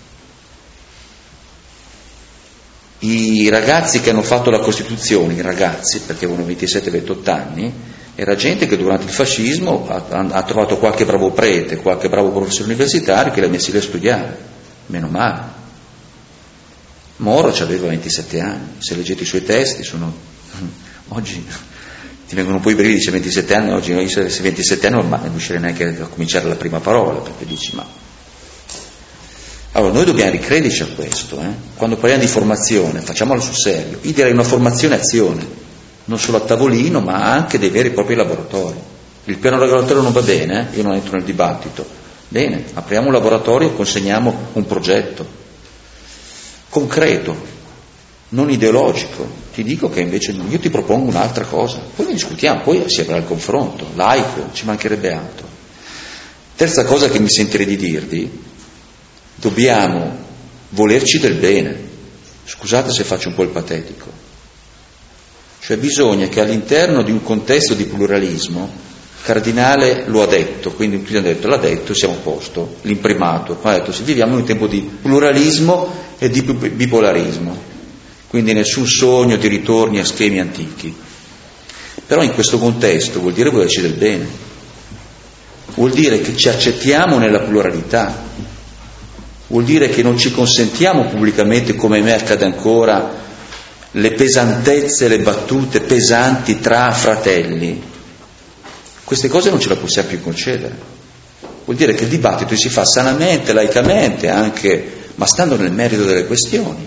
I ragazzi che hanno fatto la Costituzione, i ragazzi, perché avevano ventisette ventotto anni, era gente che durante il fascismo ha, ha trovato qualche bravo prete, qualche bravo professore universitario che li ha messi lì a studiare. Meno male. Moro ci aveva ventisette anni, se leggete i suoi testi sono oggi ti vengono poi i brividi, dice ventisette anni, oggi io se ventisette anni ormai non riuscirei neanche a cominciare la prima parola, perché dici ma allora noi dobbiamo ricrederci a questo, eh? Quando parliamo di formazione facciamola sul serio. Io direi una formazione azione, non solo a tavolino ma anche dei veri e propri laboratori. Il piano regolatorio non va bene, eh? Io non entro nel dibattito, bene, apriamo un laboratorio e consegniamo un progetto. concreto, non ideologico. Ti dico che invece io ti propongo un'altra cosa, poi ne discutiamo, poi si avrà il confronto, laico, ci mancherebbe altro. Terza cosa che mi sentirei di dirvi, dobbiamo volerci del bene. Scusate se faccio un po' il patetico. Cioè bisogna che all'interno di un contesto di pluralismo, Cardinale lo ha detto, quindi tutti hanno detto, l'ha detto, siamo a posto, l'imprimato, ha detto, se viviamo in un tempo di pluralismo e di bipolarismo, quindi nessun sogno di ritorni a schemi antichi. Però in questo contesto vuol dire volerci del bene, vuol dire che ci accettiamo nella pluralità, vuol dire che non ci consentiamo pubblicamente, come me accade ancora, le pesantezze, le battute pesanti tra fratelli. Queste cose non ce le possiamo più concedere. Vuol dire che il dibattito si fa sanamente, laicamente, anche, ma stando nel merito delle questioni.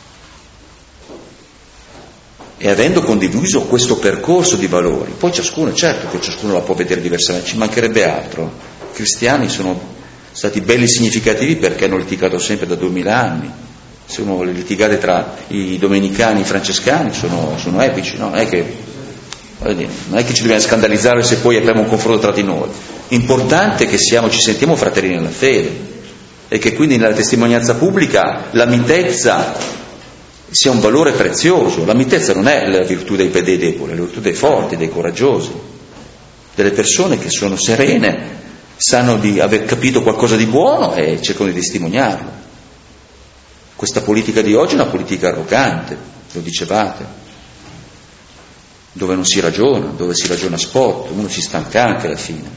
E avendo condiviso questo percorso di valori, poi ciascuno, certo che ciascuno la può vedere diversamente, ci mancherebbe altro. I cristiani sono stati belli significativi perché hanno litigato sempre da duemila anni. Se uno vuole litigare tra i domenicani e i francescani sono, sono epici, no? Non è che non è che ci dobbiamo scandalizzare se poi apriamo un confronto tra di noi. Importante è che siamo, ci sentiamo fratelli nella fede e che quindi nella testimonianza pubblica la mitezza sia un valore prezioso. La mitezza non è la virtù dei deboli, è la virtù dei forti, dei coraggiosi, delle persone che sono serene, sanno di aver capito qualcosa di buono e cercano di testimoniarlo. Questa politica di oggi è una politica arrogante, lo dicevate, dove non si ragiona, dove si ragiona a sport, uno si stanca anche alla fine.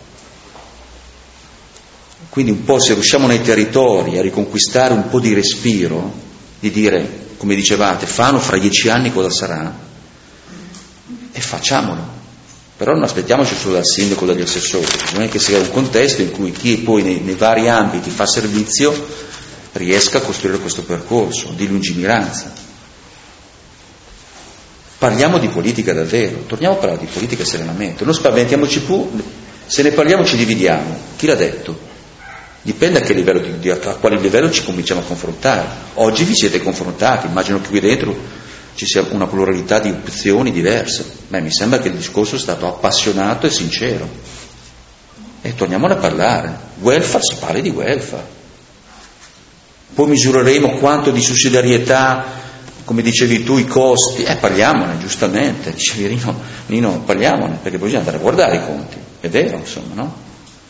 Quindi un po' se riusciamo nei territori a riconquistare un po' di respiro, di dire, come dicevate, Fano fra dieci anni cosa sarà? E facciamolo. Però non aspettiamoci solo dal sindaco o dagli assessori, bisogna che sia un contesto in cui chi poi nei, nei vari ambiti fa servizio riesca a costruire questo percorso di lungimiranza. Parliamo di politica davvero, torniamo a parlare di politica serenamente, non spaventiamoci più, se ne parliamo ci dividiamo, chi l'ha detto? Dipende a che livello, di, a quale livello ci cominciamo a confrontare. Oggi vi siete confrontati, immagino che qui dentro ci sia una pluralità di opzioni diverse. Beh, mi sembra che il discorso è stato appassionato e sincero. E torniamone a parlare. Welfare, si parli di welfare. Poi misureremo quanto di sussidiarietà, come dicevi tu, i costi, eh, parliamone, giustamente, dicevi Rino, Nino, parliamone, perché bisogna andare a guardare i conti, è vero, insomma, no?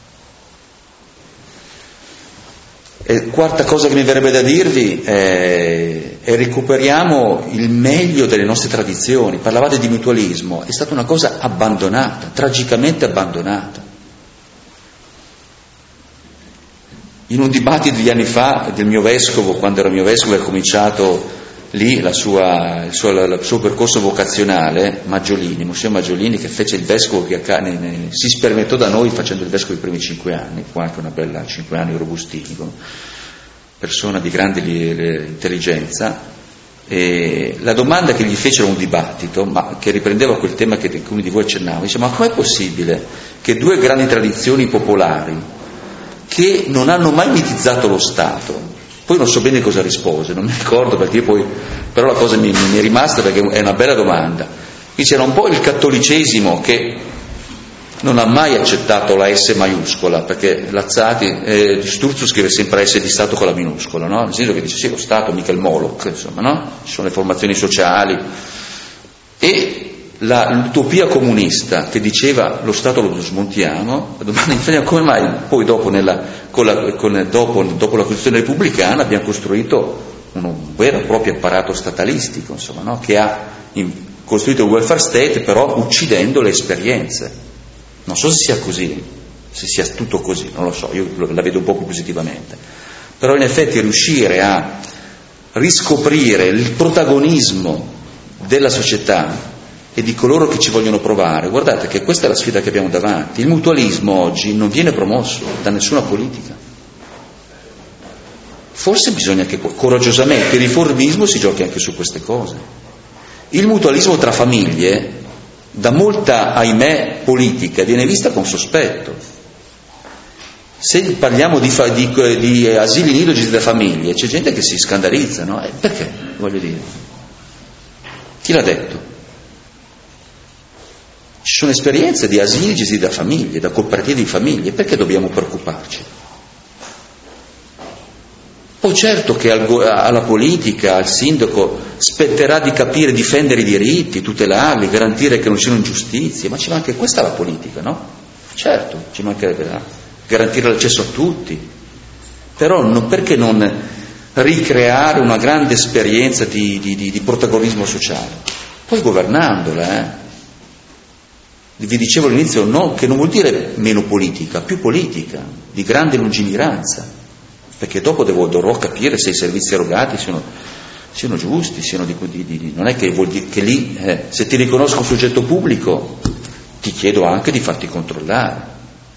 E quarta cosa che mi verrebbe da dirvi è, è recuperiamo il meglio delle nostre tradizioni. Parlavate di mutualismo, è stata una cosa abbandonata, tragicamente abbandonata. In un dibattito di anni fa del mio vescovo, quando ero mio vescovo e ho cominciato lì la sua, il, suo, il suo percorso vocazionale, Maggiolini, Monsignor Maggiolini, che fece il vescovo che ne, ne, si sperimentò da noi facendo il vescovo i primi cinque anni, fu anche una bella cinque anni robustini, persona di grande li, li, intelligenza. E la domanda che gli fecero un dibattito, ma che riprendeva quel tema che alcuni di voi accennavano, dice: ma com'è possibile che due grandi tradizioni popolari che non hanno mai mitizzato lo Stato, poi non so bene cosa rispose, non mi ricordo perché poi, però la cosa mi, mi è rimasta perché è una bella domanda. Qui c'era un po' il cattolicesimo che non ha mai accettato la S maiuscola, perché Lazzati, eh, Sturzo scrive sempre S di Stato con la minuscola, no? Nel senso che dice sì, lo Stato, mica il Moloch, insomma, no? Ci sono le formazioni sociali. E la, l'utopia comunista che diceva lo Stato lo smontiamo, la domanda è come mai poi dopo, nella, con la, con, dopo, dopo la Costituzione repubblicana abbiamo costruito un vero e proprio apparato statalistico, insomma, no? Che ha in, costruito il welfare state, però uccidendo le esperienze. Non so se sia così, se sia tutto così, non lo so, io la vedo un po' più positivamente. Però in effetti riuscire a riscoprire il protagonismo della società e di coloro che ci vogliono provare, guardate che questa è la sfida che abbiamo davanti. Il mutualismo oggi non viene promosso da nessuna politica. Forse bisogna che coraggiosamente il riformismo si giochi anche su queste cose. Il mutualismo tra famiglie, da molta, ahimè, politica, viene vista con sospetto. Se parliamo di, fa, di, di asili nido gestiti da famiglie, c'è gente che si scandalizza, no? Eh, perché? Voglio dire. Chi l'ha detto? Ci sono esperienze di asili gestiti da famiglie, da cooperative di famiglie, perché dobbiamo preoccuparci? Poi certo che al, alla politica, al sindaco, spetterà di capire, difendere i diritti, tutelarli, garantire che non siano ingiustizie, ma ci manca anche questa la politica, no? Certo, ci mancherebbe garantire l'accesso a tutti, però non, perché non ricreare una grande esperienza di, di, di, di protagonismo sociale, poi governandola, eh? Vi dicevo all'inizio no, che non vuol dire meno politica, più politica, di grande lungimiranza, perché dopo devo, dovrò capire se i servizi erogati siano, siano giusti, siano di, di, di, non è che vuol dire che lì, eh, se ti riconosco un soggetto pubblico, ti chiedo anche di farti controllare.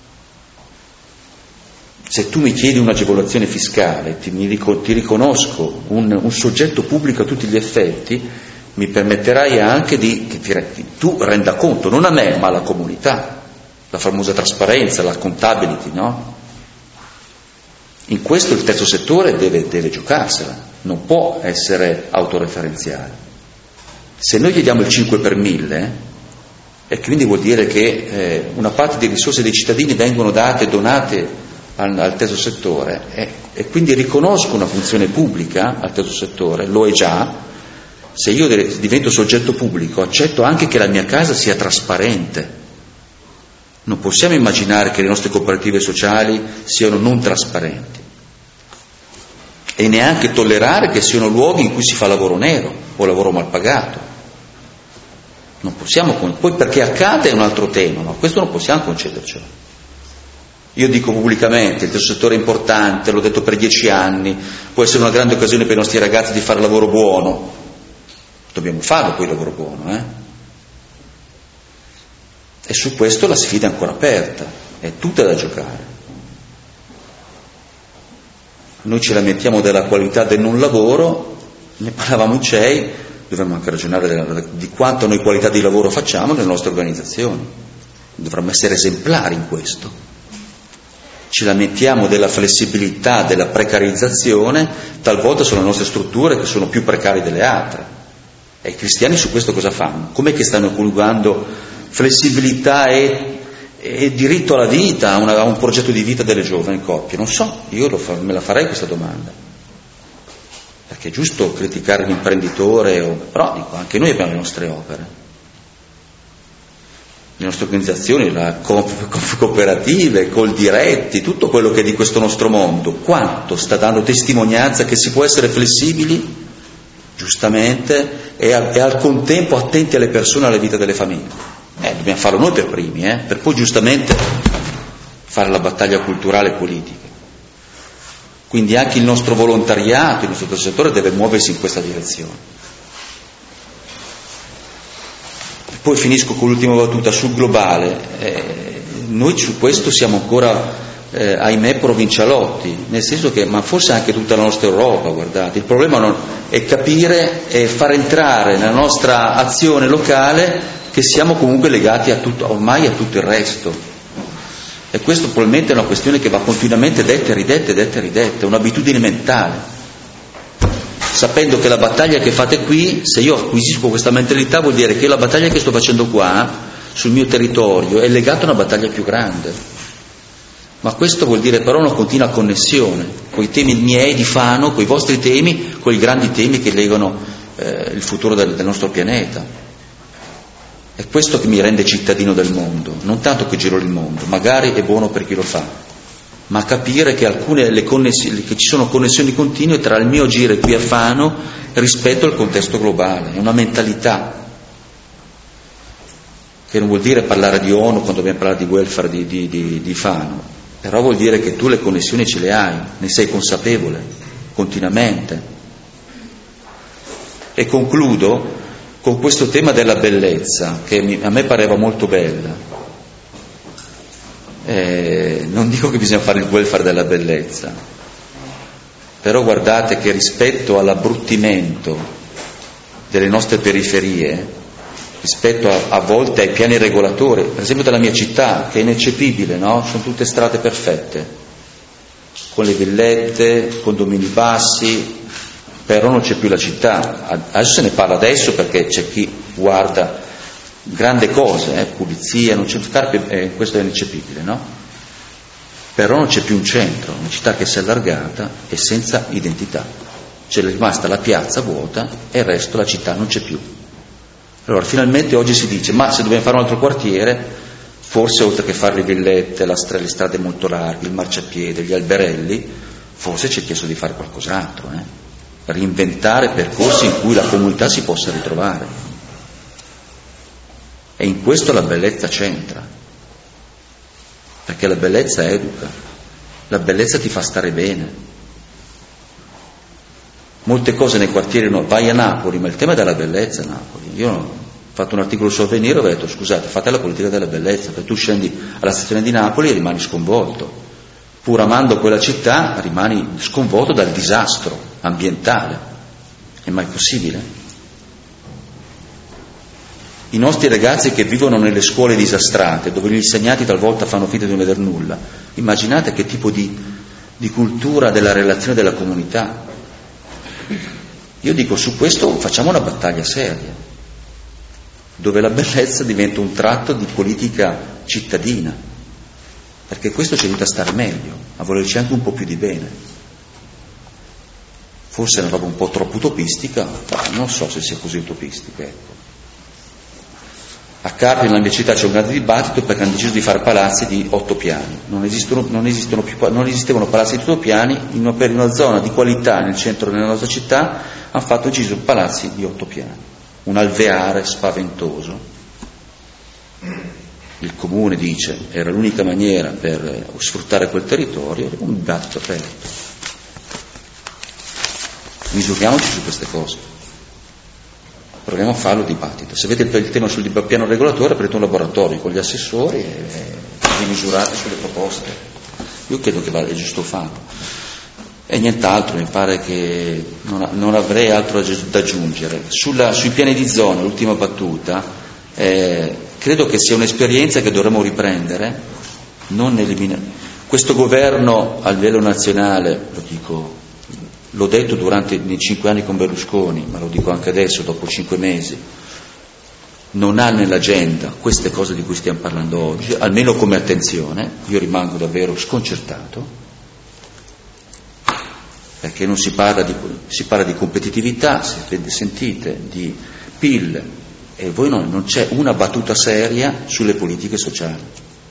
Se tu mi chiedi un'agevolazione fiscale, ti, mi, ti riconosco un, un soggetto pubblico a tutti gli effetti, mi permetterai anche di che ti, tu renda conto, non a me, ma alla comunità, la famosa trasparenza, la accountability, no? In questo il terzo settore deve, deve giocarsela, non può essere autoreferenziale. Se noi gli diamo il cinque per mille, e quindi vuol dire che eh, una parte delle risorse dei cittadini vengono date, donate al, al terzo settore, eh, e quindi riconosco una funzione pubblica al terzo settore, lo è già. Se io divento soggetto pubblico, accetto anche che la mia casa sia trasparente. Non possiamo immaginare che le nostre cooperative sociali siano non trasparenti e neanche tollerare che siano luoghi in cui si fa lavoro nero o lavoro mal pagato. Non possiamo, poi perché accade è un altro tema, ma questo non possiamo concedercelo. Io dico pubblicamente, il terzo settore è importante, l'ho detto per dieci anni, può essere una grande occasione per i nostri ragazzi di fare lavoro buono. Dobbiamo farlo poi il lavoro buono, eh? E su questo la sfida è ancora aperta, è tutta da giocare. Noi ci lamentiamo della qualità del non lavoro, ne parlavamo in C E I, dovremmo anche ragionare della, di quanto noi qualità di lavoro facciamo nelle nostre organizzazioni. Dovremmo essere esemplari in questo. Ci lamentiamo della flessibilità, della precarizzazione, talvolta sono le nostre strutture che sono più precarie delle altre. E i cristiani su questo cosa fanno? Com'è che stanno coniugando flessibilità e, e diritto alla vita, a, una, a un progetto di vita delle giovani coppie? Non so, io lo fa, me la farei questa domanda. Perché è giusto criticare l'imprenditore, o, però dico, anche noi abbiamo le nostre opere, le nostre organizzazioni, la co- co- cooperative, col diretti, tutto quello che è di questo nostro mondo. Quanto sta dando testimonianza che si può essere flessibili, giustamente, e, a, e al contempo attenti alle persone e alla vita delle famiglie. Eh, dobbiamo farlo noi per primi, eh, per poi giustamente fare la battaglia culturale e politica. Quindi anche il nostro volontariato, il nostro settore deve muoversi in questa direzione. E poi finisco con l'ultima battuta sul globale. Eh, noi su questo siamo ancora, eh, ahimè, provincialotti, nel senso che, ma forse anche tutta la nostra Europa, guardate, il problema non è capire e far entrare nella nostra azione locale che siamo comunque legati a tutto, ormai a tutto il resto. E questo probabilmente è una questione che va continuamente detta e ridetta e detta e ridetta, è un'abitudine mentale. Sapendo che la battaglia che fate qui, se io acquisisco questa mentalità, vuol dire che la battaglia che sto facendo qua, sul mio territorio, è legata a una battaglia più grande. Ma questo vuol dire però una continua connessione con i temi miei di Fano, con i vostri temi, con i grandi temi che legano eh, il futuro del, del nostro pianeta. È questo che mi rende cittadino del mondo, non tanto che giro il mondo, magari è buono per chi lo fa, ma capire che alcune le connessioni, che ci sono connessioni continue tra il mio agire qui a Fano rispetto al contesto globale, è una mentalità che non vuol dire parlare di ONU quando dobbiamo parlare di welfare di, di, di, di Fano, però vuol dire che tu le connessioni ce le hai, ne sei consapevole continuamente. E concludo con questo tema della bellezza, che mi, a me pareva molto bella. Eh, non dico che bisogna fare il welfare della bellezza, però guardate che rispetto all'abbruttimento delle nostre periferie, rispetto a, a volte ai piani regolatori, per esempio della mia città, che è ineccepibile, no? Sono tutte strade perfette, con le villette, condomini bassi, però non c'è più la città. Adesso se ne parla adesso perché c'è chi guarda grande cosa, eh, pulizia, non c'è Carpi, eh, questo è ineccepibile, no? Però non c'è più un centro, una città che si è allargata e senza identità. C'è rimasta la piazza vuota e il resto la città non c'è più. Allora finalmente oggi si dice, ma se dobbiamo fare un altro quartiere, forse oltre che fare le villette, la stra- le strade molto larghe, il marciapiede, gli alberelli, forse ci è chiesto di fare qualcos'altro, eh? Reinventare percorsi in cui la comunità si possa ritrovare. E in questo la bellezza c'entra, perché la bellezza educa, la bellezza ti fa stare bene. Molte cose nei quartieri, no, vai a Napoli, ma il tema è della bellezza a Napoli. Io ho fatto un articolo su Avvenire e ho detto, scusate, fate la politica della bellezza, perché tu scendi alla stazione di Napoli e rimani sconvolto. Pur amando quella città, rimani sconvolto dal disastro ambientale. È mai possibile? I nostri ragazzi che vivono nelle scuole disastrate, dove gli insegnanti talvolta fanno finta di non vedere nulla, immaginate che tipo di, di cultura della relazione della comunità. Io dico, su questo facciamo una battaglia seria, dove la bellezza diventa un tratto di politica cittadina, perché questo ci aiuta a stare meglio, a volerci anche un po' più di bene. Forse è una roba un po' troppo utopistica, ma non so se sia così utopistica, ecco. A Carpi, nella mia città, c'è un grande dibattito perché hanno deciso di fare palazzi di otto piani. Non esistono, non esistono più, non esistevano palazzi di otto piani, in una, per una zona di qualità nel centro della nostra città hanno fatto deciso palazzi di otto piani. Un alveare spaventoso. Il comune dice era l'unica maniera per sfruttare quel territorio, un dibattito aperto. Misuriamoci su queste cose. Proviamo a farlo dibattito. Se avete il tema sul piano regolatore, aprite un laboratorio con gli assessori e vi misurate sulle proposte. Io credo che è giusto farlo. E nient'altro, mi pare che non, non avrei altro da aggiungere. Sulla, sui piani di zona, l'ultima battuta, eh, credo che sia un'esperienza che dovremmo riprendere, non eliminare. Questo governo a livello nazionale, lo dico, l'ho detto durante i cinque anni con Berlusconi, ma lo dico anche adesso, dopo cinque mesi, non ha nell'agenda queste cose di cui stiamo parlando oggi, almeno come attenzione. Io rimango davvero sconcertato, perché non si parla di, si parla di competitività, sentite, di P I L, e voi non, non c'è una battuta seria sulle politiche sociali.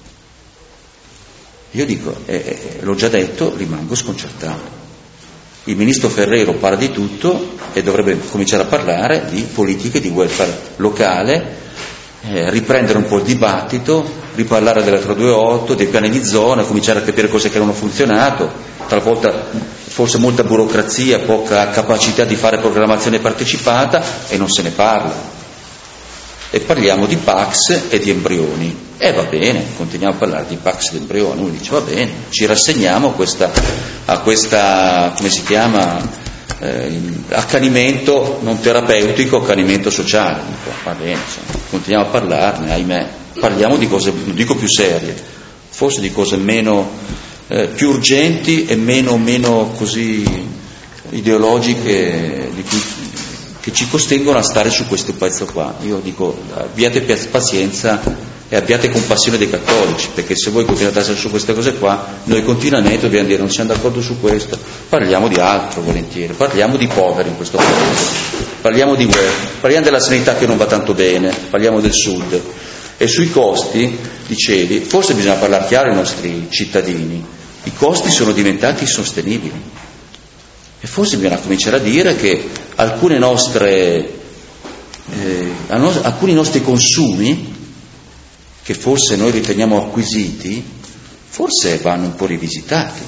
Io dico, eh, l'ho già detto, rimango sconcertato. Il ministro Ferrero parla di tutto e dovrebbe cominciare a parlare di politiche di welfare locale, eh, riprendere un po' il dibattito, riparlare della tre due otto, dei piani di zona, cominciare a capire cose che non hanno funzionato, talvolta forse molta burocrazia, poca capacità di fare programmazione partecipata e non se ne parla. E parliamo di P A C S e di embrioni. E eh, va bene, continuiamo a parlare di P A C S e di embrioni. Uno dice va bene, ci rassegniamo a questa, a questa come si chiama, eh, accanimento non terapeutico, accanimento sociale. Dico, va bene, insomma, continuiamo a parlarne, ahimè. Parliamo di cose, non dico più serie, forse di cose meno, eh, più urgenti e meno, meno così ideologiche, di cui, che ci costringono a stare su questo pezzo qua. Io dico, abbiate pazienza e abbiate compassione dei cattolici, perché se voi continuate a stare su queste cose qua, noi continuamente dobbiamo dire non siamo d'accordo su questo, parliamo di altro volentieri, parliamo di poveri in questo paese, parliamo di guerra, parliamo della sanità che non va tanto bene, parliamo del sud. E sui costi, dicevi, forse bisogna parlare chiaro ai nostri cittadini, i costi sono diventati insostenibili. E forse bisogna cominciare a dire che alcune nostre, eh, alcuni nostri consumi, che forse noi riteniamo acquisiti, forse vanno un po' rivisitati.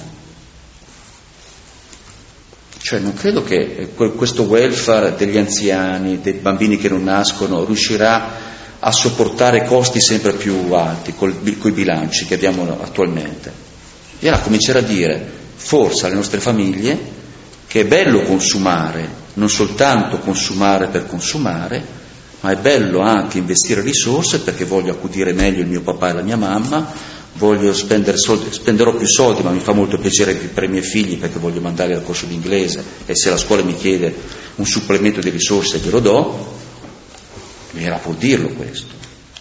Cioè non credo che questo welfare degli anziani, dei bambini che non nascono, riuscirà a sopportare costi sempre più alti con i bilanci che abbiamo attualmente. Bisogna cominciare a dire, forse alle nostre famiglie, che è bello consumare, non soltanto consumare per consumare, ma è bello anche investire risorse perché voglio accudire meglio il mio papà e la mia mamma, voglio spendere soldi, spenderò più soldi, ma mi fa molto piacere per i miei figli perché voglio mandarli al corso di inglese, e se la scuola mi chiede un supplemento di risorse glielo do, bisognerà pur dirlo questo.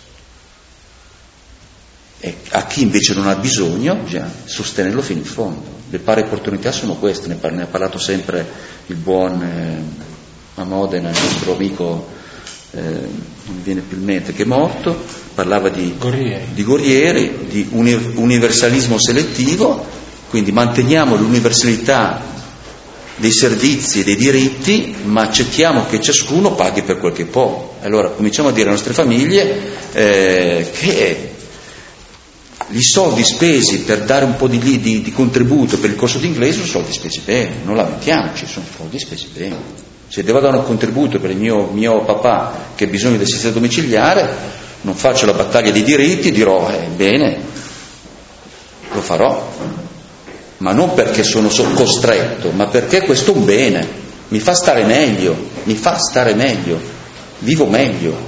E a chi invece non ha bisogno bisogna sostenerlo fino in fondo. Le pari opportunità sono queste, ne, par- ne ha parlato sempre il buon eh, a Modena, il nostro amico, eh, non mi viene più in mente, che è morto, parlava di Gorrieri, di, Gorrieri, di uni- universalismo selettivo, quindi manteniamo l'universalità dei servizi e dei diritti, ma accettiamo che ciascuno paghi per quel che può. Allora cominciamo a dire alle nostre famiglie eh, che i soldi spesi per dare un po' di, di, di contributo per il corso d'inglese sono soldi spesi bene, non lamentiamoci, sono soldi spesi bene. Se devo dare un contributo per il mio, mio papà che ha bisogno di assistenza domiciliare, non faccio la battaglia dei diritti e dirò, eh, bene, lo farò, ma non perché sono costretto, ma perché questo è un bene, mi fa stare meglio, mi fa stare meglio, vivo meglio.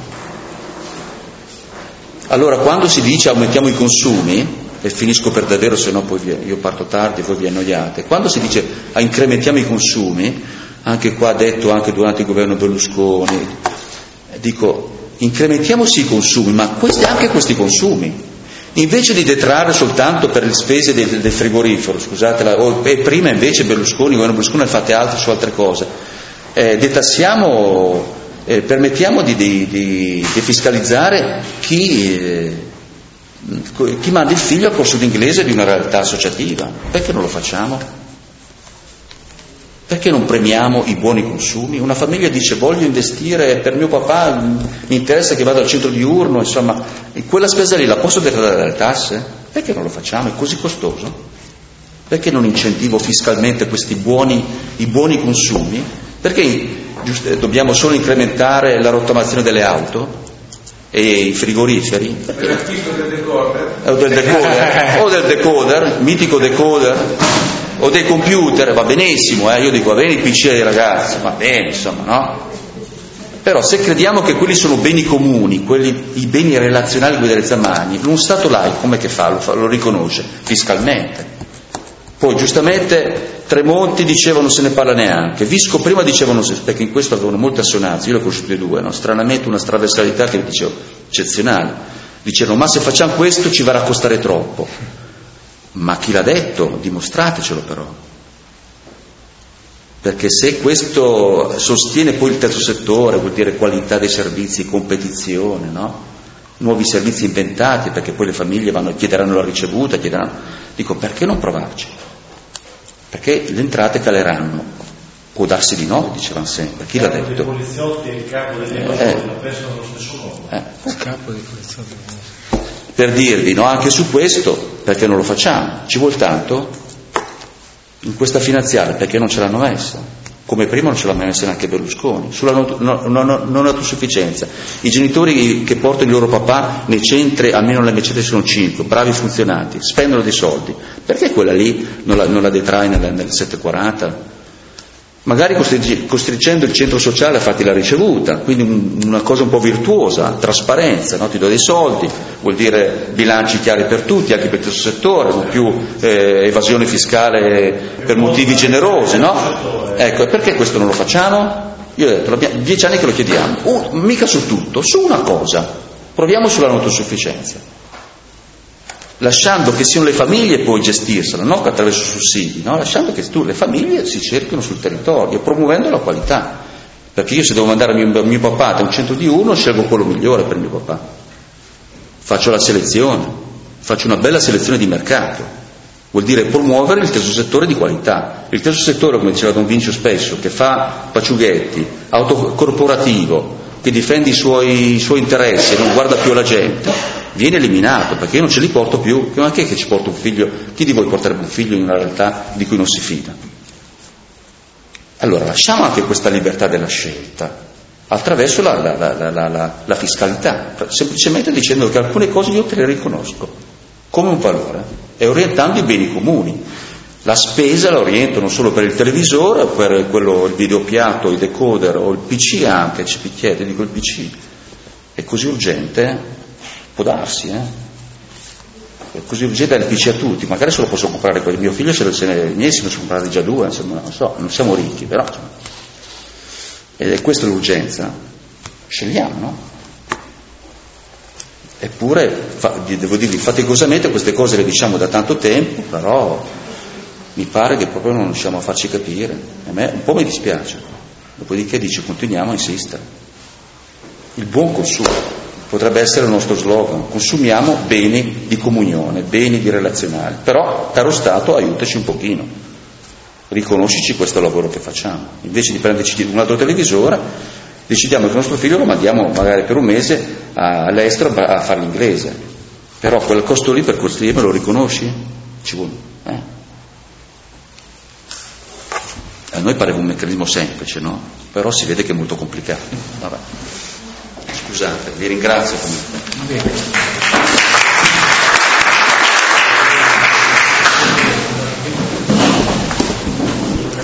Allora quando si dice aumentiamo i consumi, e finisco per davvero, se no poi io parto tardi e voi vi annoiate, quando si dice ah, incrementiamo i consumi, anche qua detto anche durante il governo Berlusconi, dico incrementiamo sì i consumi, ma questi, anche questi consumi, invece di detrarre soltanto per le spese del, del frigorifero, scusate, la, o, e prima invece Berlusconi, il governo Berlusconi ha fatto altro su altre cose, eh, detassiamo, eh, permettiamo di, di, di, di fiscalizzare chi, eh, chi manda il figlio al corso d'inglese di una realtà associativa. Perché non lo facciamo? Perché non premiamo i buoni consumi? Una famiglia dice voglio investire per mio papà, mi interessa che vada al centro diurno, insomma, quella spesa lì la posso detrarre dalle tasse? Perché non lo facciamo? È così costoso? Perché non incentivo fiscalmente questi buoni, i buoni consumi? Perché giusto, dobbiamo solo incrementare la rottamazione delle auto e i frigoriferi? Per l'acquisto del decoder? O del decoder, o del decoder, mitico decoder, o dei computer, va benissimo, eh? Io dico va bene i P C dei ragazzi, va bene, insomma, no? Però se crediamo che quelli sono beni comuni, quelli, i beni relazionali quelli delle Zammani, uno Stato laico come che fa? Lo, fa? Lo riconosce fiscalmente. Poi giustamente Tremonti diceva non se ne parla neanche, Visco prima dicevano, perché in questo avevano molte assonanze, io le ho conosciute due, no? Stranamente una trasversalità che dicevo eccezionale, dicevano ma se facciamo questo ci va a costare troppo. Ma chi l'ha detto? Dimostratecelo però. Perché se questo sostiene poi il terzo settore, vuol dire qualità dei servizi, competizione, no? Nuovi servizi inventati, perché poi le famiglie vanno, chiederanno la ricevuta, chiederanno... Dico, perché non provarci? Perché le entrate caleranno. Può darsi di no, dicevano sempre. Chi l'ha detto? Il capo dei poliziotti e il capo degli evasori eh, la pensano allo stesso modo. Eh. Il capo dei poliziotti. Per dirvi, no, anche su questo, perché non lo facciamo? Ci vuol tanto? In questa finanziaria, perché non ce l'hanno messa? Come prima non ce l'ha messa neanche Berlusconi. Sulla non, non, non, non autosufficienza. I genitori che portano il loro papà nei centri, almeno nelle mecete sono cinque, bravi funzionati, spendono dei soldi. Perché quella lì non la, non la detrae nel, nel settecentoquaranta? Magari costringendo il centro sociale a farti la ricevuta, quindi un, una cosa un po' virtuosa, trasparenza, no? Ti do dei soldi, vuol dire bilanci chiari per tutti, anche per il terzo settore, non più eh, evasione fiscale per motivi generosi, no? Ecco, perché questo non lo facciamo? Io ho detto, abbiamo, dieci anni che lo chiediamo, uh, mica su tutto, su una cosa, proviamo sulla non autosufficienza. Lasciando che siano le famiglie poi gestirsela, non attraverso sussidi, no? Lasciando che tu, le famiglie si cerchino sul territorio, promuovendo la qualità. Perché io se devo mandare mio, mio papà da un centro diurno, scelgo quello migliore per mio papà. Faccio la selezione, faccio una bella selezione di mercato. Vuol dire promuovere il terzo settore di qualità. Il terzo settore, come diceva Don Vincio spesso, che fa paciughetti, autocorporativo, che difende i suoi, i suoi interessi e non guarda più alla gente, viene eliminato, perché io non ce li porto più. Ma chi è che ci porta un figlio? Chi di voi porterebbe un figlio in una realtà di cui non si fida? Allora lasciamo anche questa libertà della scelta attraverso la, la, la, la, la, la fiscalità, semplicemente dicendo che alcune cose io te le riconosco come un valore e orientando i beni comuni. La spesa la oriento non solo per il televisore, per quello, il videopiatto, il decoder o il P C anche, ci picchiate, dico il P C. È così urgente? Può darsi, eh? così urgente dare il P C a tutti, magari se lo posso comprare per il mio figlio, se lo, se ne, i miei se ne sono comprati già due, insomma, non so, non siamo ricchi, però insomma. Ed è questa l'urgenza, scegliamo, no? Eppure, fa, devo dirvi, faticosamente queste cose le diciamo da tanto tempo, però mi pare che proprio non riusciamo a farci capire. A me un po' mi dispiace. Dopodiché dice, continuiamo a insistere. Il buon consumo potrebbe essere il nostro slogan: consumiamo beni di comunione, beni di relazionali. Però, caro Stato, aiutaci un pochino, riconoscici questo lavoro che facciamo. Invece di prenderci un altro televisore, decidiamo che il nostro figlio lo mandiamo magari per un mese all'estero a fare l'inglese, però quel costo lì per costruire me lo riconosci? Ci vuole. Eh. A noi pareva un meccanismo semplice, no? Però si vede che è molto complicato. Vabbè. Scusate, vi ringrazio comunque.